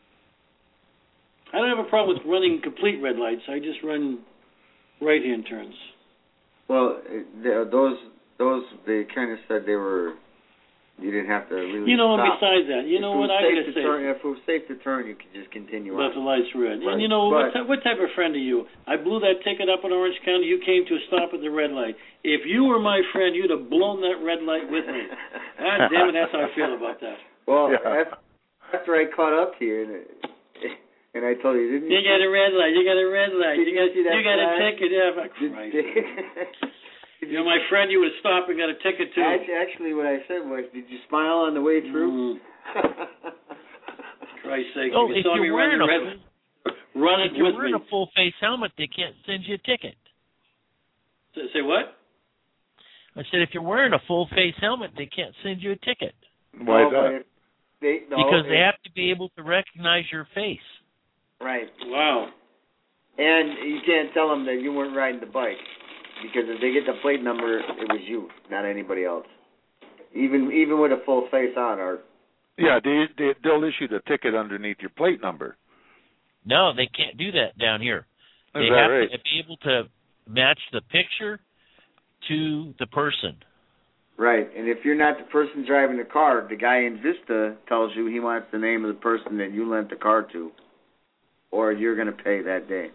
I don't have a problem with running complete red lights. I just run right-hand turns. Well, uh, those those they kind of said they were. You didn't have to really. You know, and stop. besides that, you if know it what was I safe gotta to say. Turn, if it was safe to turn, you could just continue Left the on. lights red. Right. And you know, what, But- ty- what type of friend are you? I blew that ticket up in Orange County. You came to a stop at the red light. If you were my friend, you'd have blown that red light with me. God damn it, that's how I feel about that. Well, Yeah. after, after I caught up to you, and, and I told you, didn't You got a red light. You got a red light. Did You you got, see that you got a flash? ticket. Yeah, but Christ. You're my friend. You would have stopped and got a ticket too. Actually, actually, what I said was, did you smile on the way through? Mm. Christ's sake! Oh, if you if saw me you're run wearing the a red, run it if you're with wearing me. a full face helmet, they can't send you a ticket. Say, say what? I said if you're wearing a full face helmet, they can't send you a ticket. Why is No, but that? if They, no, Because they if- have to be able to recognize your face. Right. Wow. And you can't tell them that you weren't riding the bike. Because if they get the plate number, it was you, not anybody else. Even even with a full face on, or Yeah, they, they they'll issue the ticket underneath your plate number. No, they can't do that down here. They that have right? to be able to match the picture to the person. Right, and if you're not the person driving the car, the guy in Vista tells you he wants the name of the person that you lent the car to, or you're going to pay that day.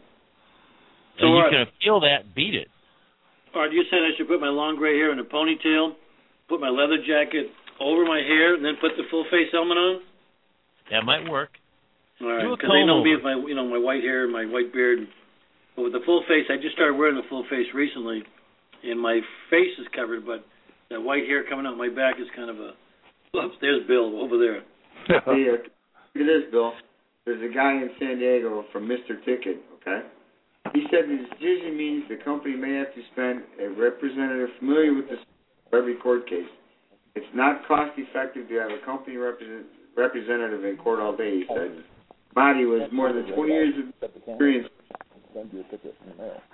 So you can appeal that and beat it. Art, you said I should put my long gray hair in a ponytail, put my leather jacket over my hair, and then put the full face helmet on? That might work. All right, Do a because they know comb me over. with my, you know, my white hair and my white beard. But with the full face, I just started wearing the full face recently, and my face is covered, but that white hair coming out my back is kind of a. Oops, there's Bill over there. Hey, uh, look at this, Bill. There's a guy in San Diego from Mister Ticket, okay? He said the decision means the company may have to spend a representative familiar with this for every court case. It's not cost effective to have a company represent, representative in court all day, he said. Marty was more than twenty years of experience Send you a ticket in the mail.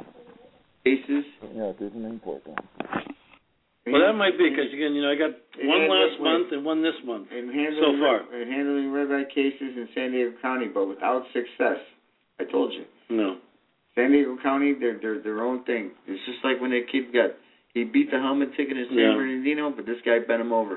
cases. Yeah, it isn't important. Well, that might be because again, you know, I got one last month and one this month and so far. And handling red light cases in San Diego County, but without success. I told you. No. San Diego County, they're they're their own thing. It's just like when that kid got he beat the helmet ticket in San Yeah. Bernardino, but this guy bent him over.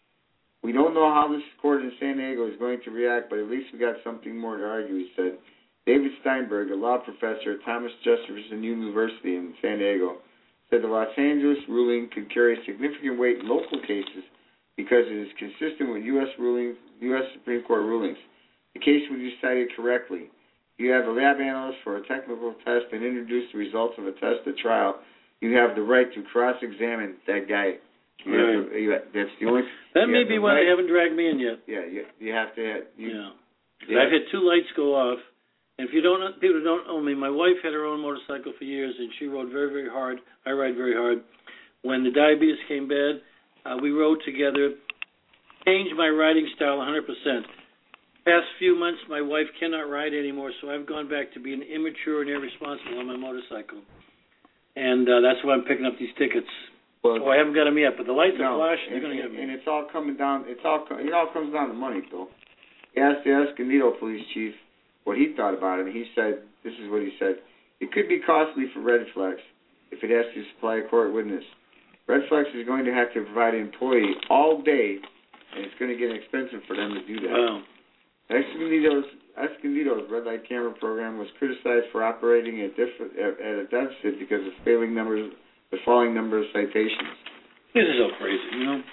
We don't know how this court in San Diego is going to react, but at least we got something more to argue, he said. David Steinberg, a law professor at Thomas Jefferson University in San Diego, said the Los Angeles ruling could carry significant weight in local cases because it is consistent with U S rulings, U S Supreme Court rulings. The case was decided correctly. If you have a lab analyst for a technical test and introduce the results of a test at trial, you have the right to cross-examine that guy. You Right. have to, you, that's the only. That you may have be the why right- they haven't dragged me in yet. Yeah, you, you have to. You, Yeah. you I've have- had two lights go off, and if you don't, know- people who don't know me, my wife had her own motorcycle for years, and she rode very, very hard. I ride very hard. When the diabetes came bad, uh, we rode together. Changed my riding style one hundred percent. Past few months, my wife cannot ride anymore, so I've gone back to being immature and irresponsible on my motorcycle, and uh, that's why I'm picking up these tickets. Well, oh, I haven't got them yet, but the lights are no, flashing. They're and, going to and, get me. and it's all coming down. It's all co- it all comes down to money, Bill. He asked the Escondido police chief what he thought about it, and he said, "This is what he said: It could be costly for Red Flex if it has to supply a court witness. Red Flex is going to have to provide an employee all day, and it's going to get expensive for them to do that." Wow. Escondido's Escondido's red light camera program was criticized for operating at, diff- at, at a deficit because of failing numbers, the falling number of citations. This is so crazy, you know.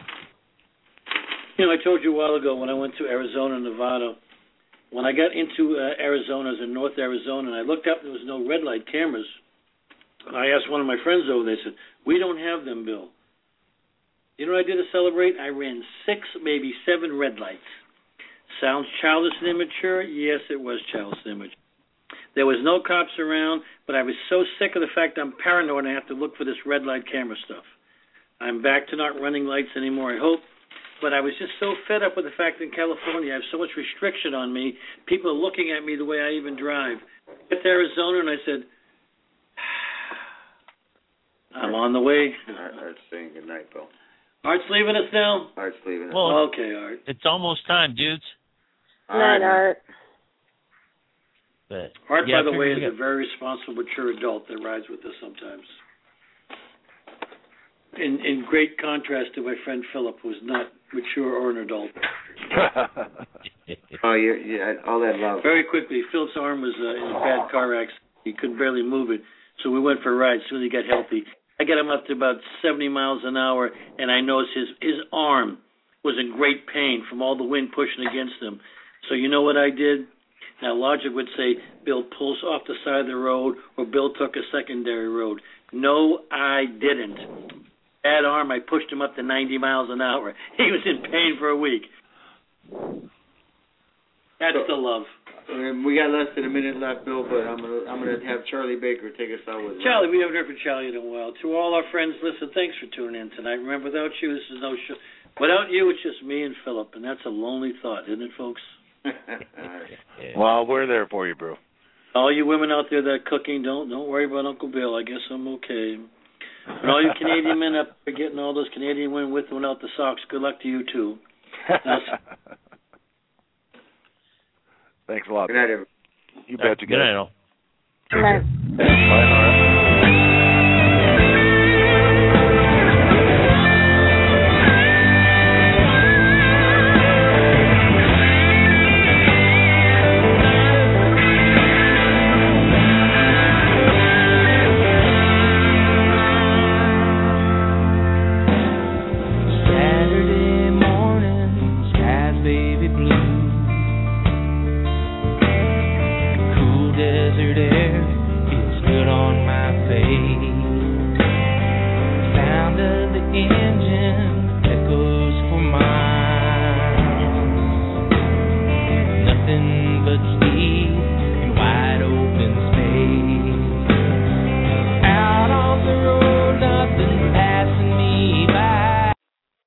You know, I told you a while ago when I went to Arizona and Nevada, when I got into uh, Arizona, I was in North Arizona, and I looked up and there was no red light cameras. And I asked one of my friends over there, they said, "We don't have them, Bill." You know what I did to celebrate? I ran six, maybe seven red lights. Sounds childish and immature? Yes, it was childish and immature. There was no cops around, but I was so sick of the fact I'm paranoid and I have to look for this red light camera stuff. I'm back to not running lights anymore, I hope. But I was just so fed up with the fact that in California I have so much restriction on me. People are looking at me the way I even drive. I got to Arizona and I said, I'm on the way. Art's saying good night, Bill. Art's leaving us now? Art's leaving us. Well, okay, Art. It's almost time, dudes. Night, Art. But, Art, yeah, by the I way, figured is we a very responsible, mature adult that rides with us sometimes. In in great contrast to my friend Philip, who's not mature or an adult. Oh, yeah, yeah, all that love. Very quickly, Philip's arm was uh, in a bad car accident. He couldn't barely move it, so we went for a ride. As soon as he got healthy, I got him up to about seventy miles an hour, and I noticed his his arm was in great pain from all the wind pushing against him. So you know what I did? Now, logic would say Bill pulls off the side of the road or Bill took a secondary road. No, I didn't. That arm, I pushed him up to ninety miles an hour. He was in pain for a week. That's So, the love. Um, we got less than a minute left, Bill, but I'm gonna I'm gonna have Charlie Baker take us out with Charlie, we haven't heard from Charlie in a while. To all our friends, listen, thanks for tuning in tonight. Remember, without you, this is no show. Without you, it's just me and Philip, and that's a lonely thought, isn't it, folks? Well, we're there for you, bro. All you women out there that are cooking, don't don't worry about Uncle Bill. I guess I'm okay. And all you Canadian men up there getting all those Canadian women with and without the socks, good luck to you, too. Now, Thanks a lot. Good night, everyone. You bet you Good night, all. Good night. Bye, Nora. Desert air feels good on my face.